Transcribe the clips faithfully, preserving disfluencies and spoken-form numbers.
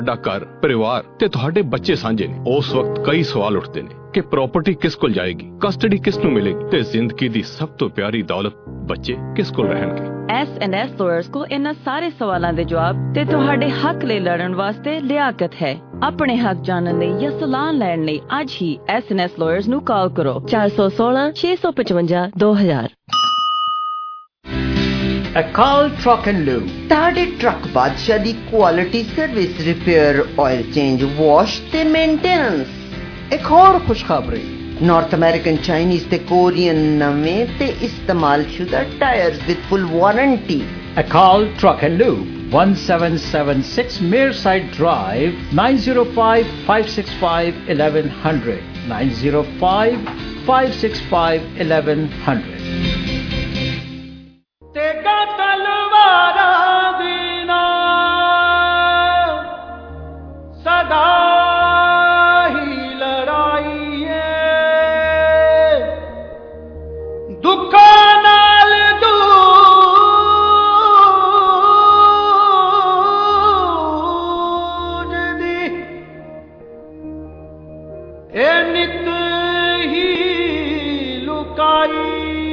ਤੁਹਾਡਾ ਘਰ ਪਰਿਵਾਰ ਤੇ ਤੁਹਾਡੇ ਬੱਚੇ ਸਾਂਝੇ ਨੇ, ਉਸ ਵਕਤ ਕਈ ਸਵਾਲ ਉੱਠਦੇ ਨੇ ਕਿ ਪ੍ਰਾਪਰਟੀ ਕਿਸ ਕੋਲ ਜਾਏਗੀ, ਕਸਟਡੀ ਕਿਸ ਨੂੰ ਮਿਲੇਗੀ ਤੇ ਜ਼ਿੰਦਗੀ ਦੀ ਸਭ ਤੋਂ ਪਿਆਰੀ ਦੌਲਤ ਬੱਚੇ ਕਿਸ ਕੋਲ ਰਹਿਣਗੇ। ਐਸ ਐਂਡ ਐਸ ਲਾਇਰਸ ਕੋਲ ਇਹਨਾਂ ਸਾਰੇ ਸਵਾਲਾਂ ਦੇ ਜਵਾਬ ਤੇ ਤੁਹਾਡੇ ਹੱਕ ਲਈ ਲੜਨ ਵਾਸਤੇ ਲਿਆਕਤ ਹੈ। ਆਪਣੇ ਹੱਕ ਜਾਣਨ ਲਈ ਜਾਂ ਸਲਾਹ ਲੈਣ ਲਈ ਅੱਜ ਹੀ ਐਸ ਐਂਡ ਐਸ ਲਾਇਰਸ ਨੂੰ ਕਾਲ ਕਰੋ ਚਾਰ ਸੌ ਸੋਲਾਂ ਛੇ ਸੌ ਪਚਵੰਜਾ ਦੋ ਹਜ਼ਾਰ। ਅਕਾਲ ਟਰੱਕ ਐਂਡ ਲੂਬ ਤੁਹਾਡੇ ਟਰੱਕ ਬਾਦਸ਼ਾਹ ਦੀ quality service, repair, oil change, wash ਤੇ ਮੇਨਟੇਨੈਂਸ। ਇੱਕ ਹੋਰ ਖੁਸ਼ਖਬਰੀ, ਨਾਰਥ ਅਮਰੀਕਨ, ਚਾਈਨੀਜ਼ ਤੇ ਕੋਰੀਅਨ ਨਵੇਂ ਤੇ ਇਸਤੇਮਾਲ ਸ਼ੁਦਾ tyres with full warranty. Akal truck and lube one seven seven six Mearside Drive nine zero five five six five eleven hundred nine zero five five six five eleven hundred। ਤੇਗਾ ਤਲਵਾਰਾਂ ਦੀ ਨਾ ਸਦਾ ਹੀ ਲੜਾਈ ਏ, ਦੁੱਖਾਂ ਨਾਲ ਜੂਝਦੀ ਇਹ ਨਿਤ ਹੀ ਲੁਕਾਈ।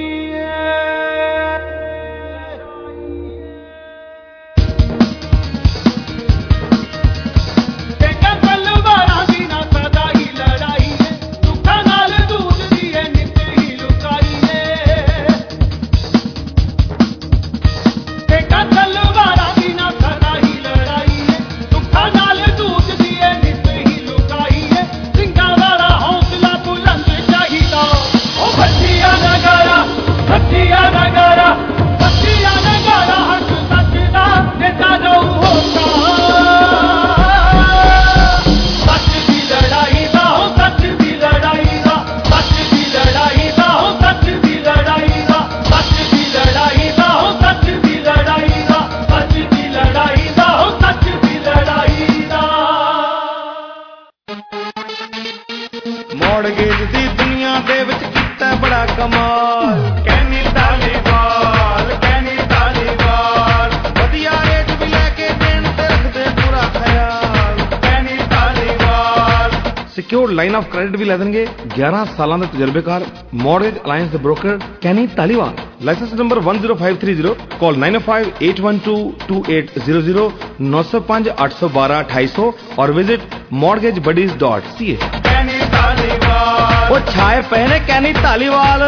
ਮੌੜਗੇਜ ਦੀ ਦੁਨੀਆ ਦੇ ਵਿੱਚ ਕੀਤਾ ਬੜਾ ਕਮਾਲ, ਕੈਨੀ ਧਾਲੀਵਾਲ, ਕੈਨੀ ਧਾਲੀਵਾਲ, ਵਧੀਆ ਰੇਟ ਵੀ ਲੈ ਕੇ ਦੇਣ ਤੇ ਰੱਖਦੇ ਪੂਰਾ ਖਿਆਲ, Kenny Dhaliwal. Secured line of credit ਵੀ ਲੈ ਦੇਣਗੇ। ਗਿਆਰਾਂ ਸਾਲਾਂ ਦੇ ਤਜਰਬੇਕਾਰ ਮੌਰਗੇਜ ਅਲਾਇੰਸ ਦੇ broker Kenny Dhaliwal. License number one zero five three zero, call nine oh five eight one two two eight zero zero nine oh five eight one two one eight two zero और visit mortgage buddies dot c a। ਉਹ ਛਾਏ ਪਏ ਨੇ ਕੈਨੀ ਧਾਲੀਵਾਲ।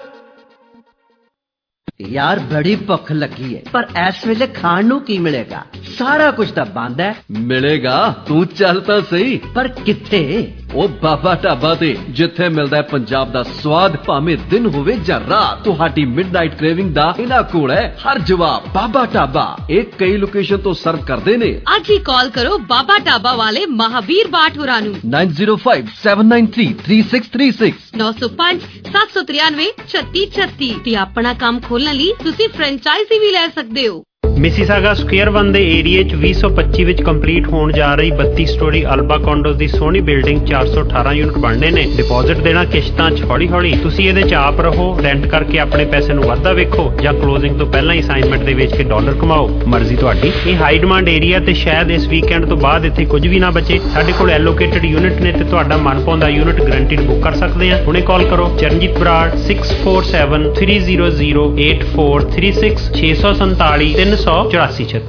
ਯਾਰ ਬੜੀ ਭੁੱਖ ਲੱਗੀ ਹੈ, ਪਰ ਇਸ ਵੇਲੇ ਖਾਣ ਨੂੰ ਕੀ ਮਿਲੇਗਾ? ਸਾਰਾ ਕੁਝ ਤਾਂ ਬੰਦ ਹੈ। ਮਿਲੇਗਾ, ਤੂੰ ਚੱਲ ਤਾਂ ਸਹੀ। ਪਰ ਕਿੱਥੇ? ਉਹ ਬਾਬਾ ਢਾਬਾ ਤੇ, ਜਿੱਥੇ ਮਿਲਦਾ ਹੈ ਪੰਜਾਬ ਦਾ ਸਵਾਦ, ਭਾਵੇਂ ਦਿਨ ਹੋਵੇ ਜਾਂ ਰਾਤ। ਤੁਹਾਡੀ ਮਿਡਨਾਈਟ ਕ੍ਰੇਵਿੰਗ ਦਾ ਇਹਨਾਂ ਕੋਲ ਹੈ ਹਰ ਜਵਾਬ। ਬਾਬਾ ਢਾਬਾ ਇਹ ਕਈ ਲੋਕੇਸ਼ਨ ਤੋਂ ਸਰਵ ਕਰਦੇ ਨੇ। ਅੱਜ ਹੀ ਕਾਲ ਕਰੋ ਬਾਬਾ ਢਾਬਾ ਵਾਲੇ ਮਹਾਵੀਰ ਬਾਟ ਹੋਰਾਂ ਨੂੰ nine zero five seven nine three three six three six ਨੌ ਸੌ ਪੰਜ ਸੱਤ ਸੌ ਤਰਿਆਨਵੇਂ ਛੱਤੀ ਛੱਤੀ। ਤੇ ਆਪਣਾ ਕੰਮ ਖੋਲਣ ਲਈ ਤੁਸੀਂ ਫਰੈਂਚਾਈਜ਼ੀ ਵੀ ਲੈ ਸਕਦੇ ਹੋ। ਮਿਸੀਸਾਗਾ ਸਕੁਅਰ ਵਨ ਦੇ ਏਰੀਏ ਚ ਵੀਹ ਸੌ ਪੱਚੀ ਵਿੱਚ ਕੰਪਲੀਟ ਹੋਣ ਜਾ ਰਹੀ ਬੱਤੀ ਸਟੋਰੀ ਅਲਬਾ ਕੰਡੋਜ਼ ਦੀ ਸੋਹਣੀ ਬਿਲਡਿੰਗ ਚਾਰ ਸੌ ਅਠਾਰਾਂ ਯੂਨਿਟ ਬਣਨੇ ਨੇ। ਡਿਪੋਜ਼ਿਟ ਦੇਣਾ ਕਿਸ਼ਤਾਂ ਚ ਹੌਲੀ ਹੌਲੀ। ਤੁਸੀਂ ਇਹਦੇ ਚ ਆਪ ਰਹੋ, ਰੈਂਟ ਕਰਕੇ ਆਪਣੇ ਪੈਸੇ ਨੂੰ ਵਾਧਾ ਵੇਖੋ ਜਾਂ ਕਲੋਜ਼ਿੰਗ ਤੋਂ ਪਹਿਲਾਂ ਹੀ ਅਸਾਈਨਮੈਂਟ ਦੇ ਵੇਚ ਕੇ ਡਾਲਰ ਕਮਾਓ, ਮਰਜ਼ੀ ਤੁਹਾਡੀ। ਇਹ ਹਾਈ ਡਿਮਾਂਡ ਏਰੀਆ ਤੇ ਸ਼ਾਇਦ ਇਸ ਵੀਕਐਂਡ ਤੋਂ ਬਾਅਦ ਇੱਥੇ ਕੁਝ ਵੀ ਨਾ ਬਚੇ। ਸਾਡੇ ਕੋਲ ਐਲੋਕੇਟਡ ਯੂਨਿਟ ਨੇ ਤੇ ਤੁਹਾਡਾ ਮਨਪਾਉਂਦਾ ਯੂਨਿਟ ਗਰੰਟਿਡ ਬੁੱਕ ਕਰ ਸਕਦੇ ਆ। ਹੁਣੇ ਕਾਲ ਕਰੋ Charanjit Brar six four seven three zero zero eight four three six ਛੇ ਸੌ ਸੰਤਾਲੀ ਤਿੰਨ ਸੌ ਚੁਰਾਸੀ ਛੱਤੀ।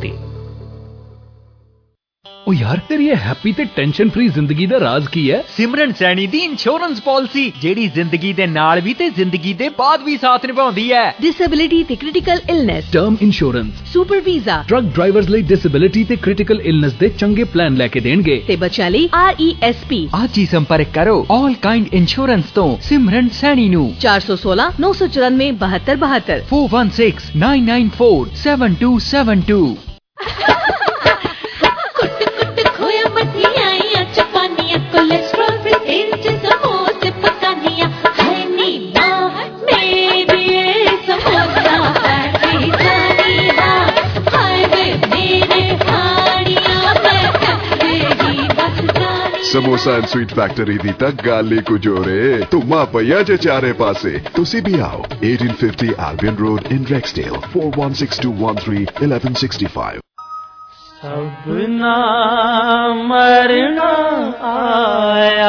ਉਹ ਯਾਰ ਤੇਰੀ ਇਹ ਹੈਪੀ ਤੇ ਟੈਨਸ਼ਨ ਫ੍ਰੀ ਜ਼ਿੰਦਗੀ ਦਾ ਰਾਜ਼ ਕੀ ਹੈ? ਸਿਮਰਨ ਸੈਣੀ ਦੀ ਇੰਸ਼ੋਰੈਂਸ ਪਾਲਿਸੀ, ਜਿਹੜੀ ਜ਼ਿੰਦਗੀ ਦੇ ਨਾਲ ਵੀ ਤੇ ਜ਼ਿੰਦਗੀ ਦੇ ਬਾਅਦ ਵੀ ਸਾਥ ਨਿਭਾਉਂਦੀ ਹੈ। ਡਿਸੇਬਿਲਿਟੀ ਤੇ critical illness, term insurance, super visa, truck drivers ਲਈ ਡਿਸੇਬਿਲਿਟੀ ਤੇ ਕ੍ਰਿਟੀਕਲ ਇਲਨੈਸ ਦੇ ਚੰਗੇ ਪਲਾਨ ਲੈ ਕੇ ਦੇਣਗੇ ਤੇ ਬੱਚਿਆਂ ਲਈ ਆਰ ਈ ਐਸ ਪੀ। ਅੱਜ ਹੀ ਸੰਪਰਕ ਕਰੋ ਆਲ ਕਾਈਂਡ ਇੰਸ਼ੋਰੈਂਸ ਤੋਂ ਸਿਮਰਨ ਸੈਣੀ ਨੂੰ ਚਾਰ ਸੌ ਸੋਲਾਂ ਨੌ ਸੌ ਚੁਰਾਨਵੇਂ ਬਹੱਤਰ ਬਹੱਤਰ four one six nine nine four seven two seven two। Samosa and sweet factory ਦੀ ਤਾਂ ਗੱਲ ਹੀ ਕੁਝ ਹੋ ਰੇ। ਧੁੰਮਾ ਪਈਆ ਜੇ ਚਾਰੇ ਪਾਸੇ। ਤੁਸੀਂ ਵੀ ਆਓ eighteen fifty Albion Road in Rexdale four one six two one three one one six five। सबना मरना आया।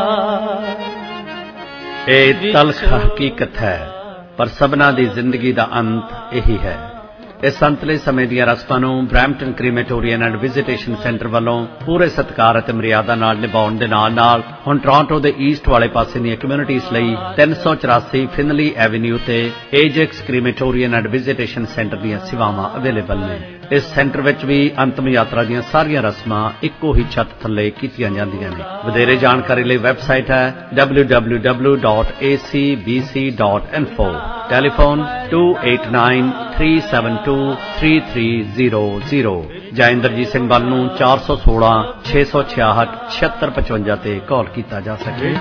ਇਹ ਤਲਖ ਹਕੀਕਤ ਹੈ, ਪਰ ਸਭਨਾਂ ਦੀ ਜ਼ਿੰਦਗੀ ਦਾ ਅੰਤ ਇਹੀ ਹੈ। ਇਸ ਅੰਤਲੇ ਸਮੇਂ ਦੀਆਂ ਰਸਮਾਂ ਨੂੰ Brampton crematorium and visitation centre ਵੱਲੋਂ ਪੂਰੇ ਸਤਿਕਾਰ ਅਤੇ ਮਰਿਆਦਾ ਨਾਲ ਨਿਭਾਉਣ ਦੇ ਨਾਲ ਨਾਲ ਹੁਣ ਟੋਰਾਂਟੋ ਦੇ ਈਸਟ ਵਾਲੇ ਪਾਸੇ ਦੀਆਂ ਕਮਿਊਨਿਟੀਜ਼ ਲਈ ਤਿੰਨ ਸੌ ਚੁਰਾਸੀ ਫਿਨਲੀ ਐਵਨਿਊ ਤੇ Ajax crematorium and visitation centre ਦੀਆਂ ਸੇਵਾਵਾਂ ਅਵੇਲੇਬਲ ਨੇ। ਇਸ ਸੈਂਟਰ ਵਿੱਚ ਵੀ ਅੰਤਮ ਯਾਤਰਾ ਦੀਆਂ ਸਾਰੀਆਂ ਰਸਮਾਂ ਇੱਕੋ ਹੀ ਛੱਤ ਥੱਲੇ ਕੀਤੀਆਂ ਜਾਂਦੀਆਂ ਨੇ। ਵਧੇਰੇ ਜਾਣਕਾਰੀ ਲਈ ਵੈਬਸਾਈਟ ਹੈ W W W dot A C B C dot info. Telephone two eight nine three seven two three three zero zero ਜਾਂ ਇੰਦਰਜੀਤ ਸਿੰਘ ਵੱਲ ਨੂੰ ਚਾਰ ਸੌ ਸੋਲਾਂ ਛੇ ਸੌ ਛਿਆਹਠ ਛਿਅੱਤਰ ਪਚਵੰਜਾ ਤੇ ਕਾਲ ਕੀਤਾ ਜਾ ਸਕੇ।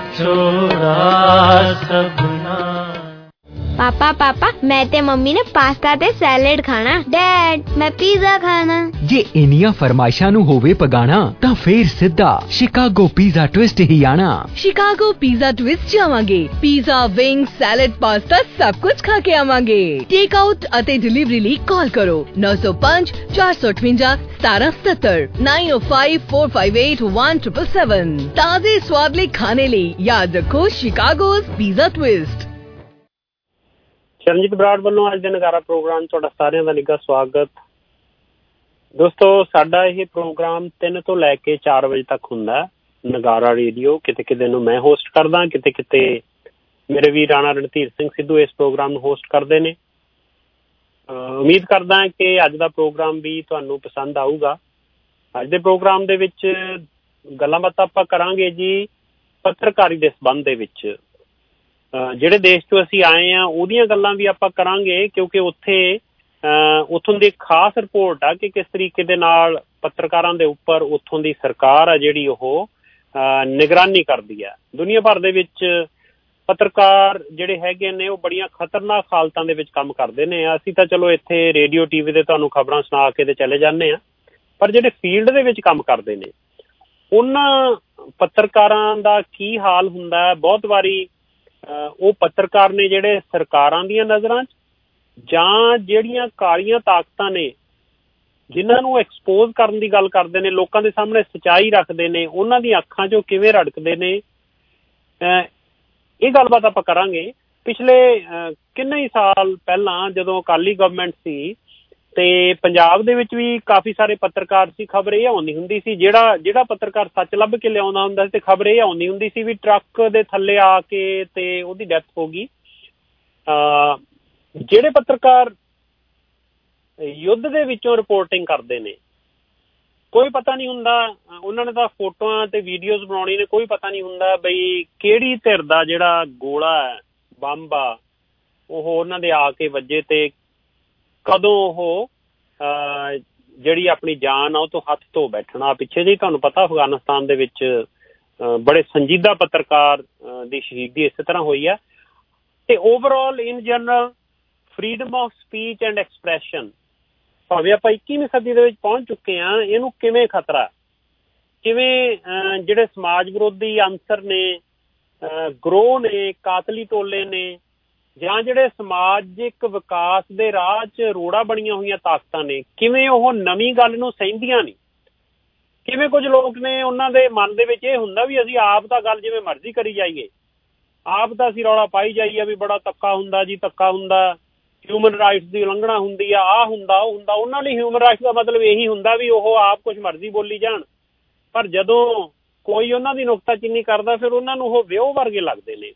पापा पापा मैं ते मम्मी ने पास्ता ते सैलेड खाना। डैड मैं पिज़्ज़ा खाना। जे इनिया फरमाइशां नू होवे पगाना तां फेर सिद्धा शिकागो पिज़्ज़ा ट्विस्ट ही आना। शिकागो पिज़्ज़ा ट्विस्ट जावांगे। पिज़्ज़ा, विंग्स, सैलेड, पास्ता सब कुछ खा के आवांगे। टेक आउट अते डिलीवरी ਲਈ कॉल करो नौ सौ पाँच चार सौ अठवंजा सतारह सतहत्तर nine oh five four five eight one triple seven. ताजे स्वाद ਲਈ खाने ਲਈ याद रखो Chicago's pizza twist. Charanjit Brar ਵੱਲੋਂ ਅੱਜ ਦੇ ਨਗਾਰਾ ਪ੍ਰੋਗਰਾਮ ਤੁਹਾਡਾ ਸਾਰਿਆਂ ਦਾ ਨਿੱਘਾ ਸਵਾਗਤ। ਦੋਸਤੋ, ਸਾਡਾ ਇਹ ਪ੍ਰੋਗਰਾਮ ਤਿੰਨ ਤੋਂ ਲੈ ਕੇ ਚਾਰ ਵਜੇ ਤੱਕ ਹੁੰਦਾ। ਨਗਾਰਾ ਰੇਡੀਓ ਕਿਤੇ ਕਿਤੇ ਨੂੰ ਮੈਂ ਹੋਸਟ ਕਰਦਾ, ਕਿਤੇ ਕਿਤੇ ਮੇਰੇ ਵੀਰ ਰਾਣਾ ਰਣਧੀਰ ਸਿੰਘ ਸਿੱਧੂ ਇਸ ਪ੍ਰੋਗਰਾਮ ਨੂੰ ਹੋਸਟ ਕਰਦੇ ਨੇ। ਉਮੀਦ ਕਰਦਾ ਕਿ ਅੱਜ ਦਾ ਪ੍ਰੋਗਰਾਮ ਵੀ ਤੁਹਾਨੂੰ ਪਸੰਦ ਆਊਗਾ। ਅੱਜ ਦੇ ਪ੍ਰੋਗਰਾਮ ਦੇ ਵਿੱਚ ਗੱਲਾਂ ਬਾਤਾਂ ਆਪਾਂ ਕਰਾਂਗੇ ਜੀ ਪੱਤਰਕਾਰੀ ਦੇ ਸੰਬੰਧ ਦੇ ਵਿੱਚ। ਜਿਹੜੇ ਦੇਸ਼ ਤੋਂ ਅਸੀਂ ਆਏ ਹਾਂ ਉਹਦੀਆਂ ਗੱਲਾਂ ਵੀ ਆਪਾਂ ਕਰਾਂਗੇ, ਕਿਉਂਕਿ ਉੱਥੇ ਉੱਥੋਂ ਦੀ ਖਾਸ ਰਿਪੋਰਟ ਆ ਕਿ ਕਿਸ ਤਰੀਕੇ ਦੇ ਨਾਲ ਪੱਤਰਕਾਰਾਂ ਦੇ ਉੱਪਰ ਉੱਥੋਂ ਦੀ ਸਰਕਾਰ ਆ ਜਿਹੜੀ ਉਹ ਨਿਗਰਾਨੀ ਕਰਦੀ ਹੈ। ਦੁਨੀਆ ਭਰ ਦੇ ਵਿੱਚ ਪੱਤਰਕਾਰ ਜਿਹੜੇ ਹੈਗੇ ਨੇ ਉਹ ਬੜੀਆਂ ਖਤਰਨਾਕ ਹਾਲਤਾਂ ਦੇ ਵਿੱਚ ਕੰਮ ਕਰਦੇ ਨੇ। ਅਸੀਂ ਤਾਂ ਚਲੋ ਇੱਥੇ ਰੇਡੀਓ ਟੀ ਵੀ 'ਤੇ ਤੁਹਾਨੂੰ ਖਬਰਾਂ ਸੁਣਾ ਕੇ ਤੇ ਚਲੇ ਜਾਂਦੇ ਹਾਂ, ਪਰ ਜਿਹੜੇ ਫੀਲਡ ਦੇ ਵਿੱਚ ਕੰਮ ਕਰਦੇ ਨੇ ਉਹਨਾਂ ਪੱਤਰਕਾਰਾਂ ਦਾ ਕੀ ਹਾਲ ਹੁੰਦਾ ਹੈ। ਬਹੁਤ ਵਾਰੀ ਉਹ ਪੱਤਰਕਾਰ ਨੇ ਜਿਹੜੇ ਸਰਕਾਰਾਂ ਦੀਆਂ ਨਜ਼ਰਾਂ 'ਚ ਜਾਂ ਜਿਹੜੀਆਂ ਕਾਲੀਆਂ ਤਾਕਤਾਂ ਨੇ ਜਿਨ੍ਹਾਂ ਨੂੰ ਐਕਸਪੋਜ਼ ਕਰਨ ਦੀ ਗੱਲ ਕਰਦੇ ਨੇ, ਲੋਕਾਂ ਦੇ ਸਾਹਮਣੇ ਸੱਚਾਈ ਰੱਖਦੇ ਨੇ, ਉਹਨਾਂ ਦੀਆਂ ਅੱਖਾਂ 'ਚੋਂ ਕਿਵੇਂ ਰੜਕਦੇ ਨੇ, ਇਹ ਗੱਲਬਾਤ ਆਪਾਂ ਕਰਾਂਗੇ। ਪਿਛਲੇ ਕਿੰਨੇ ਹੀ ਸਾਲ ਪਹਿਲਾਂ ਜਦੋਂ ਅਕਾਲੀ ਗਵਰਨਮੈਂਟ ਸੀ ਤੇ ਪੰਜਾਬ ਦੇ ਵਿੱਚ ਵੀ ਕਾਫੀ ਸਾਰੇ ਪੱਤਰਕਾਰ ਸੀ, ਖਬਰ ਇਹ ਆਉਂਦੀ ਹੁੰਦੀ ਸੀ, ਜਿਹੜਾ ਜਿਹੜਾ ਪੱਤਰਕਾਰ ਸੱਚ ਲੱਭ ਕੇ ਲਿਆਉਂਦਾ ਹੁੰਦਾ ਸੀ ਤੇ ਖਬਰ ਇਹ ਆਉਂਦੀ ਹੁੰਦੀ ਸੀ ਵੀ ਟਰੱਕ ਦੇ ਥੱਲੇ ਆ ਕੇ ਤੇ ਉਹਦੀ ਡੈਥ ਹੋ ਗਈ। ਜਿਹੜੇ ਪੱਤਰਕਾਰ ਯੁੱਧ ਦੇ ਵਿੱਚੋਂ ਰਿਪੋਰਟਿੰਗ ਕਰਦੇ ਨੇ, ਕੋਈ ਪਤਾ ਨਹੀਂ ਹੁੰਦਾ, ਉਹਨਾਂ ਨੇ ਤਾਂ ਫੋਟੋਆਂ ਤੇ ਵੀਡੀਓਜ਼ ਬਣਾਉਣੀ ਨੇ, ਕੋਈ ਪਤਾ ਨਹੀਂ ਹੁੰਦਾ ਬਈ ਕਿਹੜੀ ਧਿਰ ਦਾ ਜਿਹੜਾ ਗੋਲਾ ਹੈ, ਬੰਬ ਆ, ਉਹ ਉਹਨਾਂ ਦੇ ਆ ਕੇ ਵੱਜੇ ਤੇ ਕਦੋਂ ਉਹ ਜਿਹੜੀ ਆਪਣੀ ਜਾਨ ਆ ਉਹ ਤੋਂ ਹੱਥ ਧੋ ਬੈਠਣਾ। ਪਿੱਛੇ ਜਿਹੀ ਤੁਹਾਨੂੰ ਪਤਾ ਅਫਗਾਨਿਸਤਾਨ ਦੇ ਵਿੱਚ ਬੜੇ ਸੰਜੀਦਾ ਪੱਤਰਕਾਰ ਦੀ ਸ਼ਹੀਦੀ ਇਸੇ ਤਰ੍ਹਾਂ ਹੋਈ ਆ। ਤੇ overall in general freedom of speech and expression, ਭਾਵੇਂ ਆਪਾਂ ਇੱਕੀਵੀਂ ਸਦੀ ਦੇ ਵਿੱਚ ਪਹੁੰਚ ਚੁੱਕੇ ਹਾਂ, ਇਹਨੂੰ ਕਿਵੇਂ ਖਤਰਾ, ਕਿਵੇਂ ਜਿਹੜੇ ਸਮਾਜ ਵਿਰੋਧੀ ਅੰਸਰ ਨੇ, ਗਰੋਹ ਨੇ, ਕਾਤਲੀ ਟੋਲੇ ਨੇ, ਜਾਂ ਜਿਹੜੇ ਸਮਾਜਿਕ ਵਿਕਾਸ ਦੇ ਰਾਹ 'ਚ ਰੋੜਾ ਬਣੀਆਂ ਹੋਈਆਂ ਤਾਕਤਾਂ ਨੇ, ਕਿਵੇਂ ਉਹ ਨਵੀਂ ਗੱਲ ਨੂੰ ਸਹਿੰਦੀਆਂ ਨਹੀਂ। ਕਿਵੇਂ ਕੁਝ ਲੋਕ ਨੇ ਉਹਨਾਂ ਦੇ ਮਨ ਦੇ ਵਿੱਚ ਇਹ ਹੁੰਦਾ ਵੀ ਅਸੀਂ ਆਪ ਤਾਂ ਗੱਲ ਜਿਵੇਂ ਮਰਜ਼ੀ ਕਰੀ ਜਾਈਏ, ਆਪ ਤਾਂ ਅਸੀਂ ਰੌਲਾ ਪਾਈ ਜਾਈਏ ਵੀ ਬੜਾ ਧੱਕਾ ਹੁੰਦਾ ਜੀ, ਧੱਕਾ ਹੁੰਦਾ, ਹਿਊਮਨ ਰਾਈਟਸ ਦੀ ਉਲੰਘਣਾ ਹੁੰਦੀ ਆ, ਆਹ ਹੁੰਦਾ ਉਹ ਹੁੰਦਾ। ਉਹਨਾਂ ਲਈ ਹਿਊਮਨ ਰਾਈਟਸ ਦਾ ਮਤਲਬ ਇਹੀ ਹੁੰਦਾ ਵੀ ਉਹ ਆਪ ਕੁਛ ਮਰਜ਼ੀ ਬੋਲੀ ਜਾਣ, ਪਰ ਜਦੋਂ ਕੋਈ ਉਹਨਾਂ ਦੀ ਨੁਕਤਾਚੀਨੀ ਕਰਦਾ ਫਿਰ ਉਹਨਾਂ ਨੂੰ ਉਹ ਵਿਉ ਵਰਗੇ ਲੱਗਦੇ ਨੇ।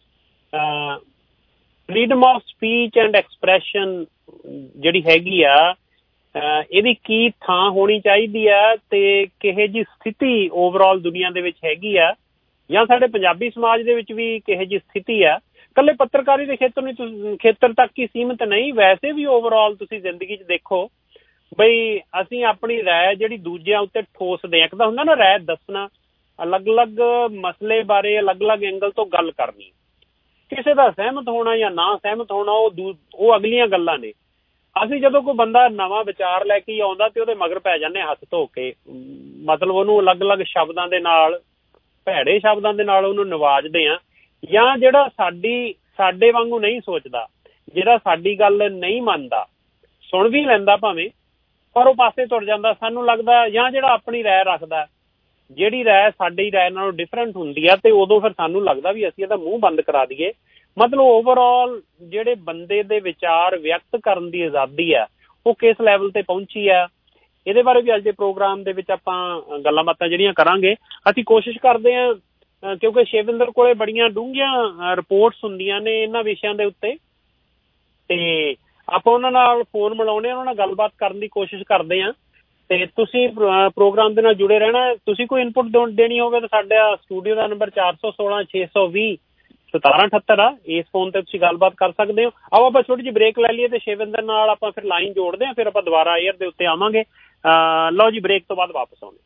Freedom of speech and expression ਜਿਹੜੀ ਹੈਗੀ ਆ, ਇਹਦੀ ਕੀ ਥਾਂ ਹੋਣੀ ਚਾਹੀਦੀ ਆ ਤੇ ਕਿਹੋ ਜਿਹੀ ਸਥਿਤੀ ਓਵਰਆਲ ਦੁਨੀਆ ਦੇ ਵਿੱਚ ਹੈਗੀ ਆ, ਜਾਂ ਸਾਡੇ ਪੰਜਾਬੀ ਸਮਾਜ ਦੇ ਵਿੱਚ ਵੀ ਕਿਹੋ ਜਿਹੀ ਸਥਿਤੀ ਆ। ਇਕੱਲੇ ਪੱਤਰਕਾਰੀ ਦੇ ਖੇਤਰ ਨੂੰ ਖੇਤਰ ਤੱਕ ਹੀ ਸੀਮਿਤ ਨਹੀਂ, ਵੈਸੇ ਵੀ ਓਵਰਆਲ ਤੁਸੀਂ ਜ਼ਿੰਦਗੀ 'ਚ ਦੇਖੋ ਬਈ ਅਸੀਂ ਆਪਣੀ ਰਾਏ ਜਿਹੜੀ ਦੂਜਿਆਂ ਉੱਤੇ ਠੋਸਦੇ ਹਾਂ। ਇੱਕ ਤਾਂ ਹੁੰਦਾ ਨਾ ਰਾਏ ਦੱਸਣਾ, ਅਲੱਗ ਅਲੱਗ ਮਸਲੇ ਬਾਰੇ ਅਲੱਗ ਅਲੱਗ ਐਂਗਲ ਤੋਂ ਗੱਲ ਕਰਨੀ, ਕਿਸੇ ਦਾ ਸਹਿਮਤ ਹੋਣਾ ਜਾਂ ਨਾ ਸਹਿਮਤ ਹੋਣਾ ਉਹ ਦੂ ਉਹ ਅਗਲੀਆਂ ਗੱਲਾਂ ਨੇ। ਅਸੀਂ ਜਦੋਂ ਕੋਈ ਬੰਦਾ ਨਵਾਂ ਵਿਚਾਰ ਲੈ ਕੇ ਆਉਂਦਾ ਤੇ ਉਹਦੇ ਮਗਰ ਪੈ ਜਾਂਦੇ ਹੱਥ ਧੋ ਕੇ, ਮਤਲਬ ਉਹਨੂੰ ਅਲੱਗ ਅਲੱਗ ਸ਼ਬਦਾਂ ਦੇ ਨਾਲ, ਭੈੜੇ ਸ਼ਬਦਾਂ ਦੇ ਨਾਲ ਉਹਨੂੰ ਨਵਾਜਦੇ ਹਾਂ। ਜਾਂ ਜਿਹੜਾ ਸਾਡੀ ਸਾਡੇ ਵਾਂਗੂ ਨਹੀਂ ਸੋਚਦਾ, ਜਿਹੜਾ ਸਾਡੀ ਗੱਲ ਨਹੀਂ ਮੰਨਦਾ, ਸੁਣ ਵੀ ਲੈਂਦਾ ਭਾਵੇਂ, ਪਰ ਉਹ ਪਾਸੇ ਤੁਰ ਜਾਂਦਾ। ਸਾਨੂੰ ਲੱਗਦਾ ਜਾਂ ਜਿਹੜਾ ਆਪਣੀ ਰਾਏ ਰੱਖਦਾ, ਜਿਹੜੀ ਰਾਏ ਸਾਡੀ ਰਾਏ ਨਾਲੋਂ ਡਿਫਰੈਂਟ ਹੁੰਦੀ ਆ, ਤੇ ਉਦੋਂ ਫਿਰ ਸਾਨੂੰ ਲੱਗਦਾ ਵੀ ਅਸੀਂ ਇਹਦਾ ਮੂੰਹ ਬੰਦ ਕਰਾ ਦਈਏ। ਮਤਲਬ ਓਵਰਆਲ ਜਿਹੜੇ ਬੰਦੇ ਦੇ ਵਿਚਾਰ ਵਿਅਕਤ ਕਰਨ ਦੀ ਆਜ਼ਾਦੀ ਆ ਉਹ ਕਿਸ ਲੈਵਲ ਤੇ ਪਹੁੰਚੀ ਆ, ਇਹਦੇ ਬਾਰੇ ਵੀ ਅੱਜ ਦੇ ਪ੍ਰੋਗਰਾਮ ਦੇ ਵਿੱਚ ਆਪਾਂ ਗੱਲਾਂ ਬਾਤਾਂ ਜਿਹੜੀਆਂ ਕਰਾਂਗੇ। ਅਸੀਂ ਕੋਸ਼ਿਸ਼ ਕਰਦੇ ਹਾਂ, ਕਿਉਂਕਿ ਸ਼ਿਵਿੰਦਰ ਕੋਲੇ ਬੜੀਆਂ ਡੂੰਘੀਆਂ ਰਿਪੋਰਟਸ ਹੁੰਦੀਆਂ ਨੇ ਇਹਨਾਂ ਵਿਸ਼ਿਆਂ ਦੇ ਉੱਤੇ, ਤੇ ਆਪਾਂ ਉਹਨਾਂ ਨਾਲ ਫੋਨ ਮਿਲਾਉਂਦੇ ਹਾਂ, ਉਹਨਾਂ ਨਾਲ ਗੱਲਬਾਤ ਕਰਨ ਦੀ ਕੋਸ਼ਿਸ਼ ਕਰਦੇ ਹਾਂ। ਤੇ ਤੁਸੀਂ ਪ੍ਰੋਗਰਾਮ ਦੇ ਨਾਲ ਜੁੜੇ ਰਹਿਣਾ। ਤੁਸੀਂ ਕੋਈ ਇਨਪੁਟ ਦੇਣੀ ਹੋਵੇ ਤਾਂ ਸਾਡਾ ਸਟੂਡੀਓ ਦਾ ਨੰਬਰ ਚਾਰ ਸੌ ਸੋਲਾਂ ਛੇ ਸੌ ਵੀਹ ਸਤਾਰਾਂ ਅਠੱਤਰ ਆ। ਇਸ ਫੋਨ ਤੇ ਤੁਸੀਂ ਗੱਲਬਾਤ ਕਰ ਸਕਦੇ ਹੋ। ਆਓ ਆਪਾਂ ਛੋਟੀ ਜਿਹੀ ਬ੍ਰੇਕ ਲੈ ਲਈਏ ਤੇ ਸ਼ਿਵਿੰਦਰ ਨਾਲ ਆਪਾਂ ਫਿਰ ਲਾਈਨ ਜੋੜਦੇ ਹਾਂ, ਫਿਰ ਆਪਾਂ ਦੁਬਾਰਾ ਏਅਰ ਦੇ ਉੱਤੇ ਆਵਾਂਗੇ। ਲਓ ਜੀ, ਬ੍ਰੇਕ ਤੋਂ ਬਾਅਦ ਵਾਪਸ ਆਉਂਦੇ।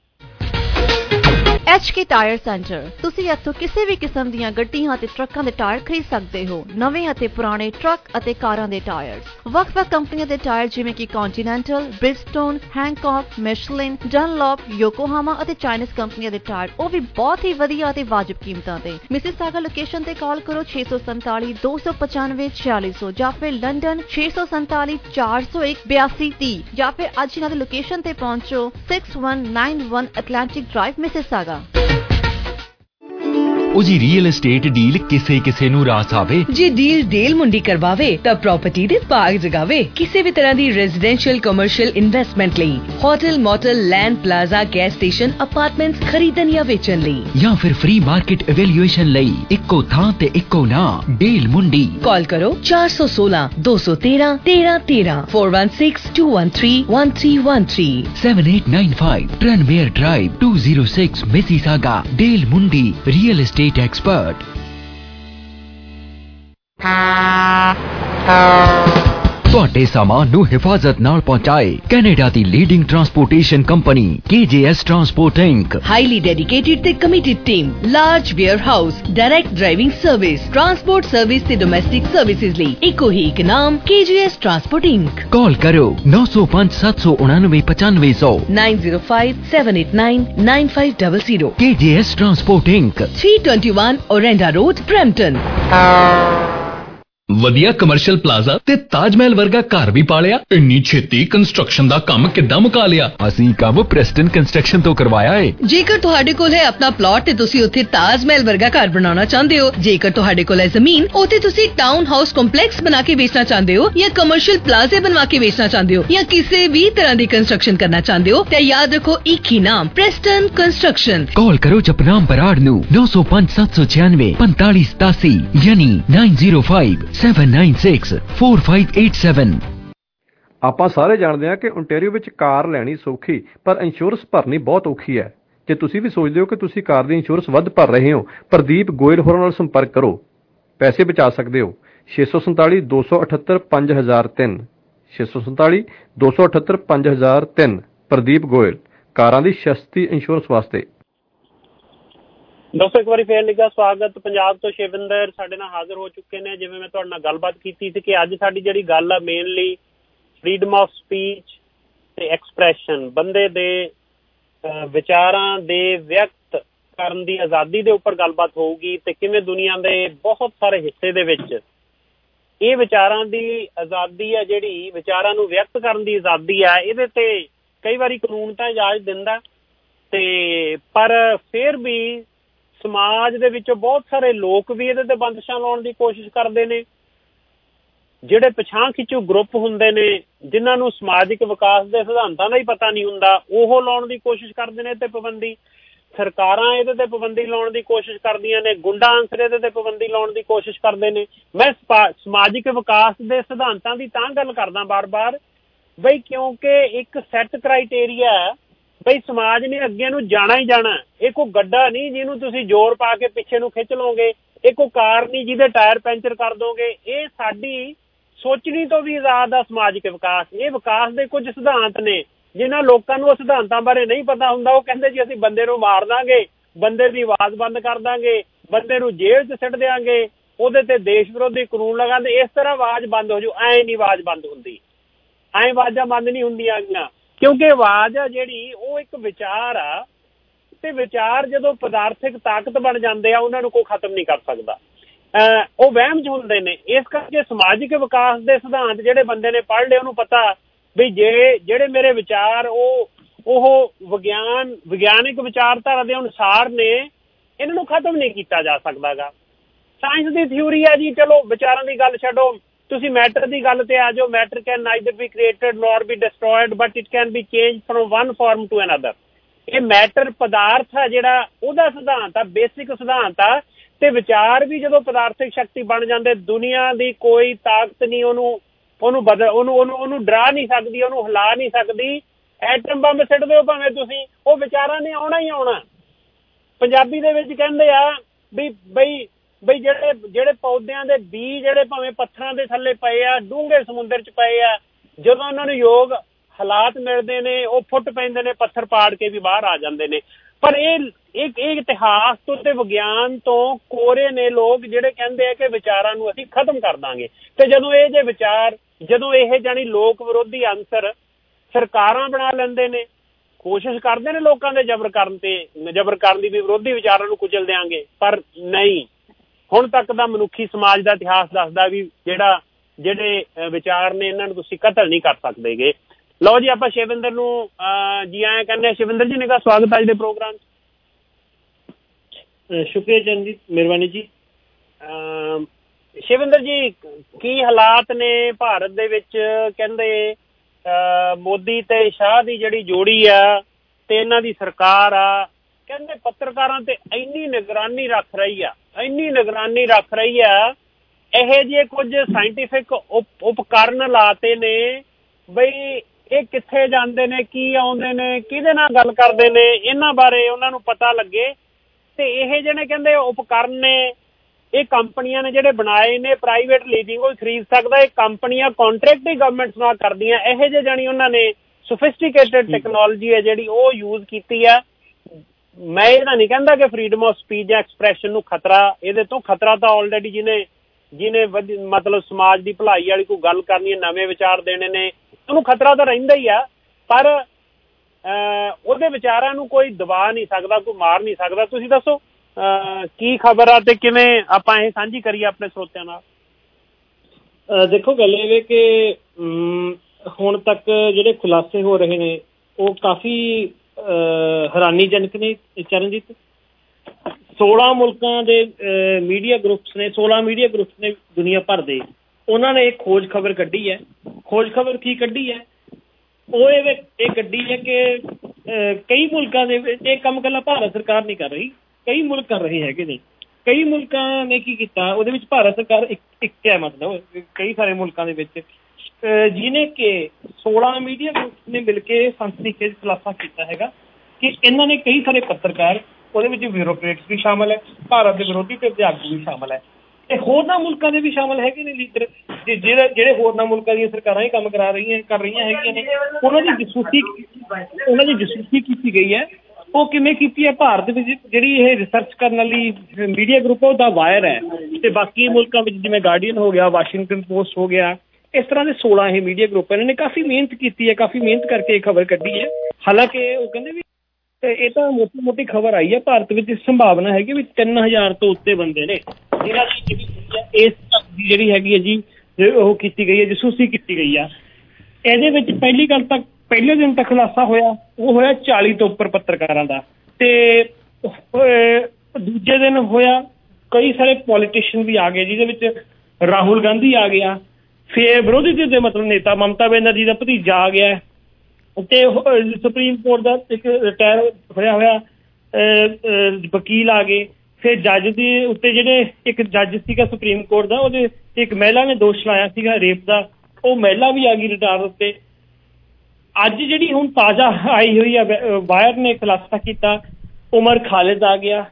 ਐਚ ਕੇ ਟਾਇਰ ਸੈਂਟਰ, ਤੁਸੀਂ ਇੱਥੋਂ ਕਿਸੇ ਵੀ ਕਿਸਮ ਦੀਆਂ ਗੱਡੀਆਂ ਅਤੇ ਟਰੱਕਾਂ ਦੇ ਟਾਇਰ ਖਰੀਦ ਸਕਦੇ ਹੋ। ਨਵੇਂ ਅਤੇ ਪੁਰਾਣੇ ਟਰੱਕ ਅਤੇ ਕਾਰਾਂ ਦੇ ਟਾਇਰ, ਵੱਖ-ਵੱਖ ਕੰਪਨੀਆਂ ਦੇ ਟਾਇਰ ਜਿਵੇਂ ਕਿ ਕੰਟੀਨੈਂਟਲ, ਬ੍ਰਿਜਸਟੋਨ, ਹੈਂਕੌਕ, ਮਿਸ਼ਲਿਨ, ਡਨਲੌਪ, ਯੋਕੋਹਾਮਾ ਅਤੇ ਚਾਈਨੀਜ਼ ਕੰਪਨੀਆਂ ਦੇ ਟਾਇਰ, ਉਹ ਵੀ ਬਹੁਤ ਹੀ ਵਧੀਆ ਅਤੇ ਵਾਜਬ ਕੀਮਤਾਂ ਤੇ। ਮਿਸਿਸਾਗਾ ਲੋਕੇਸ਼ਨ ਤੇ ਕਾਲ ਕਰੋ ਛੇ ਸੌ ਸੰਤਾਲੀ ਦੋ ਸੌ ਪਚਾਨਵੇਂ ਛਿਆਲੀ ਸੌ ਜਾਂ ਫਿਰ ਲੰਡਨ ਛੇ ਸੌ ਸੰਤਾਲੀ ਚਾਰ ਸੌ ਇੱਕ ਬਿਆਸੀ ਤੀਹ ਜਾਂ ਫਿਰ ਅੱਜ ਇਹਨਾਂ ਦੀ ਲੋਕੇਸ਼ਨ ਤੇ ਪਹੁੰਚੋ six one nine one Atlantic drive Mississauga. ਉਹ ਜੀ ਰੀਅਲ ਐਸਟੇਟ ਡੀਲ ਕਿਸੇ ਕਿਸੇ ਨੂੰ ਰਾਸ ਆਵੇ। ਜੇ ਡੀਲ ਡੇਲ ਮੁੰਡੀ ਕਰਵਾਵੇ ਤਾਂ ਪ੍ਰਾਪਰਟੀ ਦੇ ਭਾਗ ਜਗਾਵੇ। ਕਿਸੇ ਵੀ ਤਰ੍ਹਾਂ ਦੀ ਰੈਜ਼ੀਡੈਂਸ਼ੀਅਲ ਕਮਰਸ਼ੀਅਲ ਇਨਵੈਸਟਮੈਂਟ ਲਈ hotel, motel, land, plaza, gas station, apartments ਖਰੀਦਣ ਜਾਂ ਵੇਚਣ ਲਈ ਜਾਂ ਫਿਰ ਫ੍ਰੀ ਮਾਰਕੀਟ ਇਵੈਲੂਏਸ਼ਨ ਲਈ ਇੱਕੋ ਥਾਂ ਤੇ ਇੱਕੋ ਨਾਮ, ਡੀਲ ਮੁੰਡੀ। ਕਾਲ ਕਰੋ ਚਾਰ ਸੌ ਸੋਲਾਂ ਦੋ ਸੌ ਤੇਰਾਂ ਤੇਰਾਂ ਤੇਰਾਂ four one six two one three one three one three seven eight nine five Tranmere Drive two oh six Mississauga। Deal Mundi real estate expert। ਤੁਹਾਡੇ ਸਾਮਾਨ ਨੂੰ ਹਿਫਾਜ਼ਤ ਨਾਲ ਪਹੁੰਚਾਏ ਕੈਨੇਡਾ ਦੀ leading transportation company K J S transport inc. Highly dedicated ਤੇ committed team, large warehouse, direct driving service, transport service ਤੇ domestic services ਲਈ ਇੱਕੋ ਹੀ ਇੱਕ ਨਾਮ, ਕੇ ਜੇ ਐਸ ਟਰਾਂਸਪੋਰਟ ਇੰਕ। ਕਾਲ ਕਰੋ ਨੌ ਸੌ ਪੰਜ ਸੱਤ ਸੌ ਉਣਾਨਵੇਂ ਪਚਾਨਵੇਂ ਸੌ nine zero five seven eight nine nine five zero zero। K J S transport inc, three twenty-one Orenda Road, Brampton। ਵਧੀਆ ਕਮਰਸ਼ੀਅਲ ਪਲਾਜ਼ਾ ਤੇ ਤਾਜ ਮਹਿਲ ਵਰਗਾ ਘਰ ਵੀ ਪਾਲਿਆ। ਇੰਨੀ ਛੇਤੀ ਕੰਸਟਰਕਸ਼ਨ ਦਾ ਕੰਮ ਕਿੱਦਾਂ ਮੁਕਾ ਲਿਆ? ਅਸੀਂ ਕੰਮ ਪ੍ਰੈਸਟਨ ਕੰਸਟਰਕਸ਼ਨ ਤੋਂ ਕਰਵਾਇਆ ਏ। ਜੇਕਰ ਤੁਹਾਡੇ ਕੋਲ ਹੈ ਆਪਣਾ ਪਲਾਟ ਤੇ ਤੁਸੀਂ ਉੱਥੇ ਤਾਜ ਮਹਿਲ ਵਰਗਾ ਘਰ ਬਣਾਉਣਾ ਚਾਹੁੰਦੇ ਹੋ, ਜੇਕਰ ਤੁਹਾਡੇ ਕੋਲ ਹੈ ਜ਼ਮੀਨ, ਉੱਥੇ ਤੁਸੀਂ ਟਾਊਨ ਹਾਊਸ ਕੰਪਲੈਕਸ ਬਣਾ ਕੇ ਵੇਚਣਾ ਚਾਹੁੰਦੇ ਹੋ ਜਾਂ ਕਮਰਸ਼ੀਅਲ ਪਲਾਜ਼ੇ ਬਣਵਾ ਕੇ ਵੇਚਣਾ ਚਾਹੁੰਦੇ ਹੋ ਜਾਂ ਕਿਸੇ ਵੀ ਤਰ੍ਹਾਂ ਦੀ ਕੰਸਟਰਕਸ਼ਨ ਕਰਨਾ ਚਾਹੁੰਦੇ ਹੋ, ਤਾਂ ਯਾਦ ਰੱਖੋ ਇੱਕ ਹੀ ਨਾਮ, ਪ੍ਰੈਸਟਨ ਕੰਸਟਰਕਸ਼ਨ। ਕਾਲ ਕਰੋ ਜਪਨਾਮ ਬਰਾੜ ਨੂੰ ਨੌ ਸੌ ਪੰਜ ਸੱਤ ਸੌ ਛਿਆਨਵੇਂ ਪੰਤਾਲੀ ਸਤਾਸੀ ਯਾਨੀ nine zero five seven nine six four five eight seven। ਆਪਾਂ ਸਾਰੇ ਜਾਣਦੇ ਹਾਂ ਕਿ ਓਨਟਾਰੀਓ ਵਿੱਚ ਕਾਰ ਲੈਣੀ ਸੌਖੀ, ਪਰ ਇੰਸ਼ੋਰੈਂਸ ਭਰਨੀ ਬਹੁਤ ਔਖੀ ਹੈ। ਜੇ ਤੁਸੀਂ ਵੀ ਸੋਚਦੇ ਹੋ ਕਿ ਤੁਸੀਂ ਕਾਰ ਦੀ ਇੰਸ਼ੋਰੈਂਸ ਵੱਧ ਭਰ ਰਹੇ ਹੋ, ਪ੍ਰਦੀਪ ਗੋਇਲ ਹੋਰਾਂ ਨਾਲ ਸੰਪਰਕ ਕਰੋ, ਪੈਸੇ ਬਚਾ ਸਕਦੇ ਹੋ। ਛੇ ਸੌ ਸੰਤਾਲੀ ਦੋ ਸੌ ਅਠੱਤਰ ਪੰਜ ਹਜ਼ਾਰ ਤਿੰਨ ਛੇ ਸੌ ਸੰਤਾਲੀ ਦੋ ਸੌ ਅਠੱਤਰ ਪੰਜ ਹਜ਼ਾਰ ਤਿੰਨ ਪ੍ਰਦੀਪ ਗੋਇਲ, ਕਾਰਾਂ ਦੀ ਸਸਤੀ ਇੰਸ਼ੋਰੈਂਸ ਵਾਸਤੇ। ਦੋਸਤੋ, ਇੱਕ ਵਾਰੀ ਫੇਰ ਲਿਖਿਆ ਸਵਾਗਤ। ਪੰਜਾਬ ਤੋਂ ਸ਼ਿਵਿੰਦਰ ਸਾਡੇ ਨਾਲ ਹਾਜ਼ਰ ਹੋ ਚੁੱਕੇ ਨੇ। ਜਿਵੇਂ ਮੈਂ ਤੁਹਾਡੇ ਨਾਲ ਗੱਲਬਾਤ ਕੀਤੀ ਸੀ ਕਿ ਅੱਜ ਸਾਡੀ ਜਿਹੜੀ ਗੱਲ ਆ ਮੇਨਲੀ ਫਰੀਡਮ ਆਫ ਸਪੀਚ ਤੇ ਐਕਸਪ੍ਰੈਸ਼ਨ, ਬੰਦੇ ਦੇ ਵਿਚਾਰਾਂ ਦੇ ਵਿਅਕਤ ਕਰਨ ਦੀ ਆਜ਼ਾਦੀ ਦੇ ਉੱਪਰ ਗੱਲਬਾਤ ਹੋਊਗੀ ਤੇ ਕਿਵੇਂ ਦੁਨੀਆ ਦੇ ਬਹੁਤ ਸਾਰੇ ਹਿੱਸੇ ਦੇ ਵਿੱਚ ਇਹ ਵਿਚਾਰਾਂ ਦੀ ਆਜ਼ਾਦੀ ਆ, ਜਿਹੜੀ ਵਿਚਾਰਾਂ ਨੂੰ ਵਿਅਕਤ ਕਰਨ ਦੀ ਆਜ਼ਾਦੀ ਆ, ਇਹਦੇ ਤੇ ਕਈ ਵਾਰੀ ਕਾਨੂੰਨ ਤਾਂ ਇਜਾਜ਼ਤ ਦਿੰਦਾ ਤੇ ਪਰ ਫਿਰ ਵੀ ਸਮਾਜ ਦੇ ਵਿੱਚੋਂ ਬਹੁਤ ਸਾਰੇ ਲੋਕ ਵੀ ਇਹਦੇ ਤੇ ਬੰਦਸ਼ਾਂ ਲਾਉਣ ਦੀ ਕੋਸ਼ਿਸ਼ ਕਰਦੇ ਨੇ। ਜਿਹੜੇ ਪਛਾਣ ਖਿੱਚੂ ਗਰੁੱਪ ਹੁੰਦੇ ਨੇ, ਜਿਨ੍ਹਾਂ ਨੂੰ ਸਮਾਜਿਕ ਵਿਕਾਸ ਦੇ ਸਿਧਾਂਤਾਂ ਦਾ ਹੀ ਪਤਾ ਨਹੀਂ ਹੁੰਦਾ, ਉਹ ਲਾਉਣ ਦੀ ਕੋਸ਼ਿਸ਼ ਕਰਦੇ ਨੇ ਤੇ ਪਾਬੰਦੀ। ਸਰਕਾਰਾਂ ਇਹਦੇ ਤੇ ਪਾਬੰਦੀ ਲਾਉਣ ਦੀ ਕੋਸ਼ਿਸ਼ ਕਰਦੀਆਂ ਨੇ, ਗੁੰਡਾ ਅੰਸਰ ਇਹਦੇ ਤੇ ਪਾਬੰਦੀ ਲਾਉਣ ਦੀ ਕੋਸ਼ਿਸ਼ ਕਰਦੇ ਨੇ। ਮੈਂ ਸਮਾਜਿਕ ਵਿਕਾਸ ਦੇ ਸਿਧਾਂਤਾਂ ਦੀ ਤਾਂ ਗੱਲ ਕਰਦਾ ਬਾਰ-ਬਾਰ ਬਈ ਕਿਉਂਕਿ ਇੱਕ ਸੈੱਟ ਕ੍ਰਾਈਟੇਰੀਆ ਹੈ ਬਈ ਸਮਾਜ ਨੇ ਅੱਗੇ ਨੂੰ ਜਾਣਾ ਹੀ ਜਾਣਾ। ਇਹ ਕੋਈ ਗੱਡਾ ਨਹੀਂ ਜਿਹਨੂੰ ਤੁਸੀਂ ਜ਼ੋਰ ਪਾ ਕੇ ਪਿੱਛੇ ਨੂੰ ਖਿੱਚ ਲਓਗੇ, ਇਹ ਕੋਈ ਕਾਰ ਨਹੀਂ ਜਿਹਦੇ ਟਾਇਰ ਪੈਂਚਰ ਕਰ ਦੋਗੇ। ਇਹ ਸਾਡੀ ਸੋਚਣੀ ਤੋਂ ਵੀ ਆਜ਼ਾਦ ਆ ਸਮਾਜਿਕ ਵਿਕਾਸ। ਇਹ ਵਿਕਾਸ ਦੇ ਕੁਝ ਸਿਧਾਂਤ ਨੇ ਜਿਨ੍ਹਾਂ ਲੋਕਾਂ ਨੂੰ ਉਹ ਸਿਧਾਂਤਾਂ ਬਾਰੇ ਨਹੀਂ ਪਤਾ ਹੁੰਦਾ। ਉਹ ਕਹਿੰਦੇ ਜੀ ਅਸੀਂ ਬੰਦੇ ਨੂੰ ਮਾਰ ਦਾਂਗੇ, ਬੰਦੇ ਦੀ ਆਵਾਜ਼ ਬੰਦ ਕਰ ਦਾਂਗੇ, ਬੰਦੇ ਨੂੰ ਜੇਲ੍ਹ 'ਚ ਸਿੱਟ ਦਿਆਂਗੇ, ਉਹਦੇ ਤੇ ਦੇਸ਼ ਵਿਰੋਧੀ ਕਾਨੂੰਨ ਲਗਾਉਂਦੇ, ਇਸ ਤਰ੍ਹਾਂ ਆਵਾਜ਼ ਬੰਦ ਹੋ ਜੂ। ਐਂ ਨਹੀਂ ਆਵਾਜ਼ ਬੰਦ ਹੁੰਦੀ, ਐਂ ਆਵਾਜ਼ਾਂ ਬੰਦ ਨਹੀਂ ਹੁੰਦੀਆਂ ਗੀਆਂ, ਕਿਉਂਕਿ ਆਵਾਜ਼ ਆ ਜਿਹੜੀ ਉਹ ਇੱਕ ਵਿਚਾਰ ਆ ਤੇ ਵਿਚਾਰ ਜਦੋਂ ਪਦਾਰਥਿਕ ਤਾਕਤ ਬਣ ਜਾਂਦੇ ਆ ਉਹਨਾਂ ਨੂੰ ਕੋਈ ਖਤਮ ਨਹੀਂ ਕਰ ਸਕਦਾ। ਉਹ ਵਹਿਮ 'ਚ ਹੁੰਦੇ ਨੇ। ਇਸ ਕਰਕੇ ਸਮਾਜਿਕ ਵਿਕਾਸ ਦੇ ਸਿਧਾਂਤ ਜਿਹੜੇ ਬੰਦੇ ਨੇ ਪੜ੍ਹ ਲਏ ਉਹਨੂੰ ਪਤਾ ਵੀ ਜੇ ਜਿਹੜੇ ਮੇਰੇ ਵਿਚਾਰ ਉਹ ਉਹ ਵਿਗਿਆਨ ਵਿਗਿਆਨਿਕ ਵਿਚਾਰਧਾਰਾ ਦੇ ਅਨੁਸਾਰ ਨੇ, ਇਹਨਾਂ ਨੂੰ ਖਤਮ ਨਹੀਂ ਕੀਤਾ ਜਾ ਸਕਦਾ ਗਾ। ਸਾਇੰਸ ਦੀ ਥਿਊਰੀ ਆ ਜੀ, ਚਲੋ ਵਿਚਾਰਾਂ ਦੀ ਗੱਲ ਛੱਡੋ, ਤੁਸੀਂ ਮੈਟਰ ਦੀ ਗੱਲ ਤੇ ਆ ਜਾਓ। Matter can neither be created nor be destroyed but it can be change from one form to another. ਇਹ ਮੈਟਰ ਪਦਾਰਥ ਆ ਜਿਹੜਾ, ਉਹਦਾ ਸਿਧਾਂਤ ਆ, ਬੇਸਿਕ ਸਿਧਾਂਤ ਆ। ਤੇ ਵਿਚਾਰ ਵੀ ਜਦੋਂ ਪਦਾਰਥਿਕ ਸ਼ਕਤੀ ਬਣ ਜਾਂਦੇ, ਦੁਨੀਆ ਦੀ ਕੋਈ ਤਾਕਤ ਨਹੀਂ ਉਹਨੂੰ ਉਹਨੂੰ ਬਦਲ ਉਹਨੂੰ ਉਹਨੂੰ ਉਹਨੂੰ ਡਰਾ ਨਹੀਂ ਸਕਦੀ, ਉਹਨੂੰ ਹਿਲਾ ਨਹੀਂ ਸਕਦੀ। ਐਟਮ ਬੰਬ ਸਿੱਟ ਦਿਓ ਭਾਵੇਂ ਤੁਸੀਂ, ਉਹ ਵਿਚਾਰਾਂ ਨੇ ਆਉਣਾ ਹੀ ਆਉਣਾ। ਪੰਜਾਬੀ ਦੇ ਵਿੱਚ ਕਹਿੰਦੇ ਆ ਵੀ ਬਈ ਬਈ ਜਿਹੜੇ ਜਿਹੜੇ ਪੌਦਿਆਂ ਦੇ ਬੀਜ ਜਿਹੜੇ ਭਾਵੇਂ ਪੱਥਰਾਂ ਦੇ ਥੱਲੇ ਪਏ ਆ, ਡੂੰਘੇ ਸਮੁੰਦਰ 'ਚ ਪਏ ਆ, ਜਦੋਂ ਉਹਨਾਂ ਨੂੰ ਯੋਗ ਹਾਲਾਤ ਮਿਲਦੇ ਨੇ ਉਹ ਫੁੱਟ ਪੈਂਦੇ ਨੇ, ਪੱਥਰ ਪਾੜ ਕੇ ਵੀ ਬਾਹਰ ਆ ਜਾਂਦੇ ਨੇ। ਪਰ ਇਹ ਇਹ ਇਹ ਇਤਿਹਾਸ ਤੋਂ ਤੇ ਵਿਗਿਆਨ ਤੋਂ ਕੋਰੇ ਨੇ ਲੋਕ ਜਿਹੜੇ ਕਹਿੰਦੇ ਆ ਕਿ ਵਿਚਾਰਾਂ ਨੂੰ ਅਸੀਂ ਖਤਮ ਕਰ ਦਾਂਗੇ। ਤੇ ਜਦੋਂ ਇਹ ਜੇ ਵਿਚਾਰ, ਜਦੋਂ ਇਹ ਜਾਣੀ ਲੋਕ ਵਿਰੋਧੀ ਅੰਸਰ ਸਰਕਾਰਾਂ ਬਣਾ ਲੈਂਦੇ ਨੇ, ਕੋਸ਼ਿਸ਼ ਕਰਦੇ ਨੇ ਲੋਕਾਂ ਦੇ ਜਬਰ ਕਰਨ ਤੇ ਜਬਰ ਕਰਨ ਦੀ ਵੀ ਵਿਰੋਧੀ ਵਿਚਾਰਾਂ ਨੂੰ ਕੁਚਲ ਦਿਆਂਗੇ, ਪਰ ਨਹੀਂ। ਹੁਣ ਤੱਕ ਦਾ ਮਨੁੱਖੀ ਸਮਾਜ ਦਾ ਇਤਿਹਾਸ ਦੱਸਦਾ ਵੀ ਜਿਹੜਾ ਜਿਹੜੇ ਵਿਚਾਰ ਨੇ ਇਹਨਾਂ ਨੂੰ ਤੁਸੀਂ ਕਤਲ ਨਹੀਂ ਕਰ ਸਕਦੇਗੇ। ਲਓ ਜੀ, ਆਪਾਂ ਸ਼ਿਵਿੰਦਰ ਨੂੰ ਜੀ ਆਇਆਂ ਕਹਿੰਦੇ ਹਾਂ। ਸ਼ਿਵਿੰਦਰ ਜੀ ਨੇ ਕਹਾ ਸਵਾਗਤ ਅੱਜ ਦੇ ਪ੍ਰੋਗਰਾਮ 'ਚ। ਸ਼ੁਕਰੀਆ ਚੰਦ ਜੀ, ਮਿਹਰਬਾਨੀ ਜੀ। ਸ਼ਿਵਿੰਦਰ ਜੀ, ਕੀ ਹਾਲਾਤ ਨੇ ਭਾਰਤ ਦੇ ਵਿੱਚ? ਕਹਿੰਦੇ ਮੋਦੀ ਤੇ ਸ਼ਾਹ ਦੀ ਜਿਹੜੀ ਜੋੜੀ ਆ ਤੇ ਇਹਨਾਂ ਦੀ ਸਰਕਾਰ ਆ, ਕਹਿੰਦੇ ਪੱਤਰਕਾਰਾਂ ਤੇ ਇੰਨੀ ਨਿਗਰਾਨੀ ਰੱਖ ਰਹੀ ਆ, ਇੰਨੀ ਨਿਗਰਾਨੀ ਰੱਖ ਰਹੀ ਆ, ਇਹੋ ਜਿਹੇ ਕੁਝ ਸਾਇੰਟੀਫਿਕ ਉਪਕਰਨ ਲਾਤੇ ਨੇ ਬਈ ਇਹ ਕਿੱਥੇ ਜਾਂਦੇ ਨੇ, ਕੀ ਆਉਂਦੇ ਨੇ, ਕਿਹਦੇ ਨਾਲ ਗੱਲ ਕਰਦੇ ਨੇ, ਇਹਨਾਂ ਬਾਰੇ ਉਹਨਾਂ ਨੂੰ ਪਤਾ ਲੱਗੇ। ਤੇ ਇਹ ਜਿਹੜੇ ਕਹਿੰਦੇ ਉਪਕਰਨ ਨੇ, ਇਹ ਕੰਪਨੀਆਂ ਨੇ ਜਿਹੜੇ ਬਣਾਏ ਨੇ, ਪ੍ਰਾਈਵੇਟ ਲੀਜ਼ਿੰਗ ਉਹ ਖਰੀਦ ਸਕਦਾ। ਇਹ ਕੰਪਨੀਆਂ ਕੰਟਰੈਕਟ ਹੀ ਗਵਰਨਮੈਂਟ ਨਾਲ ਕਰਦੀਆਂ। ਇਹੋ ਜਿਹੇ ਜਾਣੀ ਉਹਨਾਂ ਨੇ ਸੋਫਿਸਟੀਕੇਟਡ ਟੈਕਨੋਲੋਜੀ ਹੈ ਜਿਹੜੀ ਉਹ ਯੂਜ਼ ਕੀਤੀ ਆ। ਮੈਂ ਇਹਦਾ ਨਹੀਂ ਕਹਿੰਦਾ ਕਿ ਫਰੀਡਮ ਆਫ ਸਪੀਚ ਜਾਂ ਐਕਸਪ੍ਰੈਸ਼ਨ ਨੂੰ ਖਤਰਾ, ਇਹਦੇ ਤੋਂ ਖਤਰਾ ਤਾਂ ਆਲਰੇਡੀ ਜਿਹਨੇ ਜਿਹਨੇ ਮਤਲਬ ਸਮਾਜ ਦੀ ਭਲਾਈ ਵਾਲੀ ਕੋਈ ਗੱਲ ਕਰਨੀ ਹੈ, ਨਵੇਂ ਵਿਚਾਰ ਦੇਣੇ ਨੇ, ਉਹਨੂੰ ਖਤਰਾ ਤਾਂ ਰਹਿੰਦਾ ਹੀ ਆ। ਪਰ ਉਹਦੇ ਵਿਚਾਰਾਂ ਨੂੰ ਕੋਈ ਦਬਾ ਨਹੀਂ ਸਕਦਾ, ਕੋਈ ਮਾਰ ਨਹੀਂ ਸਕਦਾ। ਤੁਸੀਂ ਦੱਸੋ ਕੀ ਖਬਰ ਆ ਤੇ ਕਿਵੇਂ ਆਪਾਂ ਇਹ ਸਾਂਝੀ ਕਰੀਏ ਆਪਣੇ ਸਰੋਤਿਆਂ ਨਾਲ? ਦੇਖੋ, ਗੱਲ ਇਹ ਕਿ ਹੁਣ ਤੱਕ ਜਿਹੜੇ ਖੁਲਾਸੇ ਹੋ ਰਹੇ ਨੇ ਉਹ ਕਾਫੀ ਹੈਰਾਨੀਜਨਕ ਨੇ ਚਰਨਜੀਤ। ਸੋਲਾਂ ਮੁਲਕਾਂ ਦੇ ਮੀਡੀਆ ਗਰੁੱਪਸ ਨੇ, ਸੋਲਾਂ ਮੀਡੀਆ ਗਰੁੱਪਸ ਨੇ ਦੁਨੀਆ ਭਰ ਦੇ, ਉਹਨਾਂ ਨੇ ਇੱਕ ਖੋਜ ਖਬਰ ਕੱਢੀ ਹੈ। ਖੋਜ ਖਬਰ ਕੀ ਕੱਢੀ ਹੈ? ਉਹ ਇਹ ਇਹ ਕੱਢੀ ਹੈ ਕਿ ਕਈ ਮੁਲਕਾਂ ਦੇ ਵਿੱਚ ਇਹ ਕੰਮ ਇਕੱਲਾ ਭਾਰਤ ਸਰਕਾਰ ਨਹੀਂ ਕਰ ਰਹੀ, ਕਈ ਮੁਲਕ ਕਰ ਰਹੇ ਹੈਗੇ ਨੇ। ਕਈ ਮੁਲਕਾਂ ਨੇ ਕੀ ਕੀਤਾ, ਉਹਦੇ ਵਿੱਚ ਭਾਰਤ ਸਰਕਾਰ ਇੱਕ ਇੱਕ ਹੈ, ਮਤਲਬ ਕਈ ਸਾਰੇ ਮੁਲਕਾਂ ਦੇ ਵਿੱਚ, ਜਿਹਨੇ ਕਿ ਸੋਲਾਂ ਮੀਡੀਆ ਗਰੁੱਪ ਨੇ ਮਿਲ ਕੇ ਸੰਸਨੀਖੇਜ਼ ਖੁਲਾਸਾ ਕੀਤਾ ਹੈਗਾ ਕਿ ਇਹਨਾਂ ਨੇ ਕਈ ਸਾਰੇ ਪੱਤਰਕਾਰ, ਉਹਦੇ ਵਿੱਚ ਬਿਊਰੋਕਰੇਟਸ ਵੀ ਸ਼ਾਮਲ ਹੈ, ਭਾਰਤ ਦੇ ਵਿਰੋਧੀ ਤੇ ਅਧਿਆਪਕ ਵੀ ਸ਼ਾਮਲ ਹੈ, ਤੇ ਹੋਰਨਾਂ ਮੁਲਕਾਂ ਦੇ ਵੀ ਸ਼ਾਮਲ ਹੈਗੇ ਨੇ ਲੀਡਰ, ਜਿਹੜੇ ਜਿਹੜੇ ਹੋਰਨਾਂ ਮੁਲਕਾਂ ਦੀਆਂ ਸਰਕਾਰਾਂ ਹੀ ਕੰਮ ਕਰਾ ਰਹੀਆਂ ਕਰ ਰਹੀਆਂ ਹੈਗੀਆਂ ਨੇ। ਉਹਨਾਂ ਦੀ ਜਸੂਸੀ ਉਹਨਾਂ ਦੀ ਜਸੂਸੀ ਕੀਤੀ ਗਈ ਹੈ। ਉਹ ਕਿਵੇਂ ਕੀਤੀ ਹੈ? ਭਾਰਤ ਵਿੱਚ ਜਿਹੜੀ ਇਹ ਰਿਸਰਚ ਕਰਨ ਵਾਲੀ ਮੀਡੀਆ ਗਰੁੱਪ ਹੈ ਉਹਦਾ ਵਾਇਰ ਹੈ, ਤੇ ਬਾਕੀ ਮੁਲਕਾਂ ਵਿੱਚ ਜਿਵੇਂ ਗਾਰਡੀਅਨ ਹੋ ਗਿਆ, ਵਾਸ਼ਿੰਗਟਨ ਪੋਸਟ ਹੋ ਗਿਆ, ਇਸ ਤਰ੍ਹਾਂ ਦੇ ਸੋਲਾਂ ਇਹ ਮੀਡੀਆ ਗਰੁੱਪ ਇਹਨਾਂ ਨੇ ਕਾਫੀ ਮਿਹਨਤ ਕੀਤੀ ਹੈ, ਕਾਫੀ ਮਿਹਨਤ ਕਰਕੇ ਇਹ ਖਬਰ ਕੱਢੀ ਹੈ। ਹਾਲਾਂਕਿ ਉਹ ਕਹਿੰਦੇ ਵੀ ਇਹ ਤਾਂ ਮੋਟੀ ਮੋਟੀ ਖਬਰ ਆਈ ਹੈ, ਭਾਰਤ ਵਿੱਚ ਸੰਭਾਵਨਾ ਹੈਗੀ ਵੀ ਤਿੰਨ ਹਜ਼ਾਰ ਤੋਂ ਉੱਤੇ ਬੰਦੇ ਨੇ ਜਿਹਨਾਂ ਦੀ ਇਸ ਦੀ ਜਿਹੜੀ ਹੈਗੀ ਹੈ ਜੀ ਉਹ ਕੀਤੀ ਗਈ ਹੈ, ਜਸੂਸੀ ਕੀਤੀ ਗਈ ਆ। ਇਹਦੇ ਵਿੱਚ ਪਹਿਲੀ ਗੱਲ ਤਾਂ ਪਹਿਲੇ ਦਿਨ ਤੱਕ ਖੁਲਾਸਾ ਹੋਇਆ, ਉਹ ਹੋਇਆ ਚਾਲੀ ਤੋਂ ਉੱਪਰ ਪੱਤਰਕਾਰਾਂ ਦਾ, ਤੇ ਦੂਜੇ ਦਿਨ ਹੋਇਆ ਕਈ ਸਾਰੇ ਪੋਲੀਟੀਸ਼ੀਅਨ ਵੀ ਆ ਗਏ, ਜਿਹਦੇ ਵਿੱਚ ਰਾਹੁਲ ਗਾਂਧੀ ਆ ਗਿਆ, ਫਿਰ ਵਿਰੋਧੀ ਧਿਰ ਦੇ ਮਤਲਬ ਨੇਤਾ ਮਮਤਾ ਬੈਨਰਜੀ ਦਾ ਭਤੀਜਾ ਆ ਗਿਆ, ਤੇ ਸੁਪਰੀਮ ਕੋਰਟ ਦਾ ਇੱਕ ਰਿਟਾਇਰ ਹੋਇਆ ਹੋਇਆ ਵਕੀਲ ਆ ਗਏ, ਫਿਰ ਜੱਜ ਦੇ ਉੱਤੇ ਜਿਹੜੇ ਇੱਕ ਜੱਜ ਸੀਗਾ ਸੁਪਰੀਮ ਕੋਰਟ ਦਾ, ਉਹਦੇ ਇੱਕ ਮਹਿਲਾ ਨੇ ਦੋਸ਼ ਲਾਇਆ ਸੀਗਾ ਰੇਪ ਦਾ, ਉਹ ਮਹਿਲਾ ਵੀ ਆ ਗਈ ਰਿਟਾਇਰ ਉੱਤੇ। ਅੱਜ ਜਿਹੜੀ ਹੁਣ ਤਾਜ਼ਾ ਆਈ ਹੋਈ ਆ ਵਾਇਰ ਨੇ ਖੁਲਾਸਾ ਕੀਤਾ, ਉਮਰ ਖਾਲਿਦ ਆ ਗਿਆ,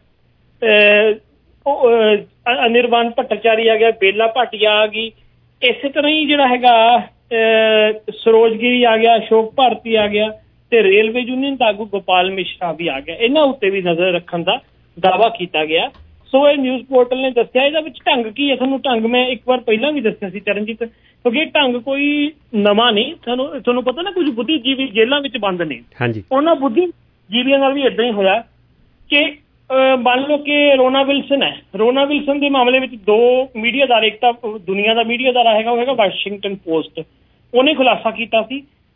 ਅਨਿਰਬਾਨ ਭੱਟਾਚਾਰੀ ਆ ਗਿਆ, ਬੇਲਾ ਭਾਟੀਆ ਆ ਗਈ, ਇਸੇ ਤਰ੍ਹਾਂ ਹੀ ਜਿਹੜਾ ਹੈਗਾ ਸਰੋਜਗਿਰੀ ਆ ਗਿਆ, ਅਸ਼ੋਕ ਭਾਰਤੀ ਆ ਗਿਆ, ਤੇ ਰੇਲਵੇ ਯੂਨੀਅਨ ਦਾ ਆਗੂ ਗੋਪਾਲ ਮਿਸ਼ਰਾ ਵੀ ਆ ਗਿਆ। ਇਹਨਾਂ ਉੱਤੇ ਵੀ ਨਜ਼ਰ ਰੱਖਣ ਦਾ ਦਾਅਵਾ ਕੀਤਾ ਗਿਆ। ਸੋ ਇਹ ਨਿਊਜ਼ ਪੋਰਟਲ ਨੇ ਦੱਸਿਆ। ਇਹਦੇ ਵਿੱਚ ਢੰਗ ਕੀ ਹੈ? ਤੁਹਾਨੂੰ ਢੰਗ ਮੈਂ ਇੱਕ ਵਾਰ ਪਹਿਲਾਂ ਵੀ ਦੱਸਿਆ ਸੀ ਚਰਨਜੀਤ, ਕਿਉਂਕਿ ਇਹ ਢੰਗ ਕੋਈ ਨਵਾਂ ਨਹੀਂ। ਤੁਹਾਨੂੰ ਤੁਹਾਨੂੰ ਪਤਾ ਨਾ, ਕੁਝ ਬੁੱਧੀਜੀਵੀ ਜੇਲ੍ਹਾਂ ਵਿੱਚ ਬੰਦ ਨੇ, ਹਾਂਜੀ, ਉਹਨਾਂ ਬੁੱਧੀਜੀਵੀਆਂ ਨਾਲ ਵੀ ਏਦਾਂ ਹੀ ਹੋਇਆ ਕਿ ਮੰਨ ਲਓ ਕਿ ਰੋਨਾ ਵਿਲਸਨ ਹੈ, ਰੋਨਾ ਵਿਲਸਨ ਦੇ ਮਾਮਲੇ ਵਿੱਚ ਦੋ ਮੀਡੀਆਦਾਰ, ਇੱਕ ਤਾਂ ਦੁਨੀਆ ਦਾ ਮੀਡੀਆਦਾਰ ਹੈਗਾ, ਉਹ ਹੈਗਾ ਵਾਸ਼ਿੰਗਟਨ ਪੋਸਟ, ਉਹਨੇ ਖੁਲਾਸਾ ਕੀਤਾ ਸੀ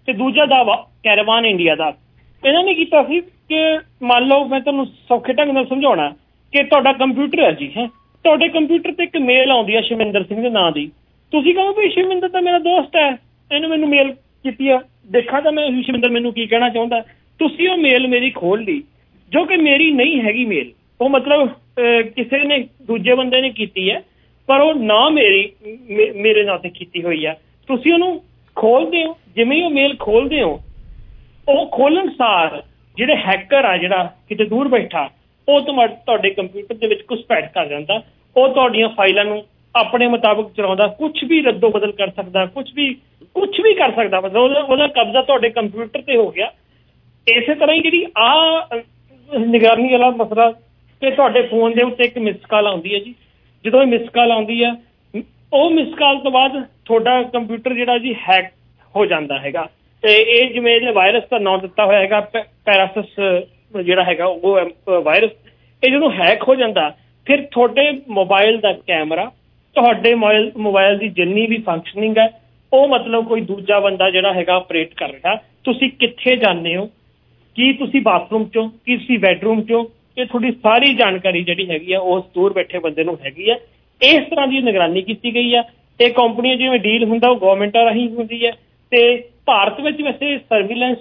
ਤੇ ਦੂਜਾ ਦਾਅਵਾ ਕੈਰਾਵਾਨ ਇੰਡੀਆ ਦਾ। ਇਹਨਾਂ ਨੇ ਕੀਤਾ ਸੀ ਕਿ ਮੰਨ ਲਓ, ਮੈਂ ਤੁਹਾਨੂੰ ਸੌਖੇ ਢੰਗ ਨਾਲ ਸਮਝਾਉਣਾ ਕਿ ਤੁਹਾਡਾ ਕੰਪਿਊਟਰ ਹੈ ਜੀ, ਹੈ ਤੁਹਾਡੇ ਕੰਪਿਊਟਰ ਤੇ ਇੱਕ ਮੇਲ ਆਉਂਦੀ ਹੈ ਸ਼ਿਵਿੰਦਰ ਸਿੰਘ ਦੇ ਨਾਂ ਦੀ। ਤੁਸੀਂ ਕਹੋ ਵੀ ਸ਼ਿਵਿੰਦਰ ਤਾਂ ਮੇਰਾ ਦੋਸਤ ਹੈ, ਇਹਨੂੰ ਮੈਨੂੰ ਮੇਲ ਕੀਤੀ ਆ, ਦੇਖਾਂ ਤਾਂ ਮੈਂ ਸ਼ਿਵਿੰਦਰ ਮੈਨੂੰ ਕੀ ਕਹਿਣਾ ਚਾਹੁੰਦਾ। ਤੁਸੀਂ ਉਹ ਮੇਲ ਮੇਰੀ ਖੋਲ ਲਈ, ਜੋ ਕਿ ਮੇਰੀ ਨਹੀਂ ਹੈਗੀ ਮੇਲ, ਉਹ ਮਤਲਬ ਕਿਸੇ ਨੇ ਦੂਜੇ ਬੰਦੇ ਨੇ ਕੀਤੀ ਹੈ, ਪਰ ਉਹ ਨਾ ਮੇਰੀ ਮੇਰੇ ਨਾਂ ਤੇ ਕੀਤੀ ਹੋਈ ਆ। ਤੁਸੀਂ ਉਹਨੂੰ ਖੋਲਦੇ ਹੋ, ਜਿਵੇਂ ਹੀ ਉਹ ਮੇਲ ਖੋਲਦੇ ਹੋ, ਉਹ ਖੋਲਣ ਸਾਰ ਜਿਹੜੇ ਹੈਕਰ ਆ, ਜਿਹੜਾ ਕਿਤੇ ਦੂਰ ਬੈਠਾ, ਉਹ ਤੁਹਾਡੇ ਕੰਪਿਊਟਰ ਦੇ ਵਿੱਚ ਘੁਸਪੈਠ ਕਰ ਜਾਂਦਾ। ਉਹ ਤੁਹਾਡੀਆਂ ਫਾਈਲਾਂ ਨੂੰ ਆਪਣੇ ਮੁਤਾਬਕ ਚਲਾਉਂਦਾ, ਕੁਛ ਵੀ ਰੱਦੋ ਬਦਲ ਕਰ ਸਕਦਾ, ਕੁਛ ਵੀ ਕੁਛ ਵੀ ਕਰ ਸਕਦਾ। ਮਤਲਬ ਉਹਦਾ ਉਹਦਾ ਕਬਜ਼ਾ ਤੁਹਾਡੇ ਕੰਪਿਊਟਰ ਤੇ ਹੋ ਗਿਆ। ਇਸੇ ਤਰ੍ਹਾਂ ਹੀ ਜਿਹੜੀ ਆਹ ਨਿਗਰਾਨੀ ਵਾਲਾ ਮਸਲਾ ਕਿ ਤੁਹਾਡੇ ਫੋਨ ਦੇ ਉੱਤੇ ਇੱਕ ਮਿਸ ਕਾਲ ਆਉਂਦੀ ਹੈ ਜੀ, ਜਦੋਂ ਇਹ ਮਿਸ ਕਾਲ ਆਉਂਦੀ ਆ, ਉਹ ਮਿਸ ਕਾਲ ਤੋਂ ਬਾਅਦ ਤੁਹਾਡਾ ਕੰਪਿਊਟਰ ਜਿਹੜਾ ਜੀ ਹੈਕ ਹੋ ਜਾਂਦਾ ਹੈਗਾ। ਤੇ ਇਹ ਜਿਵੇਂ ਇਹਨੇ ਵਾਇਰਸ ਦਾ ਨਾਮ ਦਿੱਤਾ ਹੋਇਆ ਹੈਗਾ ਪੈਰਾਸਿਸ, ਜਿਹੜਾ ਹੈਗਾ ਉਹ ਵਾਇਰਸ, ਇਹ ਜਦੋਂ ਹੈਕ ਹੋ ਜਾਂਦਾ, ਫਿਰ ਤੁਹਾਡੇ ਮੋਬਾਈਲ ਦਾ ਕੈਮਰਾ, ਤੁਹਾਡੇ ਮੋਬਾਈਲ ਮੋਬਾਈਲ ਦੀ ਜਿੰਨੀ ਵੀ ਫੰਕਸ਼ਨਿੰਗ ਹੈ, ਉਹ ਮਤਲਬ ਕੋਈ ਦੂਜਾ ਬੰਦਾ ਜਿਹੜਾ ਹੈਗਾ ਆਪਰੇਟ ਕਰ ਰਿਹਾ। ਤੁਸੀਂ ਕਿੱਥੇ ਜਾਂਦੇ ਹੋ, ਕੀ ਤੁਸੀਂ ਬਾਥਰੂਮ ਚੋਂ, ਕੀ ਤੁਸੀਂ ਬੈਡਰੂਮ ਚੋਂ, ਇਹ ਤੁਹਾਡੀ ਸਾਰੀ ਜਾਣਕਾਰੀ ਜਿਹੜੀ ਹੈਗੀ ਆ ਉਸ ਦੂਰ ਬੈਠੇ ਬੰਦੇ ਨੂੰ ਹੈਗੀ ਆ। ਇਸ ਤਰ੍ਹਾਂ ਦੀ ਨਿਗਰਾਨੀ ਕੀਤੀ ਗਈ ਆ। ਇਹ ਕੰਪਨੀਆਂ ਜਿਵੇਂ ਡੀਲ ਹੁੰਦਾ ਉਹ ਗੌਰਮੈਂਟਾਂ ਰਾਹੀਂ ਹੁੰਦੀ ਹੈ। ਤੇ ਭਾਰਤ ਵਿੱਚ ਵੈਸੇ ਸਰਵੀਲੈਂਸ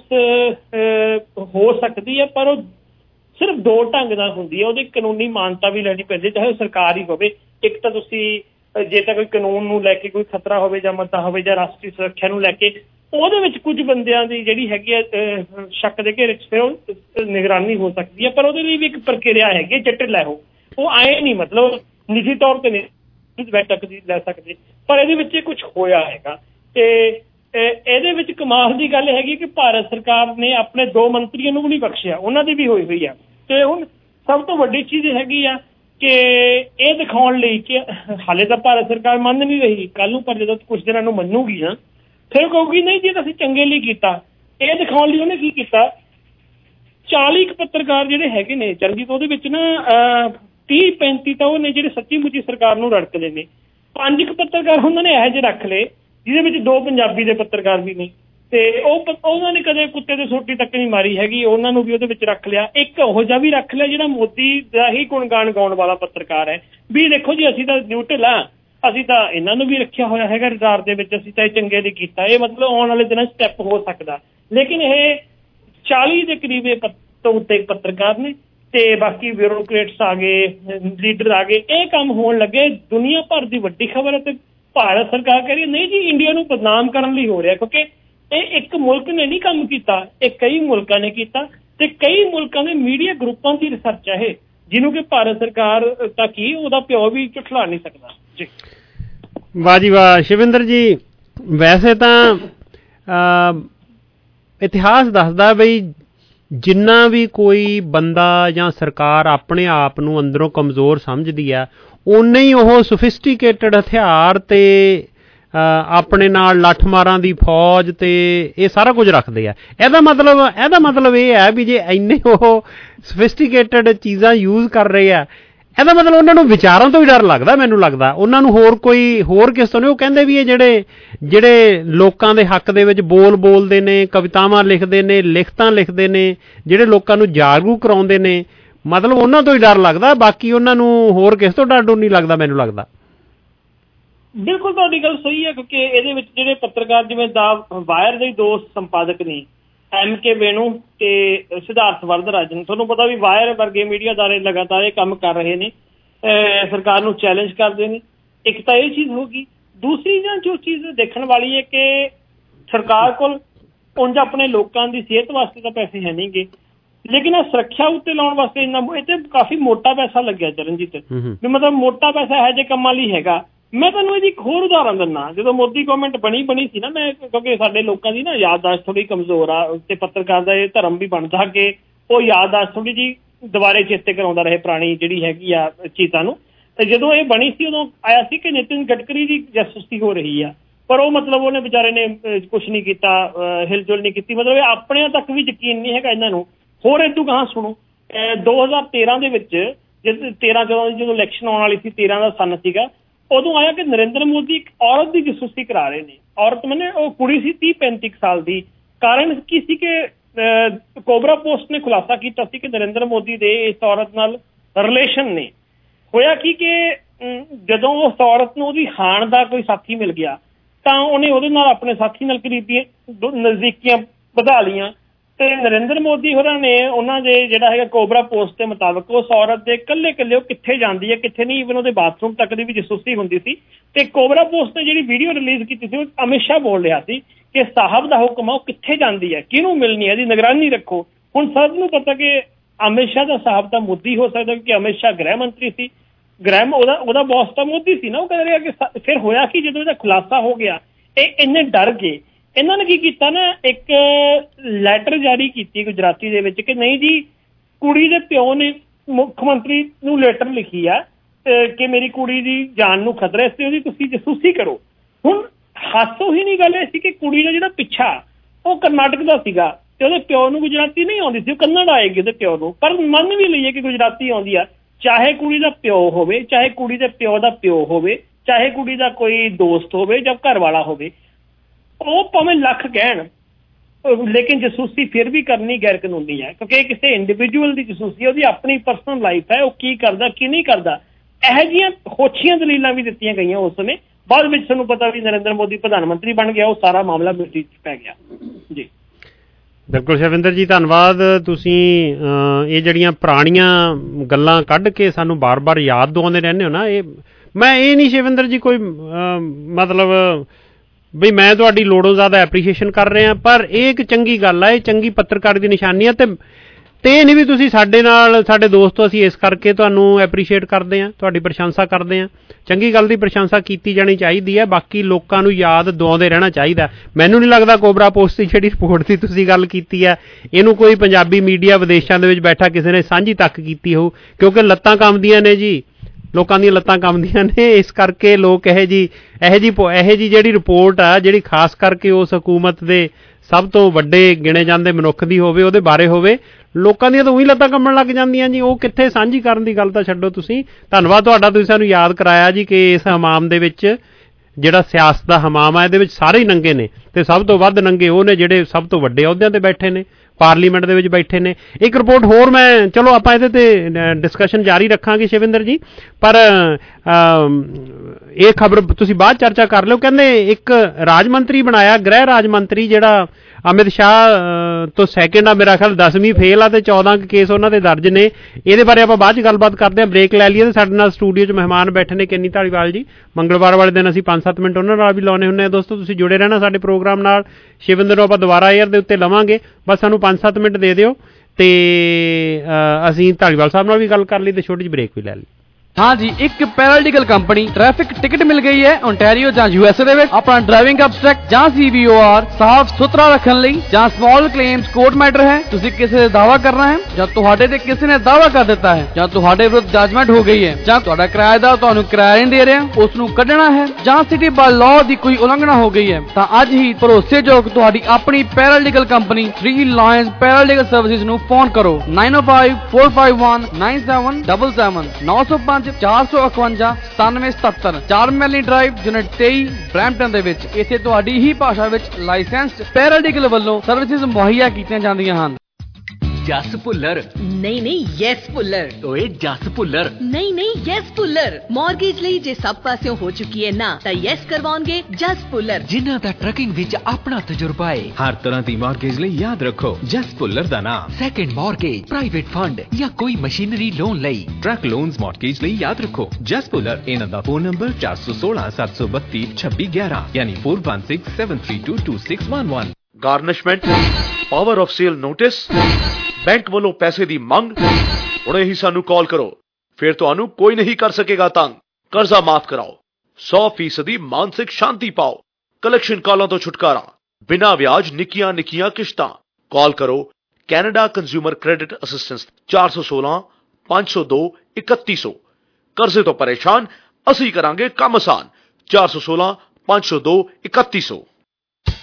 ਹੋ ਸਕਦੀ ਹੈ, ਪਰ ਉਹ ਸਿਰਫ ਦੋ ਢੰਗ ਨਾਲ ਹੁੰਦੀ ਹੈ। ਉਹਦੀ ਕਾਨੂੰਨੀ ਮਾਨਤਾ ਵੀ ਲੈਣੀ ਪੈਂਦੀ, ਚਾਹੇ ਉਹ ਸਰਕਾਰ ਹੀ ਹੋਵੇ। ਇੱਕ ਤਾਂ ਤੁਸੀਂ ਜੇ ਤਾਂ ਕੋਈ ਕਾਨੂੰਨ ਨੂੰ ਲੈ ਕੇ ਕੋਈ ਖਤਰਾ ਹੋਵੇ ਜਾਂ ਮਤਾ ਹੋਵੇ ਜਾਂ ਰਾਸ਼ਟਰੀ ਸੁਰੱਖਿਆ ਨੂੰ ਲੈ ਕੇ, ਉਹਦੇ ਵਿੱਚ ਕੁਝ ਬੰਦਿਆਂ ਦੀ ਜਿਹੜੀ ਹੈਗੀ ਹੈ ਸ਼ੱਕ ਦੇ ਘੇਰੇ 'ਚ ਫਿਰ ਉਹ ਨਿਗਰਾਨੀ ਹੋ ਸਕਦੀ ਹੈ। ਪਰ ਉਹਦੇ ਲਈ ਵੀ ਇੱਕ ਪ੍ਰਕਿਰਿਆ ਹੈਗੀ, ਜਟਿਲ ਹੈ ਉਹ ਉਹ ਆਏ ਨਹੀਂ, ਮਤਲਬ ਨਿੱਜੀ ਤੌਰ ਤੇ ਨਹੀਂ ਬੈਠਕ ਲੈ ਸਕਦੇ, ਪਰ ਇਹਦੇ ਵਿੱਚ ਇਹ ਕੁਛ ਹੋਇਆ ਹੈਗਾ। ਤੇ ਇਹਦੇ ਵਿੱਚ ਕਮਾਲ ਦੀ ਗੱਲ ਹੈਗੀ ਕਿ ਭਾਰਤ ਸਰਕਾਰ ਨੇ ਆਪਣੇ ਦੋ ਮੰਤਰੀਆਂ ਨੂੰ ਵੀ ਨਹੀਂ ਬਖਸ਼ਿਆ, ਉਹਨਾਂ ਦੀ ਵੀ ਹੋਈ ਹੋਈ ਆ। ਤੇ ਹੁਣ ਸਭ ਤੋਂ ਵੱਡੀ ਚੀਜ਼ ਹੈਗੀ ਆ ਕਿ ਇਹ ਦਿਖਾਉਣ ਲਈ ਕਿ ਹਾਲੇ ਤਾਂ ਭਾਰਤ ਸਰਕਾਰ ਮੰਨ ਨਹੀਂ ਰਹੀ, ਕੱਲ ਨੂੰ ਪਰ ਜਦੋਂ ਕੁਛ ਦਿਨਾਂ ਨੂੰ ਮੰਨੂਗੀ ਨਾ, ਫਿਰ ਕਹੂਗੀ ਨਹੀਂ ਜੀ ਅਸੀਂ ਚੰਗੇ ਲਈ ਕੀਤਾ। ਇਹ ਦਿਖਾਉਣ ਲਈ ਉਹਨੇ ਕੀ ਕੀਤਾ, ਚਾਲੀ ਕੁ ਪੱਤਰਕਾਰ ਜਿਹੜੇ ਹੈਗੇ ਨੇ ਚਰਨਜੀਤ, ਉਹਦੇ ਵਿੱਚ ਨਾ ਤੀਹ ਪੈਂਤੀ ਤਾਂ ਉਹ ਨੇ ਜਿਹੜੇ ਸੱਚੀ ਮੁੱਚੀ ਸਰਕਾਰ ਨੂੰ ਰੜਕਦੇ ਨੇ। ਪੰਜ ਕੁ ਪੱਤਰਕਾਰ ਉਹਨਾਂ ਨੇ ਇਹੋ ਜਿਹੇ ਰੱਖ ਲਏ ਜਿਹਦੇ ਵਿੱਚ ਦੋ ਪੰਜਾਬੀ ਦੇ ਪੱਤਰਕਾਰ ਵੀ ਨੇ, ਤੇ ਉਹ ਉਹਨਾਂ ਨੇ ਕਦੇ ਕੁੱਤੇ ਦੀ ਸੋਟੀ ਤੱਕ ਨਹੀਂ ਮਾਰੀ ਹੈਗੀ, ਉਹਨਾਂ ਨੂੰ ਵੀ ਉਹਦੇ ਵਿੱਚ ਰੱਖ ਲਿਆ। ਇੱਕ ਉਹੋ ਜਿਹਾ ਵੀ ਰੱਖ ਲਿਆ ਜਿਹੜਾ ਮੋਦੀ ਦਾ ਹੀ ਗੁਣਗਾਨ ਗਾਉਣ ਵਾਲਾ ਪੱਤਰਕਾਰ ਹੈ, ਵੀ ਦੇਖੋ ਜੀ ਅਸੀਂ ਤਾਂ ਨਿਊਟਰਲ ਆ, ਅਸੀਂ ਤਾਂ ਇਹਨਾਂ ਨੂੰ ਵੀ ਰੱਖਿਆ ਹੋਇਆ ਹੈਗਾ ਰਿਜ਼ਾਰਵ ਦੇ ਵਿੱਚ, ਅਸੀਂ ਤਾਂ ਇਹ ਚੰਗੇ ਲਈ ਕੀਤਾ। ਇਹ ਮਤਲਬ ਆਉਣ ਵਾਲੇ ਦਿਨਾਂ ਸਟੈਪ ਹੋ ਸਕਦਾ, ਲੇਕਿਨ ਇਹ ਚਾਲੀ ਦੇ ਕਰੀਬ ਇਹ ਤੋਂ ਉੱਤੇ ਪੱਤਰਕਾਰ ਨੇ ਤੇ ਬਾਕੀ ਬਿਊਰੋਕਰੇਟਸ ਆ ਗਏ, ਲੀਡਰ ਆ ਗਏ। ਇਹ ਕੰਮ ਹੋਣ ਲੱਗੇ, ਦੁਨੀਆ ਭਰ ਦੀ ਵੱਡੀ ਖਬਰ ਹੈ। ਤੇ ਭਾਰਤ ਸਰਕਾਰ ਕਹਿ ਰਹੀ ਹੈ ਨਹੀਂ ਜੀ ਇੰਡੀਆ ਨੂੰ ਬਦਨਾਮ ਕਰਨ ਲਈ ਹੋ ਰਿਹਾ, ਕਿਉਂਕਿ ਇਹ ਇੱਕ ਮੁਲਕ ਨੇ ਨਹੀਂ ਕੰਮ ਕੀਤਾ, ਇਹ ਕਈ ਮੁਲਕਾਂ ਨੇ ਕੀਤਾ ਤੇ ਕਈ ਮੁਲਕਾਂ ਦੇ ਮੀਡੀਆ ਗਰੁੱਪਾਂ ਦੀ ਰਿਸਰਚ ਹੈ ਇਹ, ਜਿਹਨੂੰ ਕਿ ਭਾਰਤ ਸਰਕਾਰ ਤਾਂ ਕੀ ਉਹਦਾ ਪਿਓ ਵੀ ਝੁਠਲਾ ਨਹੀਂ ਸਕਦਾ ਜੀ। ਵਾਹ ਜੀ ਵਾਹ ਸ਼ਿਵਿੰਦਰ ਜੀ, ਵੈਸੇ ਤਾਂ ਇਤਿਹਾਸ ਦੱਸਦਾ ਬਈ ਜਿੰਨਾ ਵੀ ਕੋਈ ਬੰਦਾ ਜਾਂ ਸਰਕਾਰ ਆਪਣੇ ਆਪ ਨੂੰ ਅੰਦਰੋਂ ਕਮਜ਼ੋਰ ਸਮਝਦੀ ਆ, ਓਨੇ ਹੀ ਉਹ ਸੋਫਿਸਟੀਕੇਟਡ ਹਥਿਆਰ ਤੇ ਆਪਣੇ ਨਾਲ ਲੱਠਮਾਰਾਂ ਦੀ ਫੌਜ ਤੇ ਇਹ ਸਾਰਾ ਕੁਝ ਰੱਖਦੇ ਆ। ਇਹਦਾ ਮਤਲਬ ਇਹਦਾ ਮਤਲਬ ਇਹ ਹੈ ਵੀ ਜੇ ਇੰਨੇ ਉਹ ਸੋਫਿਸਟੀਕੇਟਡ ਚੀਜ਼ਾਂ ਯੂਜ਼ ਕਰ ਰਹੇ ਆ, ਇਹਦਾ ਮਤਲਬ ਉਹਨਾਂ ਨੂੰ ਵਿਚਾਰਾਂ ਤੋਂ ਹੀ ਡਰ ਲੱਗਦਾ। ਮੈਨੂੰ ਲੱਗਦਾ ਉਹਨਾਂ ਨੂੰ ਹੋਰ ਕੋਈ ਹੋਰ ਕਿਸ ਤੋਂ ਨਹੀਂ। ਉਹ ਕਹਿੰਦੇ ਵੀ ਇਹ ਜਿਹੜੇ ਜਿਹੜੇ ਲੋਕਾਂ ਦੇ ਹੱਕ ਦੇ ਵਿੱਚ ਬੋਲ ਬੋਲਦੇ ਨੇ, ਕਵਿਤਾਵਾਂ ਲਿਖਦੇ ਨੇ, ਲਿਖਤਾਂ ਲਿਖਦੇ ਨੇ, ਜਿਹੜੇ ਲੋਕਾਂ ਨੂੰ ਜਾਗਰੂਕ ਕਰਾਉਂਦੇ ਨੇ, ਮਤਲਬ ਉਹਨਾਂ ਤੋਂ ਹੀ ਡਰ ਲੱਗਦਾ। ਬਾਕੀ ਉਹਨਾਂ ਨੂੰ ਹੋਰ ਕਿਸ ਤੋਂ ਡਰ ਡਰ ਨਹੀਂ ਲੱਗਦਾ ਮੈਨੂੰ ਲੱਗਦਾ। ਬਿਲਕੁਲ ਤੁਹਾਡੀ ਗੱਲ ਸਹੀ ਹੈ, ਕਿਉਂਕਿ ਇਹਦੇ ਵਿੱਚ ਜਿਹੜੇ ਪੱਤਰਕਾਰ ਜਿਵੇਂ ਦਾ ਵਾਇਰ ਦੇ ਦੋ ਸੰਪਾਦਕ ਨੇ, ਐਮ ਕੇ ਵੇਣੂ ਤੇ ਸਿਧਾਰਥ ਵਰਦਰਾਜਨ, ਤੁਹਾਨੂੰ ਪਤਾ ਵੀ ਵਾਇਰ ਵਰਗੇ ਮੀਡੀਆ ਅਦਾਰੇ ਲਗਾਤਾਰ ਇਹ ਕੰਮ ਕਰ ਰਹੇ ਨੇ, ਸਰਕਾਰ ਨੂੰ ਚੈਲੰਜ ਕਰਦੇ ਨੇ। ਇੱਕ ਤਾਂ ਇਹ ਚੀਜ਼ ਹੋ ਗਈ। ਦੂਸਰੀ ਜਾਂ ਜੋ ਚੀਜ਼ ਦੇਖਣ ਵਾਲੀ ਹੈ ਕਿ ਸਰਕਾਰ ਕੋਲ ਉਂਝ ਆਪਣੇ ਲੋਕਾਂ ਦੀ ਸਿਹਤ ਵਾਸਤੇ ਤਾਂ ਪੈਸੇ ਹੈ ਨਹੀਂ ਗੇ, ਲੇਕਿਨ ਇਹ ਸੁਰੱਖਿਆ ਉੱਤੇ ਲਾਉਣ ਵਾਸਤੇ ਇੰਨਾ ਇਹ ਤੇ ਕਾਫੀ ਮੋਟਾ ਪੈਸਾ ਲੱਗਿਆ ਚਰਨਜੀਤ, ਵੀ ਮਤਲਬ ਮੋਟਾ ਪੈਸਾ ਇਹੋ ਜਿਹੇ ਕੰਮਾਂ ਲਈ ਹੈਗਾ। ਮੈਂ ਤੁਹਾਨੂੰ ਇਹਦੀ ਇੱਕ ਹੋਰ ਉਦਾਹਰਨ ਦਿੰਦਾ। ਜਦੋਂ ਮੋਦੀ ਗਵਰਨਮੈਂਟ ਬਣੀ ਬਣੀ ਸੀ ਨਾ, ਮੈਂ ਕਿਉਂਕਿ ਸਾਡੇ ਲੋਕਾਂ ਦੀ ਨਾ ਯਾਦਦਾਸ਼ਤ ਥੋੜ੍ਹੀ ਕਮਜ਼ੋਰ ਆ ਤੇ ਪੱਤਰਕਾਰ ਦਾ ਇਹ ਧਰਮ ਵੀ ਬਣਦਾ ਕਿ ਉਹ ਯਾਦਦਾਸ਼ਤ ਥੋੜ੍ਹੀ ਜਿਹੀ ਦੁਬਾਰੇ ਚੇਤੇ ਕਰਾਉਂਦਾ ਰਹੇ ਪੁਰਾਣੀ ਜਿਹੜੀ ਹੈਗੀ ਆ ਚੀਜ਼ਾਂ ਨੂੰ। ਤੇ ਜਦੋਂ ਇਹ ਬਣੀ ਸੀ ਉਦੋਂ ਆਇਆ ਸੀ ਕਿ ਨਿਤਿਨ ਗਡਕਰੀ ਦੀ ਜਾਸੂਸੀ ਹੋ ਰਹੀ ਆ, ਪਰ ਉਹ ਮਤਲਬ ਉਹਨੇ ਵਿਚਾਰੇ ਨੇ ਕੁਛ ਨਹੀਂ ਕੀਤਾ, ਹਿਲਜੁਲ ਨਹੀਂ ਕੀਤੀ। ਮਤਲਬ ਇਹ ਆਪਣਿਆਂ ਤੱਕ ਵੀ ਯਕੀਨ ਨਹੀਂ ਹੈਗਾ ਇਹਨਾਂ ਨੂੰ। ਹੋਰ ਇਦੋਂ ਕਹਾਂ ਸੁਣੋ, ਦੋ ਹਜ਼ਾਰ ਤੇਰਾਂ ਦੇ ਵਿੱਚ ਜਦ ਤੇਰਾਂ ਚੌਦਾਂ ਦੀ ਜਦੋਂ ਇਲੈਕਸ਼ਨ ਆਉਣ ਵਾਲੀ ਸੀ, ਤੇਰਾਂ ਦਾ ਸੰਨ ਸੀਗਾ, ਉਦੋਂ ਆਇਆ ਕਿ ਨਰਿੰਦਰ ਮੋਦੀ ਇੱਕ ਔਰਤ ਦੀ ਜਾਸੂਸੀ ਕਰਾ ਰਹੇ ਨੇ। ਔਰਤ ਮੈਨੇ ਉਹ ਕੁੜੀ ਸੀ ਤੀਹ ਪੈਂਤੀ ਸਾਲ ਦੀ, ਕਾਰਨ ਕੀ ਸੀ ਕਿ ਕੋਬਰਾ ਪੋਸਟ ਨੇ ਖੁਲਾਸਾ ਕੀਤਾ ਸੀ ਕਿ ਨਰਿੰਦਰ ਮੋਦੀ ਦੇ ਇਸ ਔਰਤ ਨਾਲ ਰਿਲੇਸ਼ਨ ਨੇ। ਹੋਇਆ ਕੀ ਕਿ ਜਦੋਂ ਉਸ ਔਰਤ ਨੂੰ ਉਹਦੀ ਹਾਣ ਦਾ ਕੋਈ ਸਾਥੀ ਮਿਲ ਗਿਆ ਤਾਂ ਉਹਨੇ ਉਹਦੇ ਨਾਲ ਆਪਣੇ ਸਾਥੀ ਨਾਲ ਕਰੀਬੀ ਨਜ਼ਦੀਕੀਆਂ ਵਧਾ ਲਈਆਂ ਤੇ ਨਰਿੰਦਰ ਮੋਦੀ ਹੋਰਾਂ ਨੇ ਉਹਨਾਂ ਦੇ ਜਿਹੜਾ ਹੈਗਾ ਕੋਬਰਾ ਪੋਸਟ ਦੇ ਮੁਤਾਬਕ ਉਸ ਔਰਤ ਦੇ ਇਕੱਲੇ ਇਕੱਲੇ ਉਹ ਕਿੱਥੇ ਜਾਂਦੀ ਹੈ ਕਿੱਥੇ ਨਹੀਂ, ਈਵਨ ਉਹਦੇ ਬਾਥਰੂਮ ਤੱਕ ਦੀ ਵੀ ਜਸੂਸੀ ਹੁੰਦੀ ਸੀ। ਤੇ ਕੋਬਰਾ ਪੋਸਟ ਨੇ ਜਿਹੜੀ ਵੀਡੀਓ ਰਿਲੀਜ਼ ਕੀਤੀ ਸੀ ਉਹ ਅਮਿਤ ਸ਼ਾਹ ਬੋਲ ਰਿਹਾ ਸੀ ਕਿ ਸਾਹਿਬ ਦਾ ਹੁਕਮ ਆ, ਉਹ ਕਿੱਥੇ ਜਾਂਦੀ ਹੈ, ਕਿਹਨੂੰ ਮਿਲਣੀ ਹੈ, ਇਹਦੀ ਨਿਗਰਾਨੀ ਰੱਖੋ। ਹੁਣ ਸਭ ਨੂੰ ਪਤਾ ਕਿ ਅਮਿਤ ਸ਼ਾਹ ਦਾ ਸਾਹਿਬ ਤਾਂ ਮੋਦੀ ਹੋ ਸਕਦਾ ਕਿ ਅਮਿਤ ਸ਼ਾਹ ਗ੍ਰਹਿ ਮੰਤਰੀ ਸੀ, ਗ੍ਰਹਿ ਉਹਦਾ ਉਹਦਾ ਬੌਸ ਤਾਂ ਮੋਦੀ ਸੀ ਨਾ। ਉਹ ਕਹਿ ਰਿਹਾ ਕਿ ਫਿਰ ਹੋਇਆ ਕਿ ਜਦੋਂ ਇਹਦਾ ਖੁਲਾਸਾ ਹੋ ਗਿਆ ਇਹ ਇੰਨੇ ਡਰ ਗਏ। ਇਹਨਾਂ ਨੇ ਕੀ ਕੀਤਾ ਨਾ, ਇੱਕ ਲੈਟਰ ਜਾਰੀ ਕੀਤੀ ਗੁਜਰਾਤੀ ਦੇ ਵਿੱਚ ਕਿ ਨਹੀਂ ਜੀ, ਕੁੜੀ ਦੇ ਪਿਓ ਨੇ ਮੁੱਖ ਮੰਤਰੀ ਨੂੰ ਲੈਟਰ ਲਿਖੀ ਆ ਕਿ ਮੇਰੀ ਕੁੜੀ ਦੀ ਜਾਨ ਨੂੰ ਖਤਰਾ, ਇਸ ਤੇ ਉਹਦੀ ਤੁਸੀਂ ਜਸੂਸੀ ਕਰੋ। ਹੁਣ ਹਾਸੋ ਹੀ ਨਹੀਂ ਗੱਲ ਇਹ ਸੀ ਕਿ ਕੁੜੀ ਦਾ ਜਿਹੜਾ ਪਿੱਛਾ ਉਹ ਕਰਨਾਟਕ ਦਾ ਸੀਗਾ ਤੇ ਉਹਦੇ ਪਿਓ ਨੂੰ ਗੁਜਰਾਤੀ ਨਹੀਂ ਆਉਂਦੀ ਸੀ, ਉਹ ਕੰਨੜ ਆਏਗੀ ਉਹਦੇ ਪਿਓ ਨੂੰ। ਪਰ ਮੰਨ ਵੀ ਲਈਏ ਕਿ ਗੁਜਰਾਤੀ ਆਉਂਦੀ ਆ, ਚਾਹੇ ਕੁੜੀ ਦਾ ਪਿਓ ਹੋਵੇ, ਚਾਹੇ ਕੁੜੀ ਦੇ ਪਿਓ ਦਾ ਪਿਓ ਹੋਵੇ, ਚਾਹੇ ਕੁੜੀ ਦਾ ਕੋਈ ਦੋਸਤ ਹੋਵੇ ਜਾਂ ਘਰ ਵਾਲਾ ਹੋਵੇ, ਉਹ ਭਾਵੇਂ ਲੱਖ ਕਹਿਣ ਲੇਕਿਨ ਜਸੂਸੀ ਫਿਰ ਵੀ ਕਰਨੀ ਗੈਰ ਕਾਨੂੰਨੀ ਹੈ ਕਿਉਂਕਿ ਇਹ ਕਿਸੇ ਇੰਡੀਵਿਜੂਅਲ ਦੀ ਜਸੂਸੀ, ਉਹਦੀ ਆਪਣੀ ਪਰਸਨਲ ਲਾਈਫ ਹੈ, ਉਹ ਕੀ ਕਰਦਾ ਕੀ ਨਹੀਂ ਕਰਦਾ। ਇਹੋ ਜਿਹੀਆਂ ਹੋਛੀਆਂ ਦਲੀਲਾਂ ਵੀ ਦਿੱਤੀਆਂ ਗਈਆਂ ਉਸ ਸਮੇਂ। ਬਾਅਦ ਵਿੱਚ ਸਾਨੂੰ ਪਤਾ ਵੀ ਨਰਿੰਦਰ ਮੋਦੀ ਪ੍ਰਧਾਨ ਮੰਤਰੀ ਬਣ ਗਿਆ, ਉਹ ਸਾਰਾ ਮਾਮਲਾ ਮਿੱਟੀ 'ਚ ਪੈ ਗਿਆ ਜੀ। ਬਿਲਕੁਲ ਸ਼ੈਵਿੰਦਰ ਜੀ, ਧੰਨਵਾਦ। ਤੁਸੀਂ ਇਹ ਜਿਹੜੀਆਂ ਪੁਰਾਣੀਆਂ ਗੱਲਾਂ ਕੱਢ ਕੇ ਸਾਨੂੰ ਬਾਰ-ਬਾਰ ਯਾਦ ਦਿਵਾਉਂਦੇ ਰਹਿੰਦੇ ਹੋ ਨਾ, ਇਹ ਮੈਂ ਇਹ ਨਹੀਂ ਸ਼ੈਵਿੰਦਰ ਜੀ ਕੋਈ ਮਤਲਬ ਬਈ ਮੈਂ ਤੁਹਾਡੀ ਲੋੜੋਂ ਜ਼ਿਆਦਾ ਐਪਰੀਸ਼ੀਏਸ਼ਨ ਕਰ ਰਿਹਾ, ਪਰ ਇਹ ਇੱਕ ਚੰਗੀ ਗੱਲ ਹੈ, ਇਹ ਚੰਗੀ ਪੱਤਰਕਾਰੀ ਦੀ ਨਿਸ਼ਾਨੀ ਹੈ। ਤੇ ਤੇ ਇਹ ਨਹੀਂ ਵੀ ਤੁਸੀਂ ਸਾਡੇ ਨਾਲ ਸਾਡੇ ਦੋਸਤੋ ਅਸੀਂ ਇਸ ਕਰਕੇ ਤੁਹਾਨੂੰ ਐਪਰੀਸ਼ੀਏਟ ਕਰਦੇ ਹਾਂ, ਤੁਹਾਡੀ ਪ੍ਰਸ਼ੰਸਾ ਕਰਦੇ ਹਾਂ। ਚੰਗੀ ਗੱਲ ਦੀ ਪ੍ਰਸ਼ੰਸਾ ਕੀਤੀ ਜਾਣੀ ਚਾਹੀਦੀ ਹੈ, ਬਾਕੀ ਲੋਕਾਂ ਨੂੰ ਯਾਦ ਦਿਵਾਉਂਦੇ ਰਹਿਣਾ ਚਾਹੀਦਾ। ਮੈਨੂੰ ਨਹੀਂ ਲੱਗਦਾ ਕੋਬਰਾ ਪੋਸਟ ਦੀ ਜਿਹੜੀ ਰਿਪੋਰਟ ਦੀ ਤੁਸੀਂ ਗੱਲ ਕੀਤੀ ਹੈ ਇਹਨੂੰ ਕੋਈ ਪੰਜਾਬੀ ਮੀਡੀਆ ਵਿਦੇਸ਼ਾਂ ਦੇ ਵਿੱਚ ਬੈਠਾ ਕਿਸੇ ਨੇ ਸਾਂਝੀ ਤੱਕ ਕੀਤੀ ਹੋਊ, ਕਿਉਂਕਿ ਲੱਤਾਂ ਕੰਬਦੀਆਂ ਨੇ ਜੀ, ਲੋਕਾਂ ਦੀਆਂ ਲੱਤਾਂ ਕੰਬਦੀਆਂ ਨੇ, ਇਸ ਕਰਕੇ ਲੋਕ ਇਹ ਜੀ ਇਹੋ ਜਿਹੀ ਇਹੋ ਜਿਹੀ ਜਿਹੜੀ ਰਿਪੋਰਟ ਆ ਜਿਹੜੀ ਖਾਸ ਕਰਕੇ ਉਸ ਹਕੂਮਤ ਦੇ ਸਭ ਤੋਂ ਵੱਡੇ ਗਿਣੇ ਜਾਂਦੇ ਮਨੁੱਖ ਦੀ ਹੋਵੇ, ਉਹਦੇ ਬਾਰੇ ਹੋਵੇ, ਲੋਕਾਂ ਦੀਆਂ ਤਾਂ ਉਹੀ ਲੱਤਾਂ ਕੰਬਣ ਲੱਗ ਜਾਂਦੀਆਂ ਜੀ। ਉਹ ਕਿੱਥੇ ਸਾਂਝੀ ਕਰਨ ਦੀ ਗੱਲ ਤਾਂ ਛੱਡੋ ਤੁਸੀਂ। ਧੰਨਵਾਦ ਤੁਹਾਡਾ, ਤੁਸੀਂ ਸਾਨੂੰ ਯਾਦ ਕਰਾਇਆ ਜੀ ਕਿ ਇਸ ਹਮਾਮ ਦੇ ਵਿੱਚ ਜਿਹੜਾ ਸਿਆਸਤ ਦਾ ਹਮਾਮ ਆ ਇਹਦੇ ਵਿੱਚ ਸਾਰੇ ਹੀ ਨੰਗੇ ਨੇ ਤੇ ਸਭ ਤੋਂ ਵੱਧ ਨੰਗੇ ਉਹ ਨੇ ਜਿਹੜੇ ਸਭ ਤੋਂ ਵੱਡੇ ਅਹੁਦਿਆਂ ਤੇ ਬੈਠੇ ਨੇ, ਪਾਰਲੀਮੈਂਟ ਦੇ ਵਿੱਚ ਬੈਠੇ ਨੇ। ਇੱਕ ਰਿਪੋਰਟ ਹੋਰ ਮੈਂ ਚਲੋ ਆਪਾਂ ਇਹਦੇ ਤੇ ਡਿਸਕਸ਼ਨ ਜਾਰੀ ਰੱਖਾਂਗੇ ਸ਼ਿਵਿੰਦਰ ਜੀ, ਪਰ ਇਹ ਖਬਰ ਤੁਸੀਂ ਬਾਅਦ ਚਰਚਾ ਕਰ ਲਿਓ। ਕਹਿੰਦੇ ਇੱਕ ਰਾਜ ਮੰਤਰੀ ਬਣਾਇਆ, ਗ੍ਰਹਿ ਰਾਜ ਮੰਤਰੀ, ਜਿਹੜਾ ਅਮਿਤ ਸ਼ਾਹ ਤੋਂ ਸੈਕਿੰਡ ਆ, ਮੇਰਾ ਖਿਆਲ ਦਸਵੀਂ ਫੇਲ ਆ ਤੇ ਚੌਦਾਂ ਕੇਸ ਉਹਨਾਂ ਦੇ ਦਰਜ ਨੇ। ਇਹਦੇ ਬਾਰੇ ਆਪਾਂ ਬਾਅਦ ਚ ਗੱਲਬਾਤ ਕਰਦੇ ਹਾਂ, ਬ੍ਰੇਕ ਲੈ ਲਈਏ। ਤੇ ਸਾਡੇ ਨਾਲ ਸਟੂਡੀਓ 'ਚ ਮਹਿਮਾਨ ਬੈਠੇ ਨੇ ਕੈਨੀ ਧਾਲੀਵਾਲ ਜੀ। ਮੰਗਲਵਾਰ ਵਾਲੇ ਦਿਨ ਅਸੀਂ ਪੰਜ ਸੱਤ ਮਿੰਟ ਉਹਨਾਂ ਨਾਲ ਵੀ ਲਾਉਣੇ ਹੁੰਦੇ ਹਾਂ। ਦੋਸਤੋ ਤੁਸੀਂ ਜੁੜੇ ਰਹਿਣਾ ਸਾਡੇ ਪ੍ਰੋਗਰਾਮ ਨਾਲ। ਸ਼ਿਵਿੰਦਰ ਨੂੰ ਆਪਾਂ ਦੁਬਾਰਾ ਏਅਰ ਦੇ ਉੱਤੇ ਲਵਾਂਗੇ, ਬਸ ਸਾਨੂੰ ਪੰਜ ਸੱਤ ਮਿੰਟ ਦੇ ਦਿਓ ਤੇ ਅਸੀਂ ਧਾਲੀਵਾਲ ਸਾਹਿਬ ਨਾਲ ਵੀ ਗੱਲ ਕਰ ਲਈ ਤੇ ਛੋਟੀ ਜਿਹੀ ਬ੍ਰੇਕ ਵੀ ਲੈ ਲਈ। हाँ जी, एक पैरालीगल कंपनी ट्रैफिक टिकट मिल गई है ओंटारियो ਜਾਂ यूएसए ਦੇ ਵਿੱਚ ਆਪਣਾ ਡਰਾਈਵਿੰਗ ਅਬਸਟ੍ਰੈਕਟ ਜਾਂ ਸੀਵੀਓਆਰ ਸਾਫ਼ ਸੁਥਰਾ ਰੱਖਣ ਲਈ ਜਾਂ ਸਮਾਲ ਕਲੇਮਸ ਕੋਰਟ ਮੈਟਰ ਹੈ। ਤੁਸੀਂ ਕਿਸੇ ਦਾ ਦਾਅਵਾ ਕਰਨਾ ਹੈ ਜਾਂ ਤੁਹਾਡੇ ਤੇ ਕਿਸੇ ਨੇ ਦਾਅਵਾ ਕਰ ਦਿੱਤਾ ਹੈ ਜਾਂ ਤੁਹਾਡੇ ਵਿਰੁੱਧ ਜਜਮੈਂਟ ਹੋ ਗਈ ਹੈ ਜਾਂ ਤੁਹਾਡਾ ਕਿਰਾਏਦਾਰ ਤੁਹਾਨੂੰ ਕਿਰਾਇਆ ਨਹੀਂ ਦੇ ਰਿਹਾ, ਉਸ ਨੂੰ ਕੱਢਣਾ ਹੈ ਜਾਂ ਸਿਟੀ ਬਾਈ ਲਾਅ ਦੀ ਕੋਈ ਉਲੰਘਣਾ ਹੋ ਗਈ ਹੈ ਤਾਂ ਅੱਜ ਹੀ ਭਰੋਸੇਯੋਗ ਤੁਹਾਡੀ ਆਪਣੀ paralegal company three lines paralegal services ਨੂੰ ਫੋਨ ਕਰੋ nine oh five four five one nine seven seven seven nine oh five ਚਾਰ ਸੌ ਇਕਵੰਜਾ ਸਤਾਨਵੇਂ ਸਤੱਤਰ ਚਾਰ ਮੈਲੀ ਡਰਾਈਵ ਯੂਨਿਟ ਤੇਈ ਬਰੈਂਪਟਨ ਦੇ ਵਿੱਚ। ਇੱਥੇ ਤੁਹਾਡੀ ਹੀ ਭਾਸ਼ਾ ਵਿੱਚ ਲਾਇਸੈਂਸਡ ਪੈਰਾਲੀਗਲ ਵੱਲੋਂ ਸਰਵਿਸਿਜ਼ ਮੁਹੱਈਆ ਕੀਤੀਆਂ ਜਾਂਦੀਆਂ ਹਨ। ਜਸ ਭੁੱਲਰ ਨਹੀਂ ਨਹੀਂ ਯੈਸ ਭੁੱਲਰ ਓਏ ਜਸ ਭੁੱਲਰ ਨਹੀਂ ਨਹੀਂ ਯੈਸ ਭੁੱਲਰ ਮਾਰਗੇਜ ਲਈ ਜੇ ਸਭ ਪਾਸਿਓਂ ਹੋ ਚੁੱਕੀ ਹੈ ਨਾ ਤਾਂ ਯੈਸ ਕਰਵਾਉਣਗੇ ਜਸ ਭੁੱਲਰ, ਜਿਨ੍ਹਾਂ ਦਾ ਟਰੱਕਿੰਗ ਵਿੱਚ ਆਪਣਾ ਤਜਰਬਾ ਹੈ। ਹਰ ਤਰ੍ਹਾਂ ਦੀ ਮਾਰਗੇਜ ਲਈ ਯਾਦ ਰੱਖੋ ਜਸ ਭੁੱਲਰ ਦਾ ਨਾਮ। ਸੈਕੰਡ ਮਾਰਗੇਜ, ਪ੍ਰਾਈਵੇਟ ਫੰਡ ਜਾਂ ਕੋਈ ਮਸ਼ੀਨਰੀ ਲੋਨ ਲਈ, ਟਰੱਕ ਲੋਨਸ ਮਾਰਗੇਜ ਲਈ ਯਾਦ ਰੱਖੋ ਜਸ ਭੁੱਲਰ। ਇਹਨਾਂ ਦਾ ਫੋਨ ਨੰਬਰ ਚਾਰ ਸੌ ਸੋਲਾਂ ਸੱਤ ਸੌ ਬੱਤੀ ਛੱਬੀ ਗਿਆਰਾਂ ਯਾਨੀ four one six seven three two two six one one। Garnishment, power of sale notice, bank ਵੱਲੋਂ ਪੈਸੇ ਦੀ ਮੰਗ, ਹੁਣੇ ਹੀ ਸਾਨੂੰ ਕਾਲ ਕਰੋ, ਫਿਰ ਤੁਹਾਨੂੰ ਕੋਈ ਨਹੀਂ ਕਰ ਸਕੇਗਾ ਤੰਗ। ਕਰਜ਼ਾ ਮਾਫ ਕਰਾਓ, ਸੌ ਫੀਸਦੀ ਮਾਨਸਿਕ ਸ਼ਾਂਤੀ ਪਾਓ, ਕਲੈਕਸ਼ਨ ਕਾਲਾਂ ਤੋਂ ਛੁਟਕਾਰਾ, ਬਿਨਾਂ ਵਿਆਜ ਨਿੱਕੀਆਂ ਨਿੱਕੀਆਂ ਕਿਸ਼ਤਾਂ। ਕਾਲ ਕਰੋ ਕੈਨੇਡਾ ਕੰਜ਼ਿਊਮਰ ਕ੍ਰੈਡਿਟ ਅਸਿਸਟੈਂਸ ਚਾਰ ਸੌ ਸੋਲਾਂ ਪੰਜ ਸੌ ਦੋ ਇਕੱਤੀ ਸੌ। ਕਰਜ਼ੇ ਤੋਂ ਪਰੇਸ਼ਾਨ, ਅਸੀਂ ਕਰਾਂਗੇ ਕੰਮ ਆਸਾਨ। ਚਾਰ ਸੌ ਸੋਲਾਂ ਪੰਜ ਸੌ ਦੋ ਇਕੱਤੀ ਸੌ।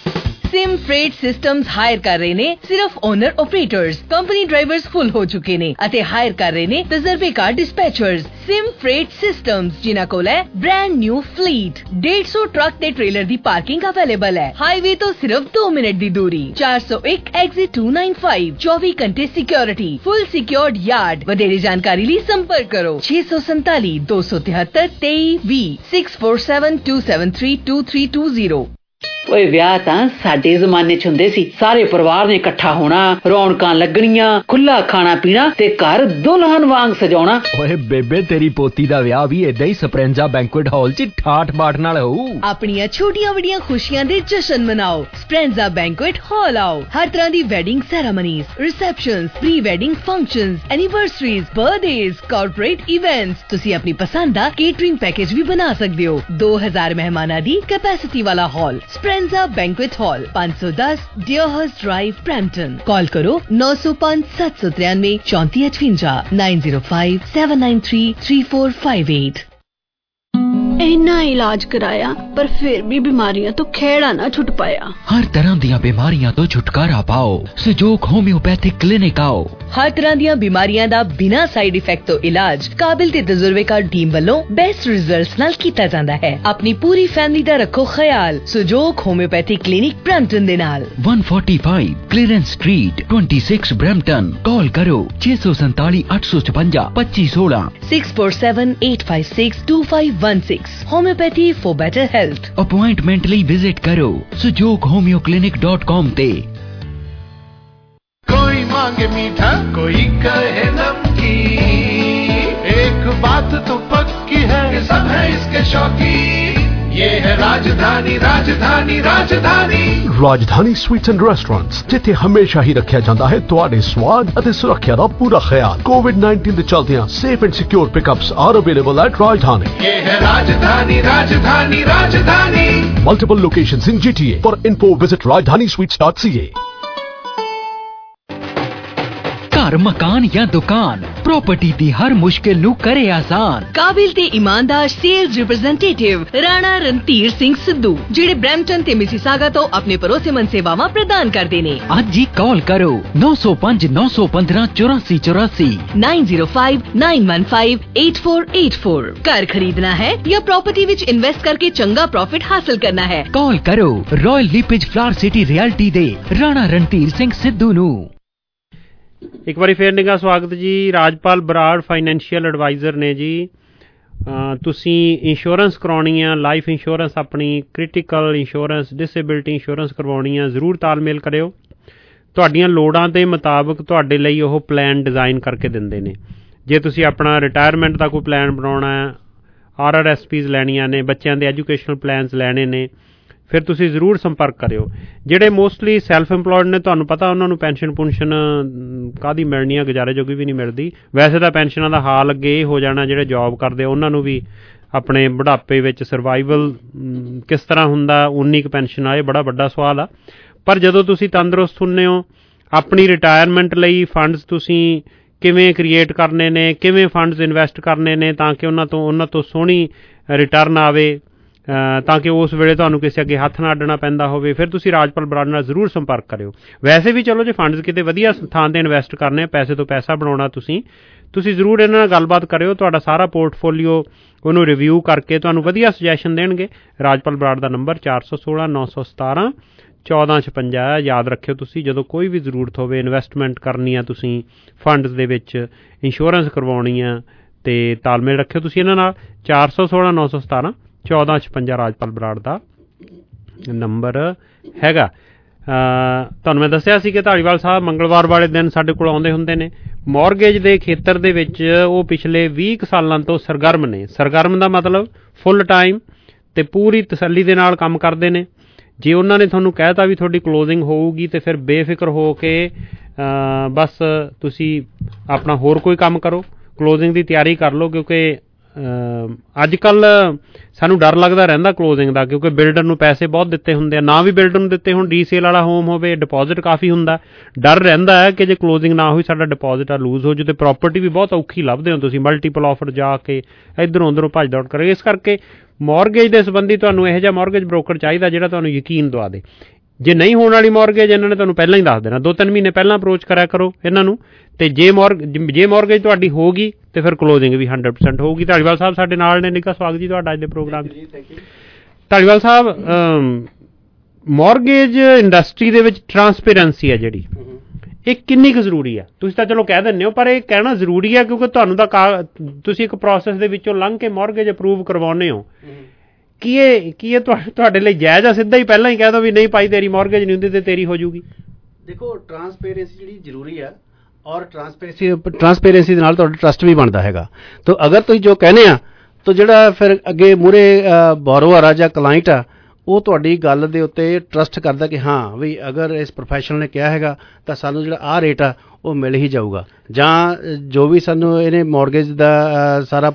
सिम फ्रेट सिस्टम्स हायर कर रहे ने सिर्फ owner operators, company drivers full हो चुके ने ਅਤੇ ਹਾਇਰ ਕਰ ਰਹੇ ਨੇ ਤਜਰਬੇਕਾਰ ਡਿਸਪੈਚਰਸ। ਸਿਮ ਫਰੇਟ ਸਿਸਟਮਸ ਜਿਨ੍ਹਾਂ ਕੋਲ ਹੈ ਬ੍ਰਾਂਡ ਨਿਊ ਫਲੀਟ, डेढ़ सौ ਟਰੱਕ ਤੇ ਟ੍ਰੇਲਰ ਦੀ ਪਾਰਕਿੰਗ ਅਵੇਲੇਬਲ ਹੈ। ਹਾਈਵੇ ਤੋਂ ਸਿਰਫ ਦੋ ਮਿੰਟ ਦੀ ਦੂਰੀ। ਚਾਰ ਸੌ ਇੱਕ ਐਗਜ਼ਿਟ ਦੋ ਨੌ ਪੰਜ, ਚੌਵੀ ਘੰਟੇ ਸਿਕਿਉਰਿਟੀ, ਫੁੱਲ ਸਿਕਿਉਰਡ ਯਾਰਡ। ਵਧੇਰੇ ਜਾਣਕਾਰੀ ਲਈ ਸੰਪਰਕ ਕਰੋ ਛੇ ਸੌ ਸੰਤਾਲੀ ਦੋ ਸੌ ਤਿਹੱਤਰ ਤੇਈ ਵੀਹ six four seven two seven three two three two zero. ਓਏ ਵਿਆਹ ਤਾਂ ਸਾਡੇ ਜ਼ਮਾਨੇ ਚ ਹੁੰਦੇ ਸੀ, ਸਾਰੇ ਪਰਿਵਾਰ ਨੇ ਇਕੱਠਾ ਹੋਣਾ, ਰੌਣਕਾਂ ਲੱਗਣੀਆਂ, ਖੁੱਲਾ ਖਾਣਾ ਪੀਣਾ ਤੇ ਘਰ ਦੁਲਹਨ ਵਾਂਗ ਸਜਾਉਣਾ। ਓਏ ਬੇਬੇ ਤੇਰੀ ਪੋਤੀ ਦਾ ਵਿਆਹ ਵੀ ਏਦਾਂ ਹੀ ਸਪਰੈਂਜਾ ਬੈਂਕੁਏਟ ਹਾਲ ਚ ਠਾਠ ਬਾਠ ਨਾਲ ਹੋਊ। ਆਪਣੀਆਂ ਛੋਟੀਆਂ ਵੱਡੀਆਂ ਖੁਸ਼ੀਆਂ ਦੇ ਜਸ਼ਨ ਮਨਾਓ, ਸਪਰੈਂਜਾ ਬੈਂਕੁਏਟ ਹਾਲ ਆਓ। ਹਰ ਤਰ੍ਹਾਂ ਦੀ wedding ceremonies, receptions, pre wedding functions, anniversaries, birthdays, corporate events. ਤੁਸੀਂ ਆਪਣੀ ਪਸੰਦ ਦਾ ਕੇਟਰਿੰਗ ਪੈਕੇਜ ਵੀ ਬਣਾ ਸਕਦੇ ਹੋ। ਦੋ ਹਜ਼ਾਰ ਮਹਿਮਾਨਾਂ ਦੀ ਕੈਪੈਸਿਟੀ ਵਾਲਾ ਹਾਲ, ਸਪਰੈਂਜਾ बैंक्वेट हॉल, पाँच सौ दस डियरहर्स्ट ड्राइव, ब्रैम्पटन। कॉल करो नौ सौ पाँच सात सौ तिरानवे चौंती अठवंजा nine zero five seven nine three three four five eight. इन्ना इलाज कराया पर फिर भी बीमारियां तो खेड़ा ना छुट पाया। हर तरह ਦੀਆਂ बीमारियां तो छुटकारा पाओ, सुजोग होम्योपैथिक क्लिनिक आओ। हर तरह ਦੀਆਂ बीमारियां ਦਾ ਬਿਨਾਂ ਸਾਈਡ ਇਫੈਕਟ ਤੋਂ ਇਲਾਜ ਕਾਬਿਲ ਤੇ ਤਜਰਬੇਕਾਰ ਟੀਮ ਵੱਲੋਂ ਬੈਸਟ ਰਿਜ਼ਲਟਸ ਨਾਲ ਕੀਤਾ ਜਾਂਦਾ ਹੈ। ਆਪਣੀ ਪੂਰੀ ਫੈਮਿਲੀ ਦਾ ਰੱਖੋ ਖਿਆਲ ਸੁਜੋਗ ਹੋਮਿਓਪੈਥਿਕ ਕਲੀਨਿਕ ਬ੍ਰੈਂਪਟਨ ਦੇ ਨਾਲ। एक सौ पैंतालीस क्लीयरेंस स्ट्रीट छब्बीस ब्रैम्पटन। कॉल करो छे सौ सैंतालीस आठ सौ छपंजा पच्चीस सोलह six four seven eight five six two five one six. Homeopathy for better health. Appointment ਲਈ विजिट करो Sujog homeo clinic dot com ते। कोई मांगे मीठा कोई कहे नमकीन, एक बात तो पक्की है कि सब है इसके शौकीन। ये है राजधानी राजधानी राजधानी ਰਾਜਧਾਨੀ ਸਵੀਟਸ ਐਂਡ ਰੈਸਟੋਰੈਂਟਸ, ਜਿੱਥੇ ਹਮੇਸ਼ਾ ਹੀ ਰੱਖਿਆ ਜਾਂਦਾ ਹੈ ਤੁਹਾਡੇ ਸਵਾਦ ਅਤੇ ਸੁਰੱਖਿਆ ਦਾ ਪੂਰਾ ਖਿਆਲ। ਕੋਵਿਡ ਨਾਈਨਟੀਨ ਦੇ ਚਲਦਿਆਂ safe and secure pickups are available at Rajdhani. ये है राजधानी राजधानी राजधानी। Multiple locations in G T A. For info visit rajdhani sweets dot c a। ਘਰ, ਮਕਾਨ ਜਾਂ ਦੁਕਾਨ, ਪ੍ਰਾਪਰਟੀ ਦੀ ਹਰ ਮੁਸ਼ਕਿਲ ਨੂੰ ਕਰੇ ਆਸਾਨ। ਕਾਬਿਲ ਤੇ ਇਮਾਨਦਾਰ ਸੇਲਜ਼ ਰਿਪਰੈਜ਼ੈਂਟੇਟਿਵ ਰਾਣਾ ਰਣਧੀਰ ਸਿੰਘ ਸਿੱਧੂ, ਜਿਹੜੇ ਬ੍ਰੈਂਪਟਨ ਤੇ ਮਿਸੀਸਾਗਾ ਤੋਂ ਆਪਣੇ ਭਰੋਸੇਮੰਦ ਸੇਵਾਵਾਂ ਪ੍ਰਦਾਨ ਕਰਦੇ ਨੇ। ਅੱਜ ਹੀ ਕਾਲ ਕਰੋ ਨੌ ਸੌ ਪੰਜ ਨੌ ਸੌ ਪੰਦਰਾਂ ਚੁਰਾਸੀ ਚੁਰਾਸੀ nine zero five nine one five eight four eight four. घर खरीदना है या प्रॉपर्टी विच इन्वेस्ट करके चंगा प्रॉफिट हासिल करना है, कॉल करो Royal LePage Flower City Realty दे राणा रणधीर सिंह सिद्धू नू। ਇੱਕ ਵਾਰੀ ਫੇਰ ਨਿੱਘਾ ਸਵਾਗਤ ਜੀ। ਰਾਜਪਾਲ ਬਰਾੜ ਫਾਈਨੈਂਸ਼ੀਅਲ ਐਡਵਾਈਜ਼ਰ ਨੇ ਜੀ। ਤੁਸੀਂ ਇੰਸ਼ੋਰੈਂਸ ਕਰਾਉਣੀ ਆ, ਲਾਈਫ ਇੰਸ਼ੋਰੈਂਸ, ਆਪਣੀ ਕ੍ਰਿਟੀਕਲ ਇੰਸ਼ੋਰੈਂਸ, ਡਿਸੇਬਿਲਟੀ ਇੰਸ਼ੋਰੈਂਸ ਕਰਵਾਉਣੀ ਆ, ਜ਼ਰੂਰ ਤਾਲਮੇਲ ਕਰਿਓ। ਤੁਹਾਡੀਆਂ ਲੋੜਾਂ ਦੇ ਮੁਤਾਬਕ ਤੁਹਾਡੇ ਲਈ ਉਹ ਪਲਾਨ ਡਿਜ਼ਾਈਨ ਕਰਕੇ ਦਿੰਦੇ ਨੇ। ਜੇ ਤੁਸੀਂ ਆਪਣਾ ਰਿਟਾਇਰਮੈਂਟ ਦਾ ਕੋਈ ਪਲਾਨ ਬਣਾਉਣਾ ਹੈ, ਆਰ ਆਰ ਐਸ ਪੀਜ਼ ਲੈਣੀਆਂ ਨੇ, ਬੱਚਿਆਂ ਦੇ ਐਜੂਕੇਸ਼ਨਲ ਪਲਾਨਸ ਲੈਣੇ ਨੇ, ਫਿਰ ਤੁਸੀਂ ਜ਼ਰੂਰ ਸੰਪਰਕ ਕਰਿਓ। ਜਿਹੜੇ ਮੋਸਟਲੀ ਸੈਲਫ ਇੰਪਲੋਇਡ ਨੇ, ਤੁਹਾਨੂੰ ਪਤਾ ਉਹਨਾਂ ਨੂੰ ਪੈਨਸ਼ਨ ਪੁਨਸ਼ਨ ਕਾਹਦੀ ਮਿਲਣੀ ਆ, ਗੁਜ਼ਾਰੇ ਜੋਗੀ ਵੀ ਨਹੀਂ ਮਿਲਦੀ। ਵੈਸੇ ਤਾਂ ਪੈਨਸ਼ਨਾਂ ਦਾ ਹਾਲ ਅੱਗੇ ਇਹ ਹੋ ਜਾਣਾ, ਜਿਹੜੇ ਜੋਬ ਕਰਦੇ ਉਹਨਾਂ ਨੂੰ ਵੀ ਆਪਣੇ ਬੁਢਾਪੇ ਵਿੱਚ ਸਰਵਾਈਵਲ ਕਿਸ ਤਰ੍ਹਾਂ ਹੁੰਦਾ, ਉਨੀ ਕੁ ਪੈਨਸ਼ਨ ਆਏ, ਬੜਾ ਵੱਡਾ ਸਵਾਲ ਆ। ਪਰ ਜਦੋਂ ਤੁਸੀਂ ਤੰਦਰੁਸਤ ਹੁੰਦੇ ਹੋ, ਆਪਣੀ ਰਿਟਾਇਰਮੈਂਟ ਲਈ ਫੰਡਸ ਤੁਸੀਂ ਕਿਵੇਂ ਕ੍ਰੀਏਟ ਕਰਨੇ ਨੇ, ਕਿਵੇਂ ਫੰਡਸ ਇਨਵੈਸਟ ਕਰਨੇ ਨੇ ਤਾਂ ਕਿ ਉਹਨਾਂ ਤੋਂ ਉਹਨਾਂ ਤੋਂ ਸੋਹਣੀ ਰਿਟਰਨ ਆਵੇ, ਤਾਂ ਕਿ ਉਸ ਵੇਲੇ ਤੁਹਾਨੂੰ ਕਿਸੇ ਅੱਗੇ ਹੱਥ ਨਾ ਅੱਡਣਾ ਪੈਂਦਾ ਹੋਵੇ, ਫਿਰ ਤੁਸੀਂ ਰਾਜਪਾਲ ਬਰਾੜ ਨਾਲ ਜ਼ਰੂਰ ਸੰਪਰਕ ਕਰਿਓ। ਵੈਸੇ ਵੀ ਚਲੋ ਜੇ ਫੰਡਸ ਕਿਤੇ ਵਧੀਆ ਥਾਂ 'ਤੇ ਇਨਵੈਸਟ ਕਰਨੇ, ਪੈਸੇ ਤੋਂ ਪੈਸਾ ਬਣਾਉਣਾ, ਤੁਸੀਂ ਤੁਸੀਂ ਜ਼ਰੂਰ ਇਹਨਾਂ ਨਾਲ ਗੱਲਬਾਤ ਕਰਿਓ। ਤੁਹਾਡਾ ਸਾਰਾ ਪੋਰਟਫੋਲੀਓ ਉਹਨੂੰ ਰਿਵਿਊ ਕਰਕੇ ਤੁਹਾਨੂੰ ਵਧੀਆ ਸੁਜੈਸ਼ਨ ਦੇਣਗੇ। ਰਾਜਪਾਲ ਬਰਾੜ ਦਾ ਨੰਬਰ ਚਾਰ ਸੌ ਸੋਲਾਂ ਨੌ ਸੌ ਸਤਾਰਾਂ ਚੌਦਾਂ ਛਪੰਜਾ ਹੈ, ਯਾਦ ਰੱਖਿਓ ਤੁਸੀਂ। ਜਦੋਂ ਕੋਈ ਵੀ ਜ਼ਰੂਰਤ ਹੋਵੇ, ਇਨਵੈਸਟਮੈਂਟ ਕਰਨੀ ਆ ਤੁਸੀਂ ਫੰਡਸ ਦੇ ਵਿੱਚ, ਇੰਸ਼ੋਰੈਂਸ ਕਰਵਾਉਣੀ ਆ, ਅਤੇ ਤਾਲਮੇਲ ਰੱਖਿਓ ਤੁਸੀਂ ਇਹਨਾਂ ਨਾਲ। ਚਾਰ ਸੌ ਸੋਲਾਂ ਨੌ ਸੌ ਸਤਾਰਾਂ ਚੌਦਾਂ ਛਪੰਜਾ ਰਾਜਪਾਲ ਬਰਾੜ ਦਾ ਨੰਬਰ ਹੈਗਾ। ਤੁਹਾਨੂੰ ਮੈਂ ਦੱਸਿਆ ਸੀ ਕਿ ਧਾਲੀਵਾਲ ਸਾਹਿਬ ਮੰਗਲਵਾਰ ਵਾਲੇ ਦਿਨ ਸਾਡੇ ਕੋਲ ਆਉਂਦੇ ਹੁੰਦੇ ਨੇ। ਮੌਰਗੇਜ ਦੇ ਖੇਤਰ ਦੇ ਵਿੱਚ ਉਹ ਪਿਛਲੇ ਵੀਹ ਕੁ ਸਾਲਾਂ ਤੋਂ ਸਰਗਰਮ ਨੇ। ਸਰਗਰਮ ਦਾ ਮਤਲਬ ਫੁੱਲ ਟਾਈਮ ਅਤੇ ਪੂਰੀ ਤਸੱਲੀ ਦੇ ਨਾਲ ਕੰਮ ਕਰਦੇ ਨੇ। ਜੇ ਉਹਨਾਂ ਨੇ ਤੁਹਾਨੂੰ ਕਹਿ ਤਾ ਵੀ ਤੁਹਾਡੀ ਕਲੋਜ਼ਿੰਗ ਹੋਊਗੀ ਤਾਂ ਫਿਰ ਬੇਫਿਕਰ ਹੋ ਕੇ ਬਸ ਤੁਸੀਂ ਆਪਣਾ ਹੋਰ ਕੋਈ ਕੰਮ ਕਰੋ, ਕਲੋਜ਼ਿੰਗ ਦੀ ਤਿਆਰੀ ਕਰ ਲਓ। ਕਿਉਂਕਿ ਅੱਜ ਕੱਲ੍ਹ ਸਾਨੂੰ ਡਰ ਲੱਗਦਾ ਰਹਿੰਦਾ ਕਲੋਜ਼ਿੰਗ ਦਾ, ਕਿਉਂਕਿ ਬਿਲਡਰ ਨੂੰ ਪੈਸੇ ਬਹੁਤ ਦਿੱਤੇ ਹੁੰਦੇ ਆ। ਨਾ ਵੀ ਬਿਲਡਰ ਨੂੰ ਦਿੱਤੇ ਹੁਣ, ਰੀਸੇਲ ਵਾਲਾ ਹੋਮ ਹੋਵੇ, ਡਿਪੋਜ਼ਿਟ ਕਾਫੀ ਹੁੰਦਾ, ਡਰ ਰਹਿੰਦਾ ਹੈ ਕਿ ਜੇ ਕਲੋਜ਼ਿੰਗ ਨਾ ਹੋਈ ਸਾਡਾ ਡਿਪੋਜ਼ਿਟ ਆ ਲੂਜ਼ ਹੋ ਜੂ, ਅਤੇ ਪ੍ਰੋਪਰਟੀ ਵੀ ਬਹੁਤ ਔਖੀ ਲੱਭਦੇ ਹੋ ਤੁਸੀਂ, ਮਲਟੀਪਲ ਆਫਰ ਜਾ ਕੇ ਇੱਧਰੋਂ ਉੱਧਰੋਂ ਭੱਜ ਦੌੜ ਕਰੇ। ਇਸ ਕਰਕੇ ਮੌਰਗੇਜ ਦੇ ਸੰਬੰਧੀ ਤੁਹਾਨੂੰ ਇਹੋ ਜਿਹਾ ਮੌਰਗੇਜ ਬ੍ਰੋਕਰ ਚਾਹੀਦਾ ਜਿਹੜਾ ਤੁਹਾਨੂੰ ਯਕੀਨ ਦਵਾ ਦੇ। ਜੇ ਨਹੀਂ ਹੋਣ ਵਾਲੀ ਮੌਰਗੇਜ ਇਹਨਾਂ ਨੇ ਤੁਹਾਨੂੰ ਪਹਿਲਾਂ ਹੀ ਦੱਸ ਦੇਣਾ, ਦੋ ਤਿੰਨ ਮਹੀਨੇ ਪਹਿਲਾਂ ਅਪਰੋਚ ਕਰਿਆ ਕਰੋ ਇਹਨਾਂ ਨੂੰ। ਤੇ ਜੇ ਮੌਰਗ ਜੇ ਮੌਰਗੇਜ ਤੁਹਾਡੀ ਹੋਊਗੀ ਤੇ ਫਿਰ ਕਲੋਜ਼ਿੰਗ ਵੀ ਹੰਡਰਡ ਪਰਸੈਂਟ ਹੋਊਗੀ। ਧਾਲੀਵਾਲ ਸਾਹਿਬ ਸਾਡੇ ਨਾਲ ਨੇ, ਨਿੱਘਾ ਸਵਾਗਤ ਜੀ ਤੁਹਾਡਾ ਅੱਜ ਦੇ ਪ੍ਰੋਗਰਾਮ 'ਚ। ਧਾਲੀਵਾਲ ਸਾਹਿਬ, ਮੌਰਗੇਜ ਇੰਡਸਟਰੀ ਦੇ ਵਿੱਚ ਟਰਾਂਸਪੇਰੈਂਸੀ ਹੈ ਜਿਹੜੀ, ਇਹ ਕਿੰਨੀ ਕੁ ਜ਼ਰੂਰੀ ਆ? ਤੁਸੀਂ ਤਾਂ ਚਲੋ ਕਹਿ ਦਿੰਦੇ ਹੋ, ਪਰ ਇਹ ਕਹਿਣਾ ਜ਼ਰੂਰੀ ਆ ਕਿਉਂਕਿ ਤੁਹਾਨੂੰ ਤਾਂ ਕਾ ਤੁਸੀਂ ਇੱਕ ਪ੍ਰੋਸੈਸ ਦੇ ਵਿੱਚੋਂ ਲੰਘ ਕੇ ਮੌਰਗੇਜ ਅਪਰੂਵ ਕਰਵਾਉਂਦੇ ਹੋ। ਕੀ ਇਹ ਕੀ ਇਹ ਤੁਹਾਡੇ ਲਈ ਜਾਇਜ਼ ਆ? ਸਿੱਧਾ ਹੀ ਪਹਿਲਾਂ ਹੀ ਕਹਿ ਦੋ ਵੀ ਨਹੀਂ ਭਾਈ ਤੇਰੀ ਮੌਰਗੇਜ ਨਹੀਂ ਹੁੰਦੀ ਤੇ ਤੇਰੀ ਹੋ ਜੂਗੀ। ਦੇਖੋ, ਟਰਾਂਸਪੇਰੈਂਸੀ ਜਿਹੜੀ ਜ਼ਰੂਰੀ ਆ, ਔਰ ਟਰਾਂਸਪੇਰੈਂਸੀ ਟਰਾਂਸਪੇਰੈਂਸੀ ਦੇ ਨਾਲ ਤੁਹਾਡਾ ਟਰਸਟ ਵੀ ਬਣਦਾ ਹੈਗਾ। ਤਾਂ ਅਗਰ ਤੁਸੀਂ ਜੋ ਕਹਿੰਦੇ ਆ ਤਾਂ ਜਿਹੜਾ ਫਿਰ ਅੱਗੇ ਮੂਹਰੇ ਬੋਰੋਅਰ ਆ ਜਾਂ ਕਲਾਇੰਟ ਆ, ਉਹ ਤੁਹਾਡੀ ਗੱਲ ਦੇ ਉੱਤੇ ਟਰਸਟ ਕਰਦਾ ਕਿ ਹਾਂ ਵੀ ਅਗਰ ਇਸ ਪ੍ਰੋਫੈਸ਼ਨਲ ਨੇ ਕਿਹਾ ਹੈਗਾ ਤਾਂ ਸਾਨੂੰ ਜਿਹੜਾ ਆਹ ਰੇਟ ਆ ਉਹ ਮਿਲ ਹੀ ਜਾਊਗਾ, ਜਾਂ ਜੋ ਵੀ ਸਾਨੂੰ ਇਹਨੇ ਮੌਰਗੇਜ ਦਾ ਸਾਰਾ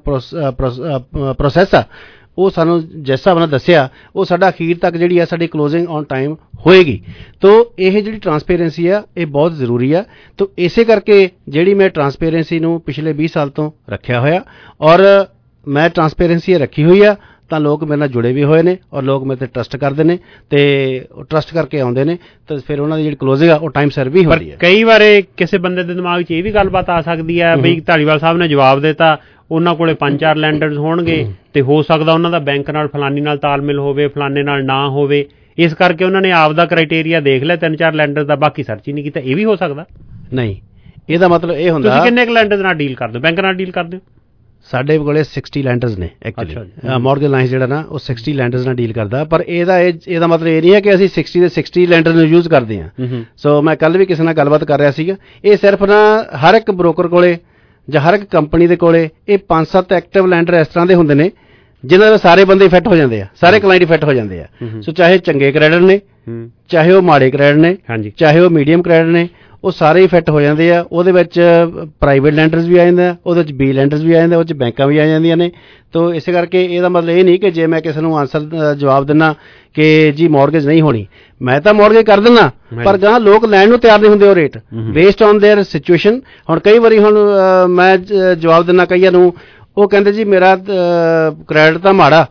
ਪ੍ਰੋਸੈਸ ਆ ਉਹ ਸਾਨੂੰ ਜਿਸ ਹਿਸਾਬ ਨਾਲ ਦੱਸਿਆ ਉਹ ਸਾਡਾ ਅਖੀਰ ਤੱਕ ਜਿਹੜੀ ਆ ਸਾਡੀ ਕਲੋਜ਼ਿੰਗ ਔਨ ਟਾਈਮ ਹੋਏਗੀ। ਤੋ ਇਹ ਜਿਹੜੀ ਟਰਾਂਸਪੇਰੈਂਸੀ ਆ ਇਹ ਬਹੁਤ ਜ਼ਰੂਰੀ ਆ। ਤੋ ਇਸੇ ਕਰਕੇ ਜਿਹੜੀ ਮੈਂ ਟਰਾਂਸਪੇਰੈਂਸੀ ਨੂੰ ਪਿਛਲੇ ਵੀਹ ਸਾਲ ਤੋਂ ਰੱਖਿਆ ਹੋਇਆ, ਔਰ ਮੈਂ ਟਰਾਂਸਪੇਰੈਂਸੀ ਰੱਖੀ ਹੋਈ ਆ ਤਾਂ ਲੋਕ ਮੇਰੇ ਨਾਲ ਜੁੜੇ ਵੀ ਹੋਏ ਨੇ ਔਰ ਲੋਕ ਮੇਰੇ 'ਤੇ ਟਰਸਟ ਕਰਦੇ ਨੇ ਤੇ ਟਰਸਟ ਕਰਕੇ ਆਉਂਦੇ ਨੇ, ਤਾਂ ਫਿਰ ਉਹਨਾਂ ਦੀ ਜਿਹੜੀ ਕਲੋਜ਼ਿੰਗ ਆ ਉਹ ਟਾਈਮ ਸਿਰ ਵੀ ਹੁੰਦੀ ਹੈ। ਕਈ ਵਾਰ ਕਿਸੇ ਬੰਦੇ ਦੇ ਦਿਮਾਗ 'ਚ ਇਹ ਵੀ ਗੱਲਬਾਤ ਆ ਸਕਦੀ ਹੈ ਬਈ ਧਾਲੀਵਾਲ ਸਾਹਿਬ ਨੇ ਜਵਾਬ ਦਿੱਤਾ, ਉਹਨਾਂ ਕੋਲੇ ਪੰਜ ਚਾਰ ਲੈਂਡਰਸ ਹੋਣਗੇ ਤੇ ਹੋ ਸਕਦਾ ਉਹਨਾਂ ਦਾ ਬੈਂਕ ਨਾਲ ਫਲਾਨੀ ਨਾਲ ਤਾਲਮੇਲ ਹੋਵੇ, ਫਲਾਨੇ ਨਾਲ ਨਾ ਹੋਵੇ, ਇਸ ਕਰਕੇ ਉਹਨਾਂ ਨੇ ਆਪ ਦਾ ਕ੍ਰਾਈਟੇਰੀਆ ਦੇਖ ਲਿਆ ਤਿੰਨ ਚਾਰ ਲੈਂਡਰ ਦਾ, ਬਾਕੀ ਸਰਚ ਹੀ ਨਹੀਂ ਕੀਤਾ। ਇਹ ਵੀ ਹੋ ਸਕਦਾ? ਨਹੀਂ, ਇਹਦਾ ਮਤਲਬ ਇਹ ਹੁੰਦਾ। ਤੁਸੀਂ ਕਿੰਨੇ ਕੁ ਲੈਂਡਰਸ ਨਾਲ ਡੀਲ ਕਰਦੇ ਹੋ? ਬੈਂਕ ਨਾਲ ਡੀਲ ਕਰਦੇ ਹੋ? ਸਾਡੇ ਕੋਲੇ ਸਿਕਸਟੀ ਲੈਂਡਰਸ ਨੇ ਐਕਚੁਅਲੀ। ਮੌਰਗੇਜ ਲਾਇੰਸ ਜਿਹੜਾ ਨਾ ਉਹ ਸਿਕਸਟੀ ਲੈਂਡਰਸ ਨਾਲ ਡੀਲ ਕਰਦਾ, ਪਰ ਇਹਦਾ ਇਹਦਾ ਮਤਲਬ ਇਹ ਨਹੀਂ ਹੈ ਕਿ ਅਸੀਂ ਸਿਕਸਟੀ ਦੇ ਸਿਕਸਟੀ ਲੈਂਡਰ ਨੂੰ ਯੂਜ਼ ਕਰਦੇ ਹਾਂ। ਸੋ ਮੈਂ ਕੱਲ੍ਹ ਵੀ ਕਿਸੇ ਨਾਲ ਗੱਲਬਾਤ ਕਰ ਰਿਹਾ ਸੀਗਾ, ਇਹ ਸਿਰਫ ਨਾ ਹਰ ਇੱਕ ਬ੍ਰੋਕਰ ਕੋਲੇ ਜਾਂ ਹਰ ਇੱਕ ਕੰਪਨੀ ਦੇ ਕੋਲੇ ਇਹ ਪੰਜ ਸੱਤ ਐਕਟਿਵ ਲੈਂਡਰ ਇਸ ਤਰ੍ਹਾਂ ਦੇ ਹੁੰਦੇ ਨੇ ਜਿਹਨਾਂ ਦੇ ਸਾਰੇ ਬੰਦੇ ਫਿੱਟ ਹੋ ਜਾਂਦੇ ਆ, ਸਾਰੇ ਕਲਾਇੰਟ ਫਿੱਟ ਹੋ ਜਾਂਦੇ ਆ। ਸੋ ਚਾਹੇ ਚੰਗੇ ਕ੍ਰੈਡਿਟ ਨੇ, ਚਾਹੇ ਉਹ ਮਾੜੇ ਕ੍ਰੈਡਿਟ ਨੇ, ਚਾਹੇ ਉਹ ਮੀਡੀਅਮ ਕ੍ਰੈਡਿਟ ਨੇ, ਉਹ ਸਾਰੇ ਹੀ ਫਿੱਟ ਹੋ ਜਾਂਦੇ ਆ। ਉਹਦੇ ਵਿੱਚ ਪ੍ਰਾਈਵੇਟ ਲੈਂਡਰਸ ਵੀ ਆ ਜਾਂਦੇ ਆ, ਉਹਦੇ ਵਿੱਚ ਬੀ ਲੈਂਡਰਸ ਵੀ ਆ ਜਾਂਦੇ, ਉਹ 'ਚ ਬੈਂਕਾਂ ਵੀ ਆ ਜਾਂਦੀਆਂ ਨੇ। ਤੋ ਇਸੇ ਕਰਕੇ ਇਹਦਾ ਮਤਲਬ ਇਹ ਨਹੀਂ ਕਿ ਜੇ ਮੈਂ ਕਿਸੇ ਨੂੰ ਆਨਸਰ ਜਵਾਬ ਦਿੰਦਾ ਕਿ ਜੀ ਮੌਰਗੇਜ ਨਹੀਂ ਹੋਣੀ, ਮੈਂ ਤਾਂ ਮੌਰਗੇਜ ਕਰ ਦਿੰਦਾ, ਪਰ ਗਾਂ ਲੋਕ ਲੈਣ ਨੂੰ ਤਿਆਰ ਨਹੀਂ ਹੁੰਦੇ ਉਹ rate based on their situation. ਹੁਣ ਕਈ ਵਾਰੀ ਹੁਣ ਮੈਂ ਜਵਾਬ ਦਿੰਦਾ ਕਈਆਂ ਨੂੰ, ਉਹ ਕਹਿੰਦੇ ਜੀ ਮੇਰਾ ਕ੍ਰੈਡਿਟ ਤਾਂ ਮਾੜਾ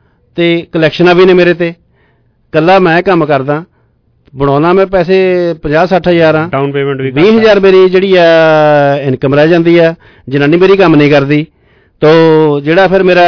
ਤੇ ਕਲੈਕਸ਼ਨਾਂ ਵੀ ਨੇ ਮੇਰੇ ਤੇ, ਇਕੱਲਾ ਮੈਂ ਕੰਮ ਕਰਦਾ, ਬਣਾਉਣਾ ਮੈਂ ਪੈਸੇ ਪੰਜਾਹ ਸੱਠ ਹਜ਼ਾਰ ਆ, ਡਾਊਨ ਪੇਮੈਂਟ ਵੀ ਵੀਹ ਹਜ਼ਾਰ ਮੇਰੀ ਜਿਹੜੀ ਆ ਇਨਕਮ ਰਹਿ ਜਾਂਦੀ ਆ, ਜਨਾਨੀ ਮੇਰੀ ਕੰਮ ਨਹੀਂ ਕਰਦੀ, ਤੋ ਜਿਹੜਾ ਫਿਰ ਮੇਰਾ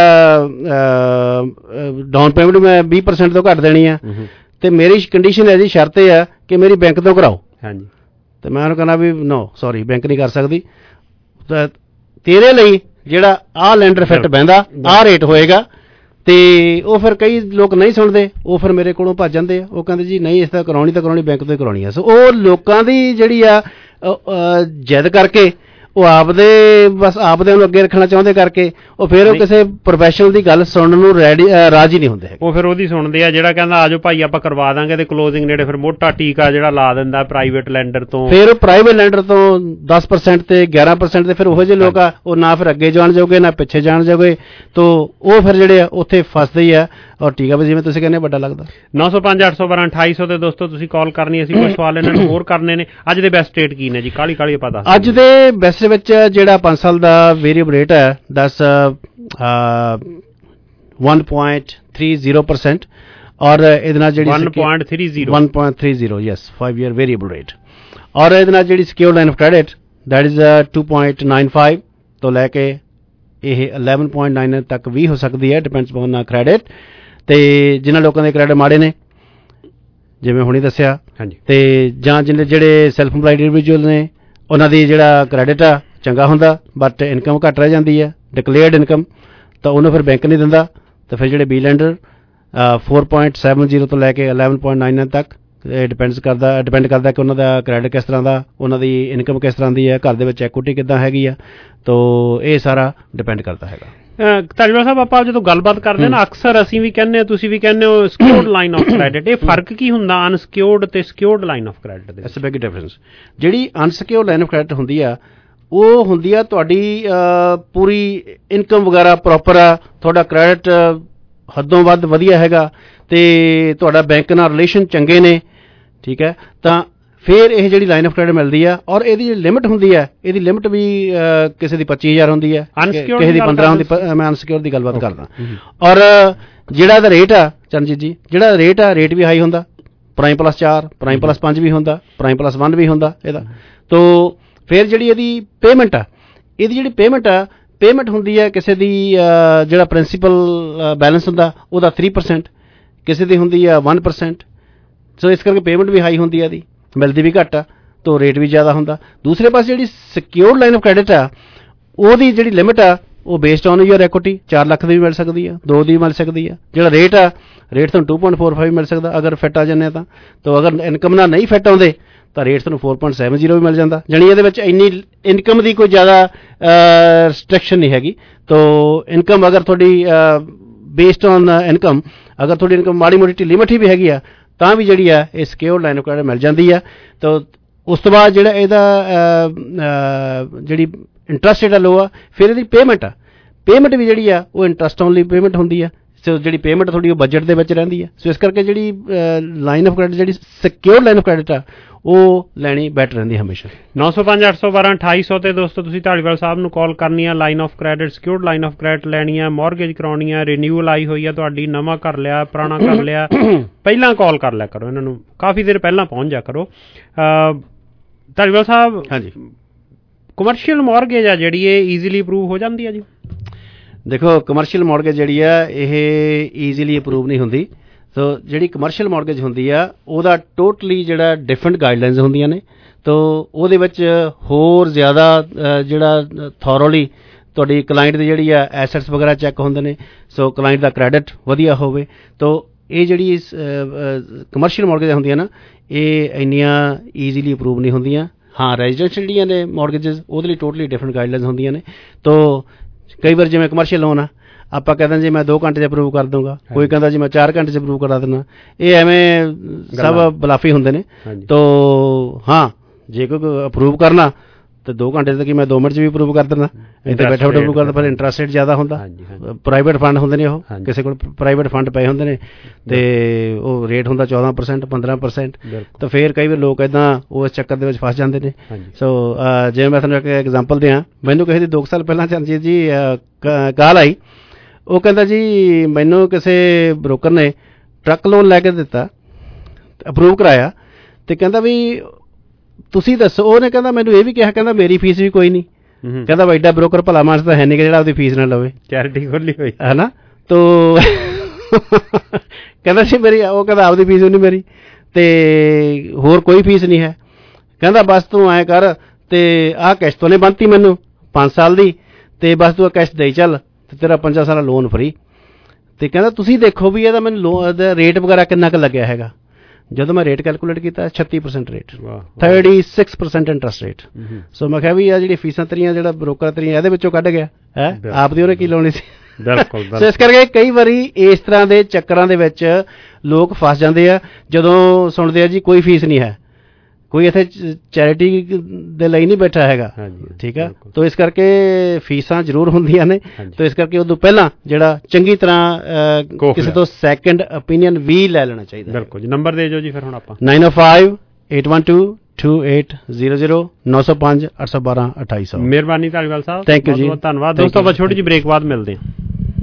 ਡਾਊਨ ਪੇਮੈਂਟ ਮੈਂ ਵੀਹ ਪਰਸੈਂਟ ਤੋਂ ਘੱਟ ਦੇਣੀ ਆ, ਤੇ ਮੇਰੀ ਕੰਡੀਸ਼ਨ ਹੈ ਜੀ, ਸ਼ਰਤ ਇਹ ਆ ਕਿ ਮੇਰੀ ਬੈਂਕ ਤੋਂ ਕਰਾਓ। ਹਾਂਜੀ, ਤੇ ਮੈਂ ਉਹਨੂੰ ਕਹਿੰਦਾ ਵੀ ਨੋ ਸੌਰੀ ਬੈਂਕ ਨਹੀਂ ਕਰ ਸਕਦੀ, ਤਾਂ ਤੇਰੇ ਲਈ ਜਿਹੜਾ ਆਹ ਲੈਂਡਰ ਫਿੱਟ ਬਹਿੰਦਾ ਆਹ ਰੇਟ ਹੋਏਗਾ। ਤੇ ਉਹ ਫਿਰ ਕਈ ਲੋਕ ਨਹੀਂ ਸੁਣਦੇ, ਉਹ ਫਿਰ ਮੇਰੇ ਕੋਲੋਂ ਭੱਜ ਜਾਂਦੇ ਆ, ਉਹ ਕਹਿੰਦੇ ਜੀ ਨਹੀਂ ਇਸ ਤਰ੍ਹਾਂ ਕਰਾਉਣੀ ਤਾਂ ਕਰਾਉਣੀ ਬੈਂਕ ਤੋਂ ਹੀ ਕਰਾਉਣੀ ਆ। ਸੋ ਉਹ ਲੋਕਾਂ ਦੀ ਜਿਹੜੀ ਆ ਜਿੱਦ ਕਰਕੇ ਉਹ ਆਪਦੇ ਬਸ ਆਪਦੇ ਨੂੰ ਅੱਗੇ ਰੱਖਣਾ ਚਾਹੁੰਦੇ ਕਰਕੇ ਉਹ ਫਿਰ ਉਹ ਕਿਸੇ ਪ੍ਰੋਫੈਸ਼ਨਲ ਦੀ ਗੱਲ ਸੁਣਨ ਨੂੰ ਰੈਡੀ ਰਾਜੀ ਨਹੀਂ ਹੁੰਦੇ। ਉਹ ਫਿਰ ਉਹਦੀ ਸੁਣਦੇ ਆ ਜਿਹੜਾ ਕਹਿੰਦਾ ਆਜੋ ਭਾਈ ਆਪਾਂ ਕਰਵਾ ਦਾਂਗੇ, ਤੇ ਕਲੋਜ਼ਿੰਗ ਨੇੜੇ ਫਿਰ ਮੋਟਾ ਟੀਕਾ ਜਿਹੜਾ ਲਾ ਦਿੰਦਾ ਪ੍ਰਾਈਵੇਟ ਲੈਂਡਰ ਤੋਂ। ਫਿਰ ਪ੍ਰਾਈਵੇਟ ਲੈਂਡਰ ਤੋਂ ਦਸ ਪਰਸੈਂਟ ਤੇ ਗਿਆਰਾਂ ਪਰਸੈਂਟ ਤੇ ਫਿਰ ਉਹੋ ਜਿਹੇ ਲੋਕ ਆ ਉਹ ਨਾ ਫਿਰ ਅੱਗੇ ਜਾਣ ਜੋਗੇ ਨਾ ਪਿੱਛੇ ਜਾਣ ਜੋਗੇ, ਤੋ ਉਹ ਫਿਰ ਜਿਹੜੇ ਆ ਉੱਥੇ ਫਸਦੇ ਹੀ ਆ। ਔਰ ਟੀਕਾ ਵੀ ਜਿਵੇਂ ਤੁਸੀਂ ਕਹਿੰਦੇ ਵੱਡਾ ਲੱਗਦਾ। ਨੌ ਸੌ ਪੰਜ ਅੱਠ ਸੌ ਬਾਰਾਂ ਅਠਾਈ ਸੌ ਤੇ ਦੋਸਤੋ ਤੁਸੀਂ ਕਾਲ ਕਰਨੀ, ਅਸੀਂ ਕੁਝ ਸਵਾਲ ਇਹਨਾਂ ਨੂੰ ਹੋਰ ਕਰਨੇ ਨੇ। ਅੱਜ ਦੇ ਬੈਸਟ ਰੇਟ ਕੀ ਨੇ ਜੀ? ਕਾਲੀ ਕਾਲੀ ਆਪਾਂ ਦੱਸ। ਅੱਜ ਦੇ ਬੈਸਟ ਵਿੱਚ ਜਿਹੜਾ ਪੰਜ ਸਾਲ ਦਾ ਵੇਰੀਏਬਲ ਰੇਟ ਹੈ ਦਸ one point three zero percent, ਔਰ ਇਹਦੇ ਨਾਲ ਜਿਹੜੀ one point three zero one point three zero yes five year variable rate, ਔਰ ਇਹਦੇ ਨਾਲ ਜਿਹੜੀ secured line of credit that is two point nine five ਤੋਂ ਲੈ ਕੇ ਇਹ eleven point nine ਤੱਕ ਵੀ ਹੋ ਸਕਦੀ ਹੈ, ਡਿਪੈਂਡਸ ਔਨ ਕ੍ਰੈਡਿਟ। ਤੇ ਜਿਨ੍ਹਾਂ ਲੋਕਾਂ ਦੇ ਕ੍ਰੈਡਿਟ ਮਾੜੇ ਨੇ ਜਿਵੇਂ ਹੁਣੀ ਦੱਸਿਆ, ਤੇ ਜਾਂ ਜਿਹਨੇ ਜਿਹੜੇ ਸੈਲਫ ਇੰਪਲਾਈਡ ਇੰਡੀਵਿਜੂਅਲ ਨੇ ਉਹਨਾਂ ਦੀ ਜਿਹੜਾ ਕ੍ਰੈਡਿਟ ਆ ਚੰਗਾ ਹੁੰਦਾ ਬਟ ਇਨਕਮ ਘੱਟ ਰਹਿ ਜਾਂਦੀ ਹੈ, ਡਿਕਲੇਅਰਡ ਇਨਕਮ, ਤਾਂ ਉਹਨੂੰ ਫਿਰ ਬੈਂਕ ਨਹੀਂ ਦਿੰਦਾ। ਤਾਂ ਫਿਰ ਜਿਹੜੇ B lender four point seven zero ਤੋਂ ਲੈ ਕੇ eleven point nine nine ਤੱਕ ਇਹ ਡਿਪੈਂਡਸ ਕਰਦਾ ਡਿਪੈਂਡ ਕਰਦਾ ਕਿ ਉਹਨਾਂ ਦਾ ਕ੍ਰੈਡਿਟ ਕਿਸ ਤਰ੍ਹਾਂ ਦਾ, ਉਹਨਾਂ ਦੀ ਇਨਕਮ ਕਿਸ ਤਰ੍ਹਾਂ ਦੀ ਹੈ, ਘਰ ਦੇ ਵਿੱਚ ਐਕੁਇਟੀ ਕਿੱਦਾਂ ਹੈਗੀ ਆ, ਤੋ ਇਹ ਸਾਰਾ ਡਿਪੈਂਡ ਕਰਦਾ ਹੈਗਾ। ਧਾਲੀਵਾਲ ਸਾਹਿਬ, ਆਪਾਂ ਜਦੋਂ ਗੱਲਬਾਤ ਕਰਦੇ ਨਾ ਅਕਸਰ ਅਸੀਂ ਵੀ ਕਹਿੰਦੇ ਹਾਂ, ਤੁਸੀਂ ਵੀ ਕਹਿੰਦੇ ਹੋ ਸਿਕਿਉਰਡ ਲਾਈਨ ਆਫ ਕ੍ਰੈਡਿਟ, ਇਹ ਫਰਕ ਕੀ ਹੁੰਦਾ ਅਨਸਿਕਿਉਰਡ ਤੇ ਸਿਕਿਉਰਡ ਲਾਈਨ ਆਫ ਕ੍ਰੈਡਿਟ ਦੇ? It's a big difference. ਜਿਹੜੀ ਅਨਸਿਕਿਉਰਡ ਲਾਈਨ ਆਫ ਕ੍ਰੈਡਿਟ ਹੁੰਦੀ ਆ ਉਹ ਹੁੰਦੀ ਆ ਤੁਹਾਡੀ ਪੂਰੀ ਇਨਕਮ ਵਗੈਰਾ ਪ੍ਰੋਪਰ ਆ, ਤੁਹਾਡਾ ਕ੍ਰੈਡਿਟ ਹੱਦੋਂ ਵੱਧ ਵਧੀਆ ਹੈਗਾ ਤੇ ਤੁਹਾਡਾ ਬੈਂਕ ਨਾਲ ਰਿਲੇਸ਼ਨ ਚੰਗੇ ਨੇ, ਠੀਕ ਹੈ, ਤਾਂ ਫਿਰ ਇਹ ਜਿਹੜੀ ਲਾਈਨ ਆਫ ਕ੍ਰੈਡਿਟ ਮਿਲਦੀ ਆ। ਔਰ ਇਹਦੀ ਜਿਹੜੀ ਲਿਮਿਟ ਹੁੰਦੀ ਹੈ, ਇਹਦੀ ਲਿਮਿਟ ਵੀ ਕਿਸੇ ਦੀ ਪੱਚੀ ਹਜ਼ਾਰ ਹੁੰਦੀ ਹੈ, ਕਿਸੇ ਦੀ ਪੰਦਰਾਂ ਹੁੰਦੀ। ਮੈਂ ਅਨਸਿਕਿਉਰਡ ਦੀ ਗੱਲਬਾਤ ਕਰਦਾ। ਔਰ ਜਿਹੜਾ ਇਹਦਾ ਰੇਟ ਆ ਚਰਨਜੀਤ ਜੀ, ਜਿਹੜਾ ਰੇਟ ਆ ਰੇਟ ਵੀ ਹਾਈ ਹੁੰਦਾ, ਪ੍ਰਾਈਮ ਪਲੱਸ ਚਾਰ, ਪ੍ਰਾਈਮ ਪਲੱਸ ਪੰਜ ਵੀ ਹੁੰਦਾ, ਪ੍ਰਾਈਮ ਪਲੱਸ ਵਨ ਵੀ ਹੁੰਦਾ ਇਹਦਾ। ਤੋ ਫਿਰ ਜਿਹੜੀ ਇਹਦੀ ਪੇਮੈਂਟ ਆ, ਇਹਦੀ ਜਿਹੜੀ ਪੇਮੈਂਟ ਆ, ਪੇਮੈਂਟ ਹੁੰਦੀ ਹੈ ਕਿਸੇ ਦੀ ਜਿਹੜਾ ਪ੍ਰਿੰਸੀਪਲ ਬੈਲੈਂਸ ਹੁੰਦਾ ਉਹਦਾ ਥ੍ਰੀ ਪਰਸੈਂਟ, ਕਿਸੇ ਦੀ ਹੁੰਦੀ ਆ ਵਨ ਪਰਸੈਂਟ। ਸੋ ਇਸ ਕਰਕੇ ਪੇਮੈਂਟ ਵੀ ਹਾਈ ਹੁੰਦੀ ਹੈ ਇਹਦੀ, ਮਿਲਦੀ ਵੀ ਘੱਟ ਆ, ਤੋ ਰੇਟ ਵੀ ਜ਼ਿਆਦਾ ਹੁੰਦਾ। ਦੂਸਰੇ ਪਾਸੇ ਜਿਹੜੀ ਸਿਕਿਉਰਡ ਲਾਈਨ ਆਫ ਕ੍ਰੈਡਿਟ ਆ, ਉਹਦੀ ਜਿਹੜੀ ਲਿਮਿਟ ਆ ਉਹ ਬੇਸਡ ਔਨ ਯੂਅਰ ਐਕੁਇਟੀ ਚਾਰ ਲੱਖ ਦੀ ਵੀ ਮਿਲ ਸਕਦੀ ਆ, ਦੋ ਦੀ ਵੀ ਮਿਲ ਸਕਦੀ ਆ। ਜਿਹੜਾ ਰੇਟ ਆ, ਰੇਟ ਤੁਹਾਨੂੰ ਟੂ ਪੁਆਇੰਟ ਫੋਰ ਫਾਈਵ ਮਿਲ ਸਕਦਾ ਅਗਰ ਫਿੱਟ ਆ ਜਾਂਦੇ ਤਾਂ। ਤੋ ਅਗਰ ਇਨਕਮ ਨਾਲ ਨਹੀਂ ਫਿੱਟ ਆਉਂਦੇ ਤਾਂ ਰੇਟ ਤੁਹਾਨੂੰ ਫੋਰ ਪੁਆਇੰਟ ਸੈਵਨ ਜ਼ੀਰੋ ਵੀ ਮਿਲ ਜਾਂਦਾ। ਜਾਣੀ ਇਹਦੇ ਵਿੱਚ ਇੰਨੀ ਇਨਕਮ ਦੀ ਕੋਈ ਜ਼ਿਆਦਾ ਰਿਸਟ੍ਰਿਕਸ਼ਨ ਨਹੀਂ ਹੈਗੀ। ਤੋ ਇਨਕਮ ਅਗਰ ਤੁਹਾਡੀ ਬੇਸਡ ਔਨ ਇਨਕਮ, ਅਗਰ ਤੁਹਾਡੀ ਇਨਕਮ ਮਾੜੀ ਮੋਟੀ ਢਿੱਲੀ ਮੱਠੀ ਵੀ ਹੈਗੀ ਆ ਤਾਂ ਵੀ ਜਿਹੜੀ ਆ ਇਹ ਸਿਕਿਉਰਡ ਲਾਈਨ ਆਫ ਕ੍ਰੈਡਿਟ ਮਿਲ ਜਾਂਦੀ ਆ। ਤੋ ਉਸ ਤੋਂ ਬਾਅਦ ਜਿਹੜਾ ਇਹਦਾ ਜਿਹੜੀ ਇੰਟਰਸਟ ਜਿਹੜਾ ਲੋ ਆ, ਫਿਰ ਇਹਦੀ ਪੇਮੈਂਟ ਆ, ਪੇਮੈਂਟ ਵੀ ਜਿਹੜੀ ਆ ਉਹ ਇੰਟਰਸਟ ਓਨਲੀ ਪੇਮੈਂਟ ਹੁੰਦੀ ਆ। ਸੋ ਜਿਹੜੀ ਪੇਮੈਂਟ ਤੁਹਾਡੀ ਉਹ ਬਜਟ ਦੇ ਵਿੱਚ ਰਹਿੰਦੀ ਆ। ਸੋ ਇਸ ਕਰਕੇ ਜਿਹੜੀ ਲਾਈਨ ਆਫ ਕ੍ਰੈਡਿਟ, ਜਿਹੜੀ ਸਿਕਿਉਰਡ ਲਾਈਨ ਆਫ ਕ੍ਰੈਡਿਟ ਆ, ਉਹ ਲੈਣੀ ਬੈਟਰ ਰਹਿੰਦੀ ਹਮੇਸ਼ਾ। ਨੌ ਸੌ ਪੰਜ ਅੱਠ ਸੌ ਬਾਰਾਂ ਅਠਾਈ ਸੌ ਤੇ ਦੋਸਤੋ ਤੁਸੀਂ ਧਾਲੀਵਾਲ ਸਾਹਿਬ ਨੂੰ ਕਾਲ ਕਰਨੀ ਆ, line of credit, secured line of credit ਲੈਣੀ ਆ, ਮੌਰਗੇਜ ਕਰਾਉਣੀ ਆ, ਰੀਨਿਊਅਲ ਆਈ ਹੋਈ ਆ ਤੁਹਾਡੀ, ਨਵਾਂ ਕਰ ਲਿਆ, ਪੁਰਾਣਾ ਕਰ ਲਿਆ, ਪਹਿਲਾਂ ਕਾਲ ਕਰ ਲਿਆ ਕਰੋ ਇਹਨਾਂ ਨੂੰ, ਕਾਫੀ ਦੇਰ ਪਹਿਲਾਂ ਪਹੁੰਚ ਜਾ ਕਰੋ। ਧਾਲੀਵਾਲ ਸਾਹਿਬ, ਹਾਂਜੀ, ਕਮਰਸ਼ੀਅਲ ਮੌਰਗੇਜ ਆ ਜਿਹੜੀ ਇਹ ਈਜ਼ੀਲੀ ਅਪਰੂਵ ਹੋ ਜਾਂਦੀ ਆ ਜੀ? ਦੇਖੋ, ਕਮਰਸ਼ੀਅਲ ਮੌਰਗੇਜ ਜਿਹੜੀ ਆ ਇਹ ਈਜ਼ੀਲੀ ਅਪਰੂਵ ਨਹੀਂ ਹੁੰਦੀ। ਸੋ ਜਿਹੜੀ ਕਮਰਸ਼ੀਅਲ ਮੌਰਗੇਜ ਹੁੰਦੀ ਆ ਉਹਦਾ ਟੋਟਲੀ ਜਿਹੜਾ ਡਿਫਰੈਂਟ ਗਾਈਡਲਾਈਨਸ ਹੁੰਦੀਆਂ ਨੇ। ਤੋ ਉਹਦੇ ਵਿੱਚ ਹੋਰ ਜ਼ਿਆਦਾ ਜਿਹੜਾ ਥੋਰੋਲੀ ਤੁਹਾਡੀ ਕਲਾਇੰਟ ਦੀ ਜਿਹੜੀ ਆ ਐਸੈਟਸ ਵਗੈਰਾ ਚੈੱਕ ਹੁੰਦੇ ਨੇ। ਸੋ ਕਲਾਇੰਟ ਦਾ ਕ੍ਰੈਡਿਟ ਵਧੀਆ ਹੋਵੇ। ਤੋ ਇਹ ਜਿਹੜੀ ਕਮਰਸ਼ੀਅਲ ਮੌਰਗੇਜ ਹੁੰਦੀਆਂ ਨਾ, ਇਹ ਇੰਨੀਆਂ ਈਜ਼ੀਲੀ ਅਪਰੂਵ ਨਹੀਂ ਹੁੰਦੀਆਂ। ਹਾਂ, ਰੈਜ਼ੀਡੈਂਸ਼ੀਅਲ ਜਿਹੜੀਆਂ ਨੇ ਮੌਰਗੇਜਸ ਉਹਦੇ ਲਈ ਟੋਟਲੀ ਡਿਫਰੈਂਟ ਗਾਈਡਲਾਈਨਸ ਹੁੰਦੀਆਂ ਨੇ। ਤੋ ਕਈ ਵਾਰ ਜਿਵੇਂ ਕਮਰਸ਼ੀਅਲ ਲੋਨ ਆ, ਆਪਾਂ ਕਹਿੰਦੇ ਜੀ ਮੈਂ ਦੋ ਘੰਟੇ 'ਚ ਅਪਰੂਵ ਕਰ ਦੂੰਗਾ, ਕੋਈ ਕਹਿੰਦਾ ਜੀ ਮੈਂ ਚਾਰ ਘੰਟੇ 'ਚ ਅਪਰੂਵ ਕਰਾ ਦਿੰਦਾ। ਇਹ ਐਵੇਂ ਸਭ ਬਲਾਫੀ ਹੁੰਦੇ ਨੇ। ਤੋ ਹਾਂ, ਜੇ ਕੋਈ ਅਪਰੂਵ ਕਰਨਾ ਤਾਂ ਦੋ ਘੰਟੇ ਤੱਕ ਮੈਂ ਦੋ ਮਿੰਟ 'ਚ ਵੀ ਅਪਰੂਵ ਕਰ ਦਿੰਦਾ, ਇੱਥੇ ਬੈਠਾ ਬੈਠਾ ਅਪਰੂਵ ਕਰਦਾ। ਪਰ ਇੰਟਰਸਟ ਰੇਟ ਜ਼ਿਆਦਾ ਹੁੰਦਾ, ਪ੍ਰਾਈਵੇਟ ਫੰਡ ਹੁੰਦੇ ਨੇ, ਉਹ ਕਿਸੇ ਕੋਲ ਪ੍ਰਾਈਵੇਟ ਫੰਡ ਪਏ ਹੁੰਦੇ ਨੇ ਤੇ ਉਹ ਰੇਟ ਹੁੰਦਾ ਚੌਦਾਂ ਪਰਸੈਂਟ ਪੰਦਰਾਂ ਪਰਸੈਂਟ। ਤਾਂ ਫਿਰ ਕਈ ਵਾਰ ਲੋਕ ਇੱਦਾਂ ਉਸ ਚੱਕਰ ਦੇ ਵਿੱਚ ਫਸ ਜਾਂਦੇ ਨੇ। ਸੋ ਜਿਵੇਂ ਮੈਂ ਤੁਹਾਨੂੰ ਇੱਕ ਐਗਜ਼ਾਮਪਲ ਦਿਆਂ, ਮੈਨੂੰ ਕਿਸੇ ਦੀ ਦੋ ਸਾਲ ਪਹਿਲਾਂ ਚਰਨਜੀਤ ਜੀ ਕਾਲ ਆਈ, ਉਹ ਕਹਿੰਦਾ ਜੀ ਮੈਨੂੰ ਕਿਸੇ ਬ੍ਰੋਕਰ ਨੇ ਟਰੱਕ ਲੋਨ ਲੈ ਕੇ ਦਿੱਤਾ, ਅਪਰੂਵ ਕਰਾਇਆ, ਤੇ ਕਹਿੰਦਾ ਵੀ ਤੁਸੀਂ ਦੱਸੋ। ਉਹਨੇ ਕਹਿੰਦਾ ਮੈਨੂੰ ਇਹ ਵੀ ਕਿਹਾ, ਕਹਿੰਦਾ ਮੇਰੀ ਫੀਸ ਵੀ ਕੋਈ ਨਹੀਂ, ਕਹਿੰਦਾ ਐਡਾ ਬ੍ਰੋਕਰ ਭਲਾ ਮਾਨਸ ਤਾਂ ਹੈ ਨਹੀਂ ਕਿ ਜਿਹੜਾ ਆਪਦੀ ਫੀਸ ਨਾ ਲਵੇ, ਚੈਰਿਟੀ ਖੋਲੀ ਹੋਈ ਹੈ ਨਾ। ਤੋ ਕਹਿੰਦਾ ਸੀ ਮੇਰੀ, ਉਹ ਕਹਿੰਦਾ ਆਪਦੀ ਫੀਸ ਵੀ ਨਹੀਂ ਮੇਰੀ ਤੇ ਹੋਰ ਕੋਈ ਫੀਸ ਨਹੀਂ ਹੈ। ਕਹਿੰਦਾ ਬਸ ਤੂੰ ਐਂ ਕਰ ਤੇ ਆਹ ਕਿਸ਼ਤ ਉਹਨੇ ਬੰਨਤੀ ਮੈਨੂੰ ਪੰਜ ਸਾਲ ਦੀ, ਤੇ ਬਸ ਤੂੰ ਕਿਸ਼ਤ ਦੇਈ ਚੱਲ ਤੇ ਤੇਰਾ ਪੰਜਾਂ ਸਾਲਾਂ ਲੋਨ ਫਰੀ। ਤੇ ਕਹਿੰਦਾ ਤੁਸੀਂ ਦੇਖੋ ਵੀ ਇਹਦਾ ਮੈਨੂੰ ਲੋਨ ਦਾ ਰੇਟ ਵਗੈਰਾ ਕਿੰਨਾ ਕੁ ਲੱਗਿਆ ਹੈਗਾ। ਜਦੋਂ ਮੈਂ ਰੇਟ ਕੈਲਕੂਲੇਟ ਕੀਤਾ, ਛੱਤੀ percent rate, thirty six percent interest rate. ਸੋ ਮੈਂ ਕਿਹਾ ਵੀ ਆ ਜਿਹੜੀ ਫੀਸਾਂ ਤੇਰੀਆਂ, ਜਿਹੜਾ ਬ੍ਰੋਕਰ ਤੇਰੀਆਂ ਇਹਦੇ ਵਿੱਚੋਂ ਕੱਢ ਗਿਆ ਹੈ, ਆਪਦੀ ਉਹਨੇ ਕੀ ਲਾਉਣੀ ਸੀ। ਸੋ ਇਸ ਕਰਕੇ ਕਈ ਵਾਰੀ ਇਸ ਤਰ੍ਹਾਂ ਦੇ ਚੱਕਰਾਂ ਦੇ ਵਿੱਚ ਲੋਕ ਫਸ ਜਾਂਦੇ ਆ, ਜਦੋਂ ਸੁਣਦੇ ਆ ਜੀ ਕੋਈ ਫੀਸ ਨਹੀਂ ਹੈ, ਕੋਈ ਇੱਥੇ ਚੈਰਿਟੀ ਦੇ ਲਈ ਨਹੀਂ ਬੈਠਾ ਹੈਗਾ, ਠੀਕ ਆ। ਤੋ ਇਸ ਕਰਕੇ ਫੀਸਾਂ ਜ਼ਰੂਰ ਹੁੰਦੀਆਂ ਨੇ। ਤੋ ਇਸ ਕਰਕੇ ਉਦੋਂ ਪਹਿਲਾਂ ਜਿਹੜਾ ਚੰਗੀ ਤਰ੍ਹਾਂ ਕਿਸੇ ਤੋਂ ਸੈਕੰਡ ਓਪੀਨੀਅਨ ਵੀ ਲੈ ਲੈਣਾ ਚਾਹੀਦਾ। ਬਿਲਕੁਲ ਜੀ। ਨੰਬਰ ਦੇ ਦਿਓ ਜੀ ਫਿਰ ਹੁਣ ਆਪਾਂ। Nine oh five eight one two two eight zero zero ਨੌ ਸੌ ਪੰਜ ਅੱਠ ਸੌ ਬਾਰਾਂ ਅਠਾਈ ਸੌ। ਮਿਹਰਬਾਨੀ ਧਾਲੀਵਾਲ ਸਾਹਿਬ, ਥੈਂਕ ਯੂ ਜੀ, ਬਹੁਤ ਧੰਨਵਾਦ। ਦੋਸਤੋ ਆਪਾਂ ਛੋਟੀ ਜਿਹੀ ਬ੍ਰੇਕ ਬਾਅਦ ਮਿਲਦੇ ਹਾਂ।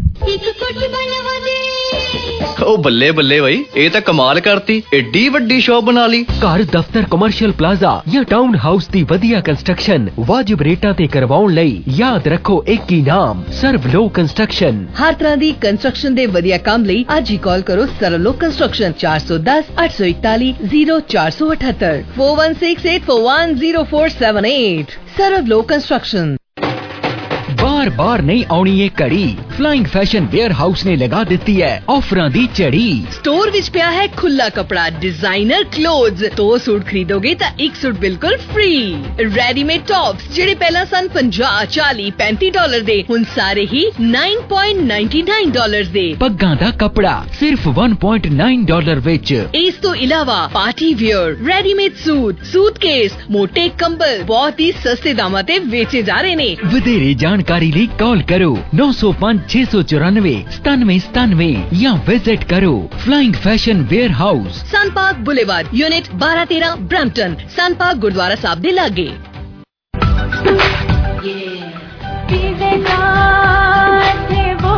ਉਹ ਬੱਲੇ ਬੱਲੇ ਬਾਈ, ਇਹ ਤਾਂ ਕਮਾਲ ਕਰਤੀ, ਏਡੀ ਵੱਡੀ ਸ਼ੌਪ ਬਣਾ ਲਈ। ਘਰ, ਦਫ਼ਤਰ, ਕਮਰਸ਼ੀਅਲ ਪਲਾਜ਼ਾ ਜਾਂ ਟਾਊਨ ਹਾਊਸ ਦੀ ਵਧੀਆ ਕੰਸਟਰਕਸ਼ਨ ਵਾਜਿਬ ਰੇਟਾਂ ਤੇ ਕਰਵਾਉਣ ਲਈ ਯਾਦ ਰੱਖੋ ਇੱਕ ਹੀ ਨਾਮ, ਸਰਵਲੋ ਕੰਸਟਰਕਸ਼ਨ। ਹਰ ਤਰ੍ਹਾਂ ਦੀ ਕੰਸਟਰਕਸ਼ਨ ਦੇ ਵਧੀਆ ਕੰਮ ਲਈ ਅੱਜ ਹੀ ਕਾਲ ਕਰੋ ਸਰਵਲੋ ਕੰਸਟਰਕਸ਼ਨ, ਚਾਰ ਸੌ ਦਸ ਅੱਠ ਸੌ ਇਕਤਾਲੀ ਜ਼ੀਰੋ ਚਾਰ ਸੌ ਅਠੱਤਰ, four one six eight four one zero four seven eight। ਸਰਵਲੋ ਕੰਸਟਰਕਸ਼ਨ। बार बार नहीं आनी ये कड़ी, फ्लाइंग फैशन वेयर हाउस ने लगा दी है ऑफर दी चढ़ी। स्टोर विच पिया है खुला कपड़ा, डिजाइनर क्लोथ्स, दो सूट खरीदोगे तो एक सूट बिल्कुल फ्री। रेडीमेड टॉप्स जेडे पहला सन पचास चाली पैंती डॉलर दे, हुन सारे ही नौ पॉइंट नौ नौ डॉलर दे। पग्गां दा कपड़ा सिर्फ एक पॉइंट नौ डॉलर विच। इस तो इलावा party wear, readymade suit, suitcase, मोटे कंबल बहुत ही सस्ते दामां ते बेचे जा रहे ने। वधेरे जानकारी ਲਈ ਕਾਲ ਕਰੋ नौ सौ पाँच छह सौ चौरानवे सतानवे सतानवे या विजिट करो flying fashion warehouse, Sun Park Boulevard, unit बारह तेरह, ब्रैम्पटन। सन पार्क गुरुद्वारा साहब दे लागे।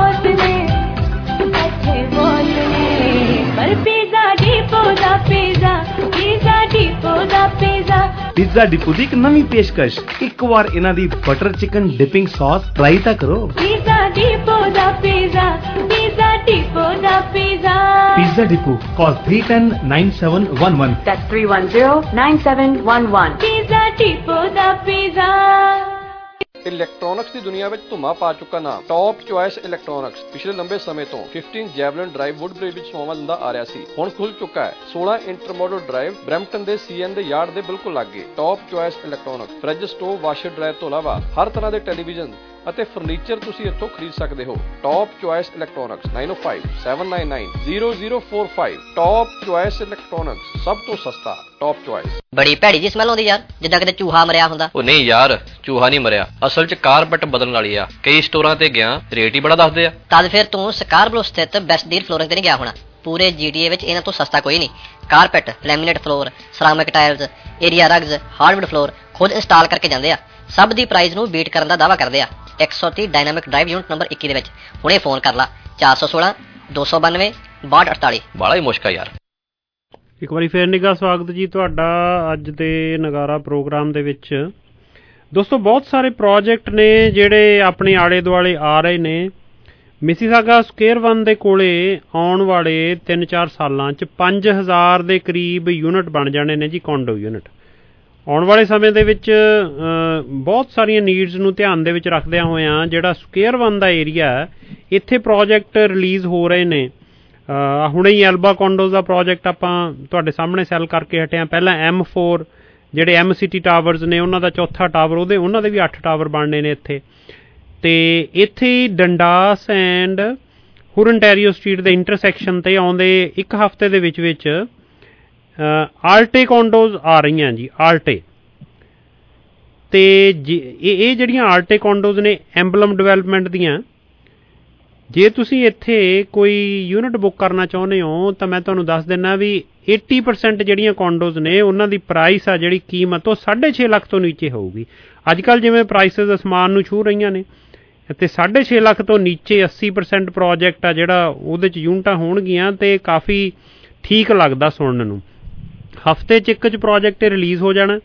पर पिज़्ज़ा डिपो दा पिज़्ज़ा ਪੀਜ਼ਾ ਡਿਪੂ ਦੀ ਇੱਕ ਨਵੀਂ ਪੇਸ਼ਕਸ਼, ਇੱਕ ਵਾਰ ਇਹਨਾਂ ਦੀ butter chicken dipping sauce try ਤਾਂ ਕਰੋ। ਪੀਜ਼ਾ ਡਿਪੂ ਦਾ ਪੀਜ਼ਾ, ਪੀਜ਼ਾ ਡਿਪੂ ਦਾ pizza. Pizza depot, call three one zero nine seven one one। That's three one zero nine seven one one। Pizza depot ਦਾ pizza. Electronics ਦੀ ਦੁਨੀਆ ਵਿੱਚ ਧੁੰਮਾ ਪਾ ਚੁੱਕਾ ਨਾਮ ਟੌਪ ਚੁਆਇਸ ਇਲੈਕਟ੍ਰੋਨਿਕਸ ਪਿਛਲੇ ਲੰਬੇ ਸਮੇਂ ਤੋਂ ਫਿਫਟੀਨ ਜੈਵਲਿਨ ਡਰਾਈਵ ਵੁੱਡਬ੍ਰਿਜ ਵਿੱਚ ਸੇਵਾਵਾਂ ਦਿੰਦਾ ਆ ਰਿਹਾ ਸੀ। ਹੁਣ ਖੁੱਲ ਚੁੱਕਾ ਹੈ ਸੋਲਾਂ ਇੰਟਰਮੋਡਲ ਡਰਾਈਵ ਬਰੈਂਪਟਨ ਦੇ ਸੀਐਨ ਦੇ ਯਾਰਡ ਦੇ ਬਿਲਕੁਲ ਲਾਗੇ। Top choice electronics fridge, stove, washer dryer ਤੋਂ ਇਲਾਵਾ ਹਰ ਤਰ੍ਹਾਂ ਦੇ ਟੈਲੀਵਿਜ਼ਨ ਅਤੇ ਫਰਨੀਚਰ ਤੁਸੀਂ ਇੱਥੋਂ ਖਰੀਦ ਸਕਦੇ ਹੋ। Top choice electronics nine oh five seven nine nine zero zero four five। Top choice electronics, ਸਭ ਤੋਂ ਸਸਤਾ ਟੌਪ ਚੁਆਇਸ। ਬੜੀ ਭੈੜੀ ਜੀ ਸਮੈਲ ਆਉਂਦੀ ਯਾਰ, ਜਿੱਦਾਂ ਕਿਤੇ ਚੂਹਾ ਮਰਿਆ ਹੁੰਦਾ। ਉਹ ਨਹੀਂ ਯਾਰ, ਚੂਹਾ ਨਹੀਂ ਮਰਿਆ, ਅਸਲ 'ਚ ਕਾਰਪੈਟ ਬਦਲਣ ਵਾਲੀ ਆ। ਕਈ ਸਟੋਰਾਂ ਤੇ ਗਿਆ, ਰੇਟ ਹੀ ਬੜਾ ਦੱਸਦੇ ਆ। ਤਦ ਫਿਰ ਤੂੰ ਸਕਾਰਬਰੋ ਸਥਿਤ ਬੈਸਟ ਡੀਲ ਫਲੋਰਿੰਗ ਤੇ ਨਹੀਂ ਗਿਆ ਹੋਣਾ। ਪੂਰੇ ਜੀਟੀਏ ਵਿੱਚ ਇਹਨਾਂ ਤੋਂ ਸਸਤਾ ਕੋਈ ਨਹੀਂ। Carpet, laminate floor, ceramic tiles, area rugs, hardwood floor ਖੁਦ ਇੰਸਟਾਲ ਕਰਕੇ ਜਾਂਦੇ ਆ। ਸਭ ਦੀ ਪ੍ਰਾਈਸ ਨੂੰ ਬੀਟ ਕਰਨ ਦਾ ਦਾਅਵਾ ਕਰਦੇ ਆ। ਇੱਕ ਸੌ ਤੀਹ ਡਾਇਨਾਮਿਕ ਡਰਾਈਵ ਯੂਨਿਟ ਨੰਬਰ ਇੱਕੀ ਦੇ ਵਿੱਚ ਹੁਣੇ ਫੋਨ ਕਰ ਲਾ ਚਾਰ ਸੌ ਸੋਲਾਂ ਦੋ ਸੌ ਬਾਨਵੇਂ ਬਾਹਠ ਅੜਤਾਲੀ। ਬਾਲਾ ਹੀ ਮੁਸ਼ਕਲ ਯਾਰ। ਇੱਕ ਵਾਰੀ ਫੇਰ ਨਿੱਘਾ ਸਵਾਗਤ ਜੀ ਤੁਹਾਡਾ ਅੱਜ ਦੇ ਨਗਾਰਾ ਪ੍ਰੋਗਰਾਮ ਦੇ ਵਿੱਚ। ਦੋਸਤੋ, ਬਹੁਤ ਸਾਰੇ ਪ੍ਰੋਜੈਕਟ ਨੇ ਜਿਹੜੇ ਆਪਣੇ ਆਲੇ ਦੁਆਲੇ ਆ ਰਹੇ ਨੇ। ਮਿਸੀਸਾਗਾ ਸਕੁਏਅਰ ਵਨ ਦੇ ਕੋਲੇ ਆਉਣ ਵਾਲੇ ਤਿੰਨ ਚਾਰ ਸਾਲਾਂ 'ਚ ਪੰਜ ਹਜ਼ਾਰ ਦੇ ਕਰੀਬ ਯੂਨਿਟ ਬਣ ਜਾਣੇ ਨੇ ਜੀ, ਕੋਂਡੋ ਯੂਨਿਟ। ਆਉਣ ਵਾਲੇ ਸਮੇਂ ਦੇ ਵਿੱਚ ਬਹੁਤ ਸਾਰੀਆਂ ਨੀਡਸ ਨੂੰ ਧਿਆਨ ਦੇ ਵਿੱਚ ਰੱਖਦਿਆਂ ਹੋਇਆਂ ਜਿਹੜਾ ਸਕੁਏਅਰ ਵਨ ਦਾ ਏਰੀਆ ਇੱਥੇ ਪ੍ਰੋਜੈਕਟ ਰਿਲੀਜ਼ ਹੋ ਰਹੇ ਨੇ। ਹੁਣੇ ਹੀ ਐਲਬਾ ਕੋਂਡੋਜ਼ ਦਾ ਪ੍ਰੋਜੈਕਟ ਆਪਾਂ ਤੁਹਾਡੇ ਸਾਹਮਣੇ ਸੈੱਲ ਕਰਕੇ ਹਟਿਆ। ਪਹਿਲਾਂ ਐਮ ਫੋਰ ਜਿਹੜੇ ਐਮ ਸਿਟੀ ਟਾਵਰਸ ਨੇ ਉਹਨਾਂ ਦਾ ਚੌਥਾ ਟਾਵਰ, ਉਹਦੇ ਉਹਨਾਂ ਦੇ ਵੀ ਅੱਠ ਟਾਵਰ ਬਣਨੇ ਨੇ ਇੱਥੇ। ਅਤੇ ਇੱਥੇ ਡੰਡਾਸ ਐਂਡ ਹੁਰਨਟੈਰੀਓ ਸਟਰੀਟ ਦੇ ਇੰਟਰਸੈਕਸ਼ਨ 'ਤੇ ਆਉਂਦੇ ਇੱਕ ਹਫ਼ਤੇ ਦੇ ਵਿੱਚ ਵਿੱਚ ਆਲਟੇ ਕੋਂਡੋਜ਼ ਆ ਰਹੀਆਂ ਜੀ, ਆਲਟੇ। ਅਤੇ ਜੇ ਇਹ ਇਹ ਜਿਹੜੀਆਂ ਆਲਟੇ ਕੋਂਡੋਜ਼ ਨੇ ਐਂਬਲਮ ਡਿਵੈਲਪਮੈਂਟ ਦੀਆਂ, ਜੇ ਤੁਸੀਂ ਇੱਥੇ ਕੋਈ ਯੂਨਿਟ ਬੁੱਕ ਕਰਨਾ ਚਾਹੁੰਦੇ ਹੋ ਤਾਂ ਮੈਂ ਤੁਹਾਨੂੰ ਦੱਸ ਦਿੰਦਾ ਵੀ eighty percent ਜਿਹੜੀਆਂ ਕੋਂਡੋਜ਼ ਨੇ ਉਹਨਾਂ ਦੀ ਪ੍ਰਾਈਸ ਆ ਜਿਹੜੀ ਕੀਮਤ ਉਹ ਸਾਢੇ ਛੇ ਲੱਖ ਤੋਂ ਨੀਚੇ ਹੋਊਗੀ। ਅੱਜ ਕੱਲ੍ਹ ਜਿਵੇਂ ਪ੍ਰਾਈਸਿਸ ਅਸਮਾਨ ਨੂੰ ਛੂਹ ਰਹੀਆਂ ਨੇ, ਅਤੇ ਸਾਢੇ ਛੇ ਲੱਖ ਤੋਂ ਨੀਚੇ ਅੱਸੀ ਪਰਸੈਂਟ ਪ੍ਰੋਜੈਕਟ ਆ ਜਿਹੜਾ ਉਹਦੇ 'ਚ ਯੂਨਿਟਾਂ ਹੋਣਗੀਆਂ ਅਤੇ ਕਾਫੀ ਠੀਕ ਲੱਗਦਾ ਸੁਣਨ ਨੂੰ। ਹਫ਼ਤੇ 'ਚ ਇੱਕ 'ਚ ਪ੍ਰੋਜੈਕਟ ਰਿਲੀਜ਼ ਹੋ ਜਾਣਾ।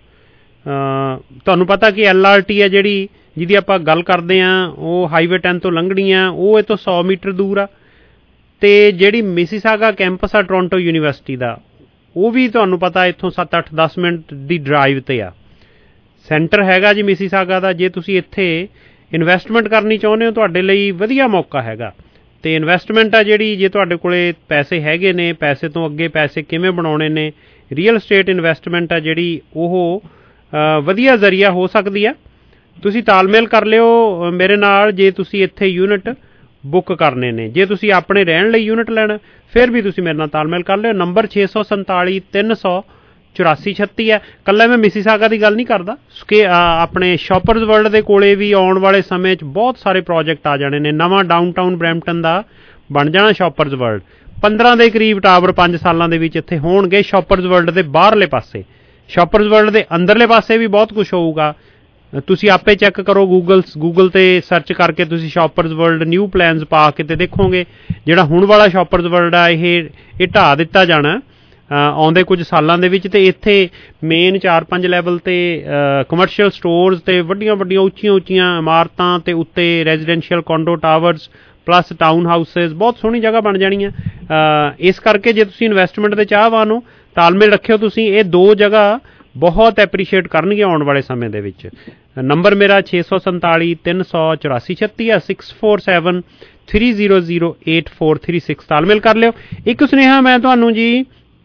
ਤੁਹਾਨੂੰ ਪਤਾ ਕਿ ਐਲ ਆਰ ਟੀ ਹੈ ਜਿਹੜੀ ਜਿਹਦੀ ਆਪਾਂ ਗੱਲ ਕਰਦੇ ਹਾਂ, ਉਹ ਹਾਈਵੇ ਟੈਨ ਤੋਂ ਲੰਘਣੀ ਆ, ਉਹ ਇਹ ਤੋਂ ਸੌ ਮੀਟਰ ਦੂਰ ਆ। ਅਤੇ ਜਿਹੜੀ ਮਿਸੀਸਾਗਾ ਕੈਂਪਸ ਆ ਟੋਰਾਂਟੋ ਯੂਨੀਵਰਸਿਟੀ ਦਾ, ਉਹ ਵੀ ਤੁਹਾਨੂੰ ਪਤਾ ਇੱਥੋਂ ਸੱਤ ਅੱਠ ਦਸ ਮਿੰਟ ਦੀ ਡਰਾਈਵ 'ਤੇ ਆ। ਸੈਂਟਰ ਹੈਗਾ ਜੀ ਮਿਸੀਸਾਗਾ ਦਾ। ਜੇ ਤੁਸੀਂ ਇੱਥੇ ਇਨਵੈਸਟਮੈਂਟ ਕਰਨੀ ਚਾਹੁੰਦੇ ਹੋ ਤੁਹਾਡੇ ਲਈ ਵਧੀਆ ਮੌਕਾ ਹੈਗਾ। ਅਤੇ ਇਨਵੈਸਟਮੈਂਟ ਆ ਜਿਹੜੀ, ਜੇ ਤੁਹਾਡੇ ਕੋਲ ਪੈਸੇ ਹੈਗੇ ਨੇ, ਪੈਸੇ ਤੋਂ ਅੱਗੇ ਪੈਸੇ ਕਿਵੇਂ ਬਣਾਉਣੇ ਨੇ, ਰੀਅਲ ਸਟੇਟ ਇਨਵੈਸਟਮੈਂਟ ਆ ਜਿਹੜੀ, ਉਹ ਵਧੀਆ ਜ਼ਰੀਆ ਹੋ ਸਕਦੀ ਆ। ਤੁਸੀਂ ਤਾਲਮੇਲ ਕਰ ਲਿਓ ਮੇਰੇ ਨਾਲ ਜੇ ਤੁਸੀਂ ਇੱਥੇ ਯੂਨਿਟ ਬੁੱਕ ਕਰਨੇ ਨੇ। ਜੇ ਤੁਸੀਂ ਆਪਣੇ ਰਹਿਣ ਲਈ ਯੂਨਿਟ ਲੈਣਾ ਫਿਰ ਵੀ ਤੁਸੀਂ ਮੇਰੇ ਨਾਲ ਤਾਲਮੇਲ ਕਰ ਲਿਓ। ਨੰਬਰ ਛੇ ਸੌ ਸੰਤਾਲੀ ਤਿੰਨ ਸੌ ਚੁਰਾਸੀ ਛੱਤੀ ਹੈ। ਇਕੱਲਾ ਮੈਂ ਮਿਸੀਸਾਗਾ ਦੀ ਗੱਲ ਨਹੀਂ ਕਰਦਾ, ਕਿ ਆਪਣੇ ਸ਼ਾਪਰਜ਼ ਵਰਲਡ ਦੇ ਕੋਲੇ ਵੀ ਆਉਣ ਵਾਲੇ ਸਮੇਂ 'ਚ ਬਹੁਤ ਸਾਰੇ ਪ੍ਰੋਜੈਕਟ ਆ ਜਾਣੇ ਨੇ। ਨਵਾਂ ਡਾਊਨਟਾਊਨ ਬਰੈਂਪਟਨ ਦਾ ਬਣ ਜਾਣਾ ਸ਼ਾਪਰਜ਼ ਵਰਲਡ। ਪੰਦਰਾਂ ਦੇ ਕਰੀਬ ਟਾਵਰ ਪੰਜ ਸਾਲਾਂ ਦੇ ਵਿੱਚ ਇੱਥੇ ਹੋਣਗੇ ਸ਼ਾਪਰਜ਼ ਵਰਲਡ ਦੇ ਬਾਹਰਲੇ ਪਾਸੇ। ਸ਼ਾਪਰਜ਼ ਵਰਲਡ ਦੇ ਅੰਦਰਲੇ ਪਾਸੇ ਵੀ ਬਹੁਤ ਕੁਛ ਹੋਊਗਾ। ਤੁਸੀਂ ਆਪੇ ਚੈੱਕ ਕਰੋ, ਗੂਗਲ ਗੂਗਲ 'ਤੇ ਸਰਚ ਕਰਕੇ ਤੁਸੀਂ ਸ਼ਾਪਰਜ਼ ਵਰਲਡ ਨਿਊ ਪਲੈਨਸ ਪਾ ਕੇ ਤੇ ਦੇਖੋਗੇ ਜਿਹੜਾ ਹੁਣ ਵਾਲਾ ਸ਼ਾਪਰਜ਼ ਵਰਲਡ ਆ ਇਹ ਇਹ ਢਾਹ ਦਿੱਤਾ ਜਾਣਾ ਆਉਂਦੇ ਕੁਝ ਸਾਲਾਂ ਦੇ ਵਿੱਚ। ਅਤੇ ਇੱਥੇ ਮੇਨ ਚਾਰ ਪੰਜ ਲੈਵਲ 'ਤੇ ਕਮਰਸ਼ੀਅਲ ਸਟੋਰਸ ਅਤੇ ਵੱਡੀਆਂ ਵੱਡੀਆਂ ਉੱਚੀਆਂ ਉੱਚੀਆਂ ਇਮਾਰਤਾਂ ਅਤੇ ਉੱਤੇ residential condo towers plus town houses, ਬਹੁਤ ਸੋਹਣੀ ਜਗ੍ਹਾ ਬਣ ਜਾਣੀਆਂ। ਇਸ ਕਰਕੇ ਜੇ ਤੁਸੀਂ ਇਨਵੈਸਟਮੈਂਟ ਦੇ ਚਾਹਵਾਨ ਹੋ, ਤਾਲਮੇਲ ਰੱਖਿਓ ਤੁਸੀਂ। ਇਹ ਦੋ ਜਗ੍ਹਾ ਬਹੁਤ ਐਪਰੀਸ਼ੀਏਟ ਕਰਨਗੇ ਆਉਣ ਵਾਲੇ ਸਮੇਂ ਦੇ ਵਿੱਚ। ਨੰਬਰ ਮੇਰਾ ਛੇ ਸੌ ਸੰਤਾਲੀ ਤਿੰਨ ਸੌ ਚੁਰਾਸੀ ਛੱਤੀ ਆ, six four seven three zero zero eight four three six. ਤਾਲਮੇਲ ਕਰ ਲਿਓ। ਇੱਕ ਸੁਨੇਹਾ ਮੈਂ ਤੁਹਾਨੂੰ ਜੀ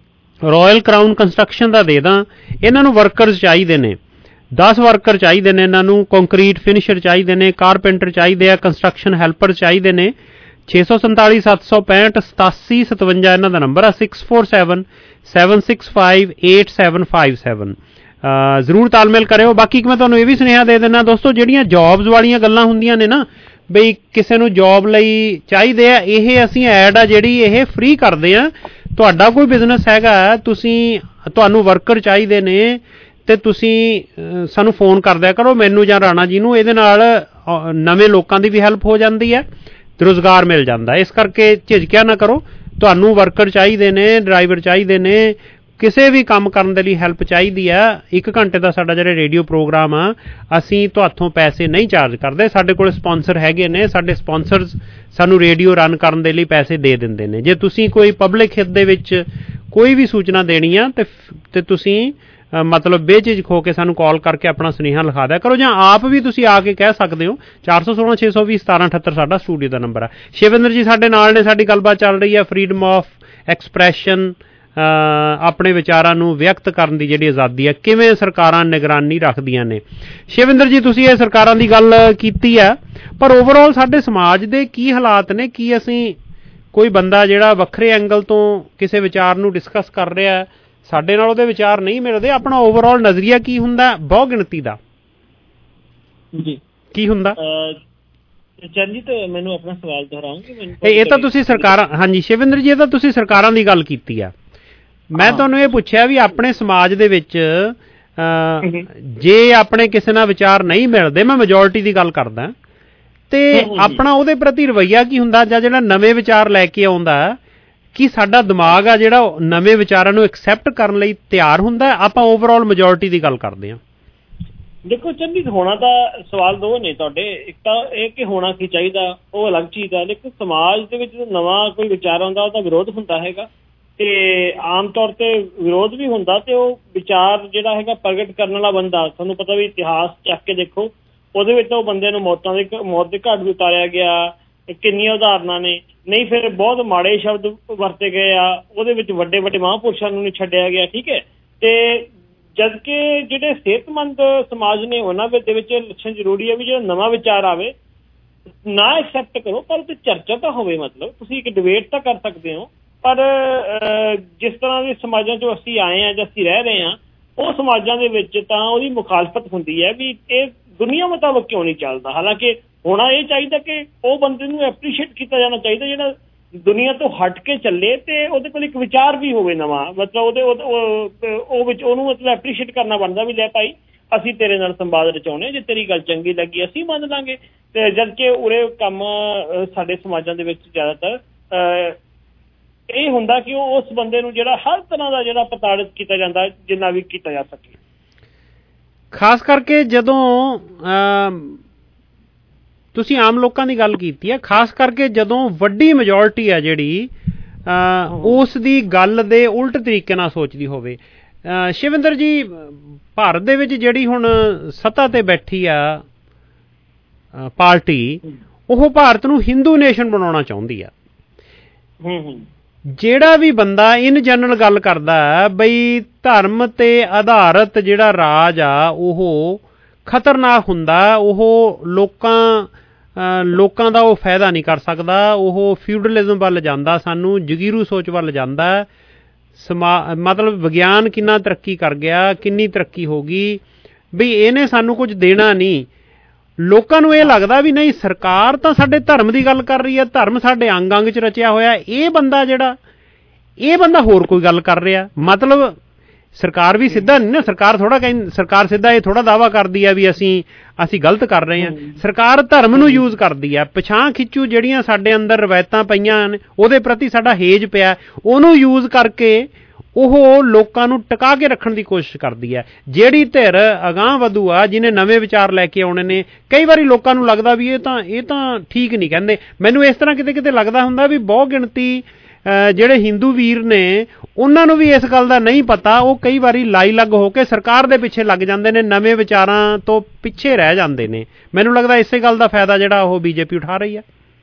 ਰਾਇਲ ਕਰਾਊਨ ਕੰਸਟਰਕਸ਼ਨ ਦਾ ਦੇ ਦਾਂ। ਇਹਨਾਂ ਨੂੰ ਵਰਕਰਸ ਚਾਹੀਦੇ ਨੇ, ਦਸ ਵਰਕਰ ਚਾਹੀਦੇ ਨੇ ਇਹਨਾਂ ਨੂੰ, ਕੰਕਰੀਟ ਫਿਨਿਸ਼ਰ ਚਾਹੀਦੇ ਨੇ, ਕਾਰਪੈਂਟਰ ਚਾਹੀਦੇ ਆ, ਕੰਸਟਰਕਸ਼ਨ ਹੈਲਪਰ ਚਾਹੀਦੇ ਨੇ। ਛੇ ਸੌ ਸੰਤਾਲੀ ਸੱਤ ਸੌ ਪੈਂਹਠ ਸਤਾਸੀ ਸਤਵੰਜਾ ਇਹਨਾਂ ਦਾ ਨੰਬਰ ਆ, six four seven seven six five eight seven five seven. ਜ਼ਰੂਰ ਤਾਲਮੇਲ ਕਰਿਓ। ਬਾਕੀ ਮੈਂ ਤੁਹਾਨੂੰ ਇਹ ਵੀ ਸੁਨੇਹਾ ਦੇ ਦਿੰਦਾ ਦੋਸਤੋ, ਜਿਹੜੀਆਂ ਜੋਬਸ ਵਾਲੀਆਂ ਗੱਲਾਂ ਹੁੰਦੀਆਂ ਨੇ ਨਾ, ਬਈ ਕਿਸੇ ਨੂੰ ਜੋਬ ਲਈ ਚਾਹੀਦੇ ਆ, ਇਹ ਅਸੀਂ ਐਡ ਆ ਜਿਹੜੀ ਇਹ ਫ੍ਰੀ ਕਰਦੇ ਆ। ਤੁਹਾਡਾ ਕੋਈ ਬਿਜ਼ਨਸ ਹੈਗਾ, ਤੁਸੀਂ ਤੁਹਾਨੂੰ ਵਰਕਰ ਚਾਹੀਦੇ ਨੇ ਅਤੇ ਤੁਸੀਂ ਸਾਨੂੰ ਫੋਨ ਕਰ ਦਿਆ ਕਰੋ, ਮੈਨੂੰ ਜਾਂ ਰਾਣਾ ਜੀ ਨੂੰ। ਇਹਦੇ ਨਾਲ ਨਵੇਂ ਲੋਕਾਂ ਦੀ ਵੀ ਹੈਲਪ ਹੋ ਜਾਂਦੀ ਹੈ, ਰੁਜ਼ਗਾਰ ਮਿਲ ਜਾਂਦਾ। ਇਸ ਕਰਕੇ ਝਿਜਕਿਆ ਨਾ ਕਰੋ। ਤੁਹਾਨੂੰ ਵਰਕਰ ਚਾਹੀਦੇ ਨੇ, ਡਰਾਈਵਰ ਚਾਹੀਦੇ ਨੇ, ਕਿਸੇ ਵੀ ਕੰਮ ਕਰਨ ਦੇ ਲਈ ਹੈਲਪ ਚਾਹੀਦੀ ਆ, ਇੱਕ ਘੰਟੇ ਦਾ ਸਾਡਾ ਜਿਹੜਾ ਰੇਡੀਓ ਪ੍ਰੋਗਰਾਮ ਆ, ਅਸੀਂ ਤੁਹਾਥੋਂ ਪੈਸੇ ਨਹੀਂ ਚਾਰਜ ਕਰਦੇ। ਸਾਡੇ ਕੋਲ ਸਪਾਂਸਰ ਹੈਗੇ ਨੇ, ਸਾਡੇ ਸਪਾਂਸਰਸ ਸਾਨੂੰ ਰੇਡੀਓ ਰਨ ਕਰਨ ਦੇ ਲਈ ਪੈਸੇ ਦੇ ਦਿੰਦੇ ਨੇ। ਜੇ ਤੁਸੀਂ ਕੋਈ ਪਬਲਿਕ ਹਿੱਤ ਦੇ ਵਿੱਚ ਕੋਈ ਵੀ ਸੂਚਨਾ ਦੇਣੀ ਆ ਤੇ ਤੁਸੀਂ ਮਤਲਬ ਬੇਝਿਜਕ ਹੋ ਕੇ ਸਾਨੂੰ ਕਾਲ ਕਰਕੇ ਆਪਣਾ ਸੁਨੇਹਾ ਲਿਖਾ ਦਿਆ ਕਰੋ, ਜਾਂ ਆਪ ਵੀ ਤੁਸੀਂ ਆ ਕੇ ਕਹਿ ਸਕਦੇ ਹੋ। ਚਾਰ ਸੌ ਸੋਲਾਂ ਛੇ ਸੌ ਵੀਹ ਸਤਾਰਾਂ ਅਠੱਤਰ ਸਾਡਾ ਸਟੂਡੀਓ ਦਾ ਨੰਬਰ ਆ। ਸ਼ਿਵਿੰਦਰ ਜੀ ਸਾਡੇ ਨਾਲ ਨੇ, ਸਾਡੀ ਗੱਲਬਾਤ ਚੱਲ ਰਹੀ ਹੈ ਫਰੀਡਮ ਆਫ ਐਕਸਪ੍ਰੈਸ਼ਨ, ਆਪਣੇ ਵਿਚਾਰਾਂ ਨੂੰ ਵਿਅਕਤ ਕਰਨ ਦੀ ਜਿਹੜੀ ਆਜ਼ਾਦੀ ਹੈ, ਕਿਵੇਂ ਸਰਕਾਰਾਂ ਨਿਗਰਾਨੀ ਰੱਖਦੀਆਂ ਨੇ। ਸ਼ਿਵਿੰਦਰ ਜੀ, ਤੁਸੀਂ ਇਹ ਸਰਕਾਰਾਂ ਦੀ ਗੱਲ ਕੀਤੀ ਹੈ, ਪਰ ਓਵਰਆਲ ਸਾਡੇ ਸਮਾਜ ਦੇ ਕੀ ਹਾਲਾਤ ਨੇ? ਕੀ ਅਸੀਂ ਕੋਈ ਬੰਦਾ ਜਿਹੜਾ ਵੱਖਰੇ ਐਂਗਲ ਤੋਂ ਕਿਸੇ ਵਿਚਾਰ ਨੂੰ ਡਿਸਕਸ ਕਰ ਰਿਹਾ, ਸਾਡੇ ਨਾਲ ਉਹਦੇ ਵਿਚਾਰ ਨਹੀਂ ਮਿਲਦੇ, ਆਪਣਾ ਓਵਰਆਲ ਨਜ਼ਰੀਆ ਕੀ ਹੁੰਦਾ ਬਹੁ ਗਿਣਤੀ ਦਾ? ਜੀ ਕੀ ਹੁੰਦਾ? ਚੰਨੀ ਤੇ ਮੈਨੂੰ ਆਪਣਾ ਸਵਾਲ ਦੁਹਰਾਉਂਗੇ। ਇਹ ਤਾਂ ਤੁਸੀਂ ਸਰਕਾਰਾਂ, ਹਾਂਜੀ ਸ਼ਿਵਿੰਦਰ ਜੀ, ਇਹ ਤਾਂ ਤੁਸੀਂ ਸਰਕਾਰਾਂ ਦੀ ਗੱਲ ਕੀਤੀ ਆ। ਮੈਂ ਤੁਹਾਨੂੰ ਇਹ ਪੁੱਛਿਆ ਵੀ ਆਪਣੇ ਸਮਾਜ ਦੇ ਵਿੱਚ ਜੇ ਆਪਣੇ ਕਿਸੇ ਨਾਲ ਵਿਚਾਰ ਨਹੀਂ ਮਿਲਦੇ, ਮੈਂ ਮੈਜੋਰਿਟੀ ਦੀ ਗੱਲ ਕਰਦਾ, ਤੇ ਆਪਣਾ ਉਹਦੇ ਪ੍ਰਤੀ ਰਵੱਈਆ ਕੀ ਹੁੰਦਾ, ਜਾਂ ਜਿਹੜਾ ਨਵੇਂ ਵਿਚਾਰ ਲੈ ਕੇ ਆਉਂਦਾ, ਕੀ ਸਾਡਾ ਦਿਮਾਗ ਆ ਜਿਹੜਾ ਨਵੇਂ ਵਿਚਾਰਾਂ ਨੂੰ ਐਕਸੈਪਟ ਕਰਨ ਲਈ ਤਿਆਰ ਹੁੰਦਾ? ਆਪਾਂ ਓਵਰਆਲ ਮੈਜੋਰਿਟੀ ਦੀ ਗੱਲ ਕਰਦੇ ਹਾਂ। ਦੇਖੋ ਚੰਨੀ, ਹੋਣਾ ਤਾਂ ਸਵਾਲ ਦੋ ਨੇ ਤੁਹਾਡੇ। ਇੱਕ ਤਾਂ ਇਹ ਕਿ ਹੋਣਾ ਕੀ ਚਾਹੀਦਾ, ਉਹ ਅਲੱਗ ਚੀਜ਼ ਹੈ, ਲੇਕਿਨ ਸਮਾਜ ਦੇ ਵਿੱਚ ਨਵਾਂ ਕੋਈ ਵਿਚਾਰ ਆਉਂਦਾ ਉਹਦਾ ਵਿਰੋਧ ਹੁੰਦਾ ਹੈਗਾ, ਤੇ ਆਮ ਤੌਰ ਤੇ ਵਿਰੋਧ ਵੀ ਹੁੰਦਾ, ਤੇ ਉਹ ਵਿਚਾਰ ਜਿਹੜਾ ਹੈਗਾ ਪ੍ਰਗਟ ਕਰਨ ਵਾਲਾ ਬੰਦਾ, ਤੁਹਾਨੂੰ ਪਤਾ ਵੀ ਇਤਿਹਾਸ ਚੱਕ ਕੇ ਦੇਖੋ, ਉਹਦੇ ਵਿੱਚ ਉਹ ਬੰਦੇ ਨੂੰ ਮੌਤਾਂ ਦੇ ਮੌਤ ਦੇ ਘਾਟ ਵੀ ਉਤਾਰਿਆ ਗਿਆ, ਕਿੰਨੀਆਂ ਉਦਾਹਰਨਾਂ ਨੇ। ਨਹੀਂ ਫਿਰ ਬਹੁਤ ਮਾੜੇ ਸ਼ਬਦ ਵਰਤੇ ਗਏ ਆ, ਉਹਦੇ ਵਿੱਚ ਵੱਡੇ ਵੱਡੇ ਮਹਾਂਪੁਰਸ਼ਾਂ ਨੂੰ ਨਹੀਂ ਛੱਡਿਆ ਗਿਆ, ਠੀਕ ਹੈ। ਤੇ ਜਦ ਕਿ ਜਿਹੜੇ ਸਿਹਤਮੰਦ ਸਮਾਜ ਨੇ ਉਹਨਾਂ ਦੇ ਵਿੱਚ ਲੱਛਣ ਜ਼ਰੂਰੀ ਹੈ ਵੀ ਜਿਹੜਾ ਨਵਾਂ ਵਿਚਾਰ ਆਵੇ ਨਾ ਐਕਸੈਪਟ ਕਰੋ, ਪਰ ਉਹਤੇ ਚਰਚਾ ਤਾਂ ਹੋਵੇ। ਮਤਲਬ ਤੁਸੀਂ ਇੱਕ ਡਿਬੇਟ ਤਾਂ ਕਰ ਸਕਦੇ ਹੋ, ਪਰ ਜਿਸ ਤਰ੍ਹਾਂ ਦੇ ਸਮਾਜਾਂ 'ਚੋਂ ਅਸੀਂ ਆਏ ਹਾਂ ਜਾਂ ਅਸੀਂ ਰਹਿ ਰਹੇ ਹਾਂ, ਉਹ ਸਮਾਜਾਂ ਦੇ ਵਿੱਚ ਤਾਂ ਉਹਦੀ ਮੁਖਾਲਫਤ ਹੁੰਦੀ ਹੈ ਵੀ ਇਹ ਦੁਨੀਆ ਮੁਤਾਬਕ ਕਿਉਂ ਨਹੀਂ ਚੱਲਦਾ। ਹਾਲਾਂਕਿ ਹੋਣਾ ਇਹ ਚਾਹੀਦਾ ਕਿ ਉਹ ਬੰਦੇ ਨੂੰ ਐਪਰੀਸ਼ੀਏਟ ਕੀਤਾ ਜਾਣਾ ਚਾਹੀਦਾ ਜਿਹੜਾ ਦੁਨੀਆ ਤੋਂ ਹਟ ਕੇ ਚੱਲੇ, ਤੇ ਉਹਦੇ ਕੋਲ ਇੱਕ ਵਿਚਾਰ ਵੀ ਹੋਵੇ ਨਵਾਂ। ਮਤਲਬ ਉਹਦੇ ਉਹ ਵਿੱਚ ਉਹਨੂੰ ਮਤਲਬ ਐਪਰੀਸ਼ੀਏਟ ਕਰਨਾ ਬਣਦਾ ਵੀ ਲੈ ਭਾਈ ਅਸੀਂ ਤੇਰੇ ਨਾਲ ਸੰਵਾਦ ਰਚਾਉਣੇ, ਜੇ ਤੇਰੀ ਗੱਲ ਚੰਗੀ ਲੱਗੀ ਅਸੀਂ ਮੰਨ ਲਾਂਗੇ। ਤੇ ਜਦ ਕਿ ਉਰੇ ਕੰਮ ਸਾਡੇ ਸਮਾਜਾਂ ਦੇ ਵਿੱਚ ਜ਼ਿਆਦਾਤਰ ਇਹ ਹੁੰਦਾ ਕਿ ਉਹ ਉਸ ਬੰਦੇ ਨੂੰ ਜਿਹੜਾ ਹਰ ਤਰ੍ਹਾਂ ਦਾ ਜਿਹੜਾ ਪ੍ਰਤਾੜਿਤ ਕੀਤਾ ਜਾਂਦਾ, ਜਿੰਨਾ ਵੀ ਕੀਤਾ ਜਾ ਸਕੇ। ਖਾਸ ਕਰਕੇ ਜਦੋਂ ਤੁਸੀਂ ਆਮ ਲੋਕਾਂ ਦੀ ਗੱਲ ਕੀਤੀ ਹੈ, ਖਾਸ ਕਰਕੇ ਜਦੋਂ ਵੱਡੀ ਮੈਜੋਰਿਟੀ ਆ ਜਿਹੜੀ ਉਸ ਦੀ ਗੱਲ ਦੇ ਉਲਟ ਤਰੀਕੇ ਨਾਲ ਸੋਚਦੀ ਹੋਵੇ। ਸ਼ਿਵਿੰਦਰ ਜੀ, ਭਾਰਤ ਦੇ ਵਿੱਚ ਜਿਹੜੀ ਹੁਣ ਸੱਤਾ ਤੇ ਬੈਠੀ ਆ ਪਾਰਟੀ, ਉਹ ਭਾਰਤ ਨੂੰ ਹਿੰਦੂ ਨੇਸ਼ਨ ਬਣਾਉਣਾ ਚਾਹੁੰਦੀ ਆ। ਜਿਹੜਾ ਵੀ ਬੰਦਾ ਇਨ ਜਨਰਲ ਗੱਲ ਕਰਦਾ ਬਈ ਧਰਮ ਤੇ ਆਧਾਰਿਤ ਜਿਹੜਾ ਰਾਜ ਆ ਉਹ ਖਤਰਨਾਕ ਹੁੰਦਾ, ਉਹ ਲੋਕਾਂ ਲੋਕਾਂ ਦਾ ਉਹ ਫਾਇਦਾ ਨਹੀਂ ਕਰ ਸਕਦਾ, ਉਹ ਫਿਊਡਲਿਜ਼ਮ ਵੱਲ ਜਾਂਦਾ, ਸਾਨੂੰ ਜਗੀਰੂ ਸੋਚ ਵੱਲ ਜਾਂਦਾ। ਸਮਾ ਮਤਲਬ ਵਿਗਿਆਨ ਕਿੰਨਾ ਤਰੱਕੀ ਕਰ ਗਿਆ, ਕਿੰਨੀ ਤਰੱਕੀ ਹੋ ਗਈ, ਬਈ ਇਹਨੇ ਸਾਨੂੰ ਕੁਝ ਦੇਣਾ ਨਹੀਂ। ਲੋਕਾਂ ਨੂੰ ਇਹ ਲੱਗਦਾ ਵੀ ਨਹੀਂ, ਸਰਕਾਰ ਤਾਂ ਸਾਡੇ ਧਰਮ ਦੀ ਗੱਲ ਕਰ ਰਹੀ ਹੈ, ਧਰਮ ਸਾਡੇ ਅੰਗ ਅੰਗ 'ਚ ਰਚਿਆ ਹੋਇਆ, ਇਹ ਬੰਦਾ ਜਿਹੜਾ ਇਹ ਬੰਦਾ ਹੋਰ ਕੋਈ ਗੱਲ ਕਰ ਰਿਹਾ। ਮਤਲਬ ਸਰਕਾਰ ਵੀ ਸਿੱਧਾ ਨਹੀਂ ਨਾ, ਸਰਕਾਰ ਥੋੜਾ ਕਹਿੰਦੀ, ਸਰਕਾਰ ਸਿੱਧਾ ਇਹ ਥੋੜਾ ਦਾਅਵਾ ਕਰਦੀ ਹੈ ਵੀ ਅਸੀਂ ਅਸੀਂ ਗਲਤ ਕਰ ਰਹੇ ਹਾਂ। ਸਰਕਾਰ ਧਰਮ ਨੂੰ ਯੂਜ਼ ਕਰਦੀ ਹੈ, ਪਛਾਂ ਖਿੱਚੂ ਜਿਹੜੀਆਂ ਸਾਡੇ ਅੰਦਰ ਰਵਾਇਤਾਂ ਪਈਆਂ ਨੇ, ਉਹਦੇ ਪ੍ਰਤੀ ਸਾਡਾ ਹੇਜ ਪਿਆ, ਉਹਨੂੰ ਯੂਜ਼ ਕਰਕੇ ਉਹ ਲੋਕਾਂ ਨੂੰ ਟਿਕਾ ਕੇ ਰੱਖਣ ਦੀ ਕੋਸ਼ਿਸ਼ ਕਰਦੀ ਹੈ। ਜਿਹੜੀ ਧਿਰ ਅਗਾਂਹ ਵਧੂ ਆ, ਜਿਹਨੇ ਨਵੇਂ ਵਿਚਾਰ ਲੈ ਕੇ ਆਉਣੇ ਨੇ, ਕਈ ਵਾਰੀ ਲੋਕਾਂ ਨੂੰ ਲੱਗਦਾ ਵੀ ਇਹ ਤਾਂ ਇਹ ਤਾਂ ਠੀਕ ਨਹੀਂ ਕਹਿੰਦੇ। ਮੈਨੂੰ ਇਸ ਤਰ੍ਹਾਂ ਕਿਤੇ ਕਿਤੇ ਲੱਗਦਾ ਹੁੰਦਾ ਵੀ ਬਹੁ ਗਿਣਤੀ ਜਿਹੜੇ ਹਿੰਦੂ ਵੀਰ ਨੇ ਉਹਨਾਂ ਨੂੰ ਵੀ ਇਸ ਗੱਲ ਦਾ ਨਹੀਂ ਪਤਾ, ਉਹ ਕਈ ਵਾਰੀ ਲਾਈ ਲੱਗ ਹੋ ਕੇ ਸਰਕਾਰ ਦੇ ਪਿੱਛੇ ਲੱਗ ਜਾਂਦੇ ਨੇ, ਨਵੇਂ ਵਿਚਾਰਾਂ ਤੋਂ ਪਿੱਛੇ ਰਹਿ ਜਾਂਦੇ ਨੇ। ਮੈਨੂੰ ਲੱਗਦਾ ਇਸੇ ਗੱਲ ਦਾ ਫਾਇਦਾ ਜਿਹੜਾ ਉਹ ਬੀਜੇਪੀ ਉਠਾ ਰਹੀ ਹੈ।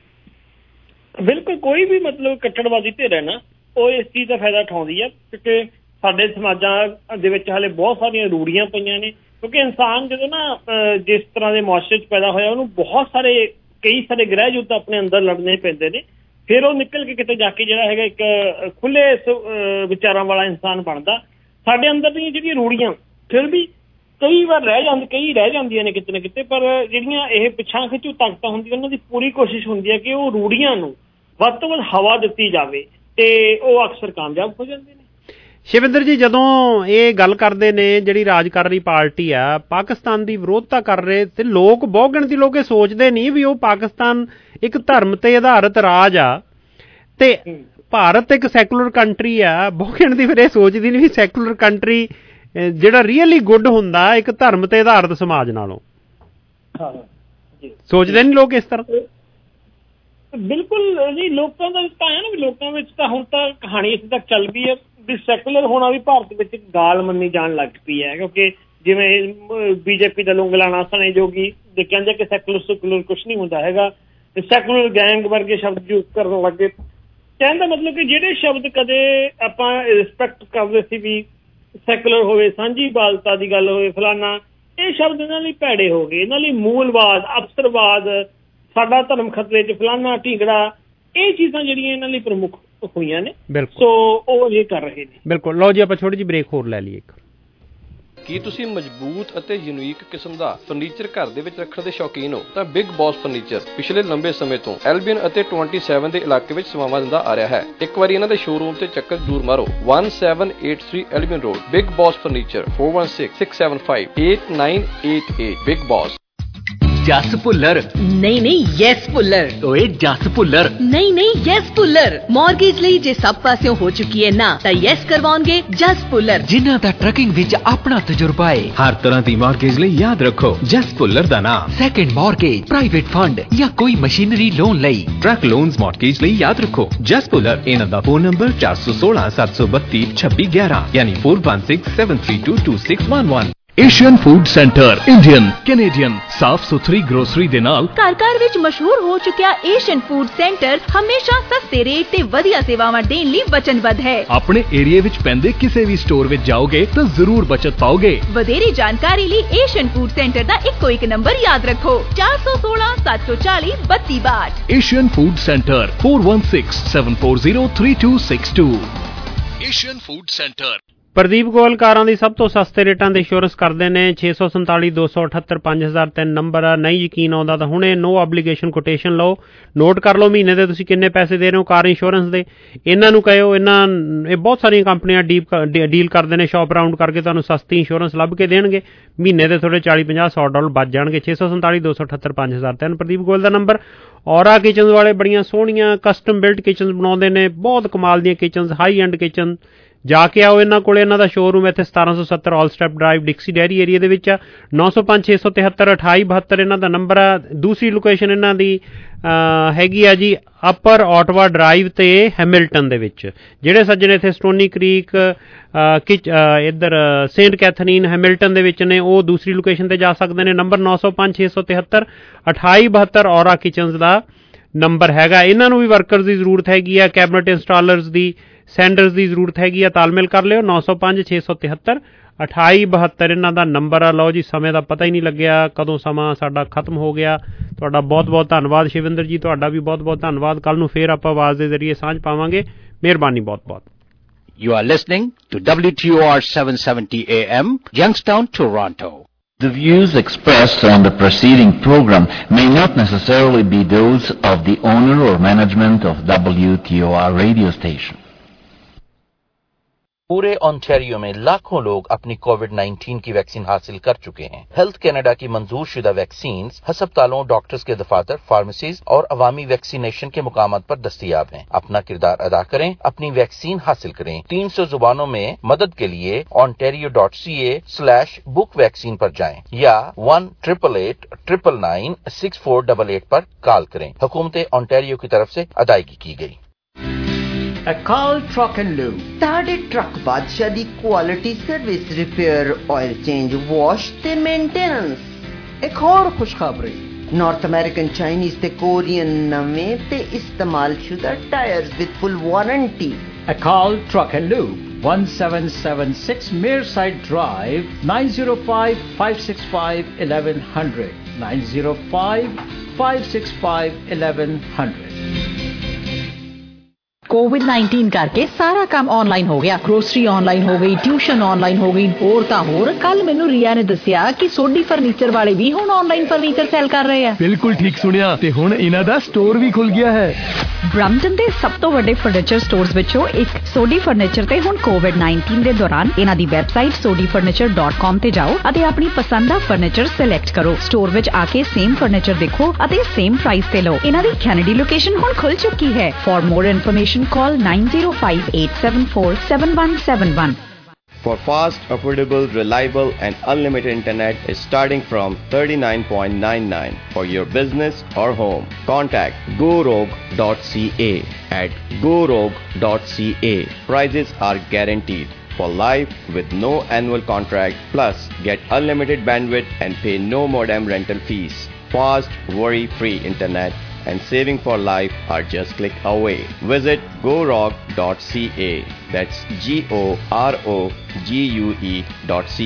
ਬਿਲਕੁਲ, ਕੋਈ ਵੀ ਮਤਲਬ ਕੱਟੜਵਾਦੀ ਧਿਰ ਹੈ ਨਾ, ਉਹ ਇਸ ਚੀਜ਼ ਦਾ ਫਾਇਦਾ ਉਠਾਉਂਦੀ ਹੈ, ਕਿਉਂਕਿ ਸਾਡੇ ਸਮਾਜਾਂ ਦੇ ਵਿੱਚ ਹਾਲੇ ਬਹੁਤ ਸਾਰੀਆਂ ਰੂੜੀਆਂ ਪਈਆਂ ਨੇ। ਕਿਉਂਕਿ ਇਨਸਾਨ ਜਦੋਂ ਨਾ ਜਿਸ ਤਰ੍ਹਾਂ ਦੇ ਮੁਆਸ਼ਰੇ 'ਚ ਪੈਦਾ ਹੋਇਆ, ਉਹਨੂੰ ਬਹੁਤ ਸਾਰੇ ਕਈ ਸਾਰੇ ਗ੍ਰਹਿ ਯੁੱਧ ਆਪਣੇ ਅੰਦਰ ਲੜਨੇ ਪੈਂਦੇ ਨੇ, ਫਿਰ ਉਹ ਨਿਕਲ ਕੇ ਕਿਤੇ ਜਾ ਕੇ ਜਿਹੜਾ ਹੈਗਾ ਇੱਕ ਖੁੱਲੇ ਵਿਚਾਰਾਂ ਵਾਲਾ ਇਨਸਾਨ ਬਣਦਾ। ਸਾਡੇ ਅੰਦਰ ਦੀਆਂ ਜਿਹੜੀਆਂ ਰੂੜੀਆਂ ਫਿਰ ਵੀ ਕਈ ਵਾਰ ਰਹਿ ਜਾਂਦੀ ਕਈ ਰਹਿ ਜਾਂਦੀਆਂ ਨੇ ਕਿਤੇ ਨਾ ਕਿਤੇ, ਪਰ ਜਿਹੜੀਆਂ ਇਹ ਪਿਛਾਂ ਖਿੱਚੂ ਤਾਕਤਾਂ ਹੁੰਦੀਆਂ, ਉਹਨਾਂ ਦੀ ਪੂਰੀ ਕੋਸ਼ਿਸ਼ ਹੁੰਦੀ ਹੈ ਕਿ ਉਹ ਰੂੜੀਆਂ ਨੂੰ ਵੱਧ ਤੋਂ ਵੱਧ ਹਵਾ ਦਿੱਤੀ ਜਾਵੇ, ਤੇ ਉਹ ਅਕਸਰ ਕਾਮਯਾਬ ਹੋ ਜਾਂਦੇ ਨੇ। ਸ਼ਿਵਿੰਦਰ ਜੀ, ਜਦੋਂ ਇਹ ਗੱਲ ਕਰਦੇ ਨੇ ਜਿਹੜੀ ਰਾਜ ਕਰ ਰਹੀ ਪਾਰਟੀ ਆ ਪਾਕਿਸਤਾਨ ਦੀ ਵਿਰੋਧਤਾ ਕਰ ਰਹੇ, ਤੇ ਲੋਕ ਬਹੁ ਗਿਣਤੀ ਲੋਕ ਇਹ ਸੋਚਦੇ ਨਹੀਂ ਵੀ ਉਹ ਪਾਕਿਸਤਾਨ ਇੱਕ ਧਰਮ ਤੇ ਆਧਾਰਿਤ ਰਾਜ ਆ, ਤੇ ਭਾਰਤ ਇੱਕ ਸੈਕੂਲਰ ਕੰਟਰੀ ਆ, ਬਹੁਤ ਗਿਣਤੀ ਫਿਰ ਇਹ ਸੋਚਦੀ ਨਹੀਂ ਵੀ ਸੈਕੂਲਰ ਕੰਟਰੀ ਜਿਹੜਾ ਰੀਅਲੀ ਗੁੱਡ ਹੁੰਦਾ ਇੱਕ ਧਰਮ ਤੇ ਆਧਾਰਿਤ ਸਮਾਜ ਨਾਲੋਂ। ਸੋਚਦੇ ਨਹੀਂ ਲੋਕ ਇਸ ਤਰ੍ਹਾਂ? ਬਿਲਕੁਲ ਜੀ, ਲੋਕਾਂ ਦਾ ਤਾਂ ਹੈ ਨਾ ਵੀ ਲੋਕਾਂ ਵਿੱਚ ਤਾਂ ਹੁਣ ਤਾਂ ਕਹਾਣੀ ਇੱਥੇ ਤੱਕ ਚੱਲ ਪਈ ਹੈ ਵੀ ਸੈਕੂਲਰ ਹੋਣਾ ਵੀ ਭਾਰਤ ਵਿੱਚ ਗਾਲ ਮੰਨੀ ਜਾਣ ਲੱਗ ਪਈ ਹੈ, ਕਿਉਂਕਿ ਜਿਵੇਂ ਬੀਜੇਪੀ ਦਾ ਲੰਗਲਾਣਾ ਸਣੇ ਜੋਗੀ ਦੇ ਕਹਿੰਦੇ ਕਿ ਸੈਕੂਲਰ ਸੈਕੂਲਰ ਕੁਛ ਨਹੀਂ ਹੁੰਦਾ ਹੈਗਾ, ਤੇ ਸੈਕੂਲਰ ਗੈਂਗ ਵਰਗੇ ਸ਼ਬਦ ਯੂਜ਼ ਕਰਨ ਲੱਗੇ। ਕਹਿਣ ਦਾ ਮਤਲਬ ਕਿ ਜਿਹੜੇ ਸ਼ਬਦ ਕਦੇ ਆਪਾਂ ਰਿਸਪੈਕਟ ਕਰਦੇ ਸੀ ਵੀ ਸੈਕੂਲਰ ਹੋਵੇ, ਸਾਂਝੀ ਬਾਲਤਾ ਦੀ ਗੱਲ ਹੋਵੇ, ਫਲਾਨਾ, ਇਹ ਸ਼ਬਦ ਇਹਨਾਂ ਲਈ ਭੈੜੇ ਹੋ ਗਏ। ਇਹਨਾਂ ਲਈ ਮੂਲਵਾਦ, ਅਫਸਰਵਾਦ, ਸਾਡਾ ਧਰਮ ਖਤਰੇ 'ਚ, ਫਲਾਨਾ ਢੀਂਗੜਾ, ਇਹ ਚੀਜ਼ਾਂ ਜਿਹੜੀਆਂ ਇਹਨਾਂ ਲਈ ਪ੍ਰਮੁੱਖ ਹੋਈਆਂ ਨੇ। ਸੋ ਉਹ ਇਹ ਕਰ ਰਹੇ ਨੇ। ਬਿਲਕੁਲ। ਲਓ ਜੀ ਆਪਾਂ ਛੋਟੀ ਜਿਹੀ ਬ੍ਰੇਕ ਹੋਰ ਲੈ ਲਈਏ ਇੱਕ। ਕੀ ਤੁਸੀਂ ਮਜ਼ਬੂਤ ਅਤੇ ਯੂਨੀਕ ਕਿਸਮ ਦਾ ਫਰਨੀਚਰ ਘਰ ਦੇ ਵਿੱਚ ਰੱਖਣ ਦੇ ਸ਼ੌਕੀਨ ਹੋ? ਤਾਂ ਬਿਗ ਬੌਸ ਫਰਨੀਚਰ ਪਿਛਲੇ ਲੰਬੇ ਸਮੇਂ ਤੋਂ ਐਲਬੀਅਨ ਅਤੇ ਸੱਤਾਈ ਦੇ ਇਲਾਕੇ ਵਿੱਚ ਸੇਵਾਵਾਂ ਦਿੰਦਾ ਆ ਰਿਹਾ ਹੈ। ਇੱਕ ਵਾਰੀ ਇਹਨਾਂ ਦੇ ਸ਼ੋਰੂਮ ਤੇ ਚੱਕਰ ਜ਼ਰੂਰ ਮਾਰੋ। ਸਤਾਰਾਂ ਸੌ ਤਿਰਾਸੀ Albion road, big boss furniture, four one six, six seven five, eight nine eight eight। Big boss. Jas Bhullar ਨਹੀਂ ਨਹੀਂ ਯੈਸ ਭੁੱਲਰ। ਓਏ ਜਸ ਭੁੱਲਰ ਨਹੀਂ ਨਹੀਂ ਯੈਸ ਭੁੱਲਰ। ਮਾਰਗੇਜ ਲਈ ਜੇ ਸਭ ਪਾਸਿਓਂ ਹੋ ਚੁੱਕੀ ਹੈ ਨਾ ਤਾਂ ਯੈਸ ਕਰਵਾਉਣਗੇ ਜਸ ਭੁੱਲਰ, ਜਿਨ੍ਹਾਂ ਦਾ ਟਰਕਿੰਗ ਵਿੱਚ ਆਪਣਾ ਤਜਰਬਾ ਹੈ। ਹਰ ਤਰ੍ਹਾਂ ਦੀ ਮਾਰਗੇਜ ਲਈ ਯਾਦ ਰੱਖੋ ਜਸ ਭੁੱਲਰ ਦਾ ਨਾਮ। ਸੈਕੰਡ ਮਾਰਗੇਜ, ਪ੍ਰਾਈਵੇਟ ਫੰਡ ਜਾਂ ਕੋਈ ਮਸ਼ੀਨਰੀ ਲੋਨ ਲਈ, ਟਰੱਕ ਲੋਨਸ ਮਾਰਗੇਜ ਲਈ ਯਾਦ ਰੱਖੋ ਜਸ ਭੁੱਲਰ। ਇਹਨਾਂ ਦਾ phone number four one six, seven two two, two six one one ਯਾਨੀ four one six, seven three two, two six one one। Asian food centre Indian Canadian ਸਾਫ਼ ਸੁਥਰੀ grocery ਦੇ ਨਾਲ ਘਰ ਘਰ ਵਿੱਚ ਮਸ਼ਹੂਰ ਹੋ ਚੁੱਕਿਆ ਏਸ਼ੀਅਨ ਫੂਡ ਸੈਂਟਰ ਹਮੇਸ਼ਾ ਸਸਤੇ ਰੇਟ ਤੇ ਵਧੀਆ ਸੇਵਾਵਾਂ ਦੇਣ ਲਈ ਵਚਨਬੱਧ ਹੈ। ਆਪਣੇ ਏਰੀਆ ਵਿੱਚ ਪੈਂਦੇ ਕਿਸੇ ਵੀ ਸਟੋਰ ਵਿੱਚ ਜਾਓਗੇ ਤਾਂ ਜ਼ਰੂਰ ਬਚਤ ਪਾਓਗੇ। ਵਧੇਰੀ ਜਾਣਕਾਰੀ ਲਈ ਏਸ਼ੀਅਨ ਫੂਡ ਸੈਂਟਰ ਦਾ ਇੱਕੋ ਇੱਕ ਨੰਬਰ ਯਾਦ ਰੱਖੋ four one six, seven four zero, two two two two। Asian food centre four one six, seven four zero, three two six two। Asian food centre. Pradeep Goyal ਕਾਰਾਂ ਦੀ ਸਭ ਤੋਂ ਸਸਤੇ ਰੇਟਾਂ ਦੇ ਇੰਸ਼ੋਰੈਂਸ ਕਰਦੇ ਨੇ। ਛੇ ਸੌ ਸੰਤਾਲੀ ਦੋ ਸੌ ਅਠੱਤਰ ਪੰਜ ਹਜ਼ਾਰ ਤਿੰਨ ਨੰਬਰ ਆ। ਨਹੀਂ ਯਕੀਨ ਆਉਂਦਾ ਤਾਂ ਹੁਣੇ ਨੋ ਆਬਲੀਗੇਸ਼ਨ ਕੋਟੇਸ਼ਨ ਲਓ, ਨੋਟ ਕਰ ਲਓ ਮਹੀਨੇ ਦੇ ਤੁਸੀਂ ਕਿੰਨੇ ਪੈਸੇ ਦੇ ਰਹੇ ਹੋ ਕਾਰ ਇੰਸ਼ੋਰੈਂਸ ਦੇ। ਇਹਨਾਂ ਨੂੰ ਕਹਿਓ, ਇਹਨਾਂ ਇਹ ਬਹੁਤ ਸਾਰੀਆਂ ਕੰਪਨੀਆਂ ਡੀਪ ਡੀਲ ਕਰਦੇ ਨੇ, ਸ਼ੌਪ ਰਾਊਂਡ ਕਰਕੇ ਤੁਹਾਨੂੰ ਸਸਤੀ ਇੰਸ਼ੋਰੈਂਸ ਲੱਭ ਕੇ ਦੇਣਗੇ। ਮਹੀਨੇ ਦੇ ਤੁਹਾਡੇ ਚਾਲੀ ਪੰਜਾਹ ਸੌ ਡਾਲਰ ਬਚ ਜਾਣਗੇ। ਛੇ ਸੌ ਸੰਤਾਲੀ ਦੋ ਸੌ ਅਠੱਤਰ ਪੰਜ ਹਜ਼ਾਰ ਤਿੰਨ ਪ੍ਰਦੀਪ ਗੋਇਲ ਦਾ ਨੰਬਰ। ਔਰਾ ਕਿਚਨਸ ਵਾਲੇ ਬੜੀਆਂ ਸੋਹਣੀਆਂ ਕਸਟਮ ਬਿਲਟ ਕਿਚਨਸ ਬਣਾਉਂਦੇ ਨੇ, ਬਹੁਤ ਕਮਾਲ ਦੀਆਂ ਕਿਚਨਸ, ਹਾਈ ਐਂਡ ਕਿਚਨ। ਜਾ ਕੇ ਆਓ ਇਹਨਾਂ ਕੋਲ। ਇਹਨਾਂ ਦਾ ਸ਼ੋਰੂਮ ਇੱਥੇ ਸਤਾਰਾਂ ਸੌ ਸੱਤਰ Alstep drive Dixie Derry area ਦੇ ਵਿੱਚ ਆ। ਨੌ ਸੌ ਪੰਜ ਛੇ ਸੌ ਤਿਹੱਤਰ ਅਠਾਈ ਬਹੱਤਰ ਇਹਨਾਂ ਦਾ ਨੰਬਰ ਆ। ਦੂਸਰੀ ਲੋਕੇਸ਼ਨ ਇਹਨਾਂ ਦੀ ਹੈਗੀ ਆ ਜੀ ਅਪਰ ਆਟਵਾ ਡਰਾਈਵ ਤੇ ਹੈਮਿਲਟਨ ਦੇ ਵਿੱਚ। ਜਿਹੜੇ ਸੱਜਣ ਇੱਥੇ ਸਟੋਨੀ ਕ੍ਰੀਕ ਕਿਚ ਇੱਧਰ ਸੇਂਟ ਕੈਥਰੀਨ ਹੈਮਿਲਟਨ ਦੇ ਵਿੱਚ ਨੇ, ਉਹ ਦੂਸਰੀ ਲੋਕੇਸ਼ਨ ਤੇ ਜਾ ਸਕਦੇ ਨੇ। ਨੰਬਰ ਨੌ ਸੌ ਪੰਜ ਛੇ ਸੌ ਤਿਹੱਤਰ ਅਠਾਈ ਬਹੱਤਰ ਔਰਾ ਕਿਚਨਸ ਦਾ ਨੰਬਰ ਹੈਗਾ। ਇਹਨਾਂ ਨੂੰ ਵੀ ਵਰਕਰਸ ਦੀ ਜ਼ਰੂਰਤ ਹੈਗੀ ਆ, ਕੈਬਨਟ ਇੰਸਟਾਲਰਸ ਦੀ, ਸੈਂਡਰਸ ਦੀ ਜ਼ਰੂਰਤ ਹੈਗੀ ਆ। ਤਾਲਮੇਲ ਕਰ ਲਿਓ। ਨੌ ਸੌ ਪੰਜ ਛੇ ਸੌ ਤਿਹੱਤਰ ਅਠਾਈ ਬਹੱਤਰ ਇਹਨਾਂ ਦਾ ਨੰਬਰ ਆ। ਲਓ ਜੀ, ਸਮੇਂ ਦਾ ਪਤਾ ਹੀ ਨਹੀਂ ਲੱਗਿਆ ਕਦੋਂ ਸਮਾਂ ਸਾਡਾ ਖਤਮ ਹੋ ਗਿਆ। ਤੁਹਾਡਾ ਬਹੁਤ ਬਹੁਤ ਧੰਨਵਾਦ ਸ਼ਿਵਿੰਦਰ ਜੀ, ਤੁਹਾਡਾ ਵੀ ਬਹੁਤ ਬਹੁਤ ਧੰਨਵਾਦ। ਕੱਲ ਨੂੰ ਫੇਰ ਆਪਾਂ ਆਵਾਜ਼ ਦੇ ਜ਼ਰੀਏ ਸਾਂਝ ਪਾਵਾਂਗੇ। ਮਿਹਰਬਾਨੀ ਬਹੁਤ ਬਹੁਤ। You are listening to W T O R seven seventy A M, Youngstown, Toronto. The views expressed on the preceding program may not necessarily be those of the owner or management of W T O R radio station. पूरे Ontario में लाखों लोग अपनी Covid nineteen की vaccine हासिल कर चुके हैं। हेल्थ कनाडा की मंजूर शुदा वैक्सीन हस्पतालों, डॉक्टर्स के दफातर, फार्मेसीज और अवामी वैक्सीनेशन के मुकामात पर दस्तयाब हैं। अपना किरदार अदा करें, अपनी वैक्सीन हासिल करें। तीन सौ जुबानों में मदद के लिए ontario dot c a slash book vaccine पर जाएं या one triple eight triple nine six four eight eight पर कॉल करें। हुकूमत ऑन्टेरियो की तरफ से अदायगी की गई। ਅਕਾਲ ਟਰੱਕ ਐਂਡ ਲੂਬ ਤੁਹਾਡੇ ਟਰੱਕ ਬਾਦਸ਼ਾਹ ਦੀ quality service, repair, oil change, wash ਤੇ ਮੇਨਟੇਨੈਂਸ। ਇੱਕ ਹੋਰ ਖੁਸ਼ਖਬਰੀ, ਨਾਰਥ ਅਮਰੀਕਨ, ਚਾਈਨੀਜ਼ ਤੇ ਕੋਰੀਅਨ ਨਵੇਂ ਤੇ ਇਸਤੇਮਾਲ ਸ਼ੁਦਾ tyres with full warranty. Akal truck and lube one seven seven six Mearside Drive, nine zero five, five six five, eleven hundred, nine zero five, five six five, eleven hundred। COVID nineteen ਕਰਕੇ ਸਾਰਾ ਕੰਮ online ਹੋ ਗਿਆ। Grocery online ਹੋ ਗਈ, tuition online ਹੋ ਗਈ, ਹੋਰ ਤਾਂ ਹੋਰ। ਕੱਲ ਮੈਨੂੰ ਰੀਆ ਨੇ ਦੱਸਿਆ ਕਿ ਸੋਢੀ ਫਰਨੀਚਰ ਵਾਲੇ ਵੀ ਹੁਣ ਆਨਲਾਈਨ ਫਰਨੀਚਰ ਸੈਲ ਕਰ ਰਹੇ ਆ। ਬਿਲਕੁਲ ਠੀਕ ਸੁਣਿਆ, ਤੇ ਹੁਣ ਇਹਨਾਂ ਦਾ ਸਟੋਰ ਵੀ ਖੁੱਲ ਗਿਆ ਹੈ। ਬ੍ਰੈਂਪਟਨ ਦੇ ਸਭ ਤੋਂ ਵੱਡੇ ਫਰਨੀਚਰ ਸਟੋਰਸ ਵਿੱਚੋਂ ਇੱਕ ਸੋਢੀ ਫਰਨੀਚਰ ਤੇ ਹੁਣ ਕੋਵਿਡ ਨਾਈਨਟੀਨ ਦੇ ਦੌਰਾਨ ਇਹਨਾਂ ਦੀ website Sodhi furniture dot com ਤੇ ਜਾਓ ਅਤੇ ਆਪਣੀ ਪਸੰਦ ਦਾ ਫਰਨੀਚਰ ਸਿਲੈਕਟ ਕਰੋ। ਸਟੋਰ ਵਿੱਚ ਆ ਕੇ ਸੇਮ ਫਰਨੀਚਰ ਦੇਖੋ ਅਤੇ ਸੇਮ ਪ੍ਰਾਈਸ ਤੇ ਲਓ। ਇਹਨਾਂ ਦੀ ਕੈਨੇਡੀ ਲੋਕੇਸ਼ਨ ਹੁਣ ਖੁੱਲ ਚੁੱਕੀ ਹੈ। For more information call nine zero five eight seven four seven one seven one. For fast, affordable, reliable and unlimited internet is starting from thirty-nine ninety-nine for your business or home. Contact go rogue dot c a at go rogue dot c a. Prices are guaranteed for life with no annual contract, plus get unlimited bandwidth and pay no modem rental fees. Fast, worry-free internet and saving for life are just click away. Visit go rogue dot c a. That's G O R O G U E dot C A.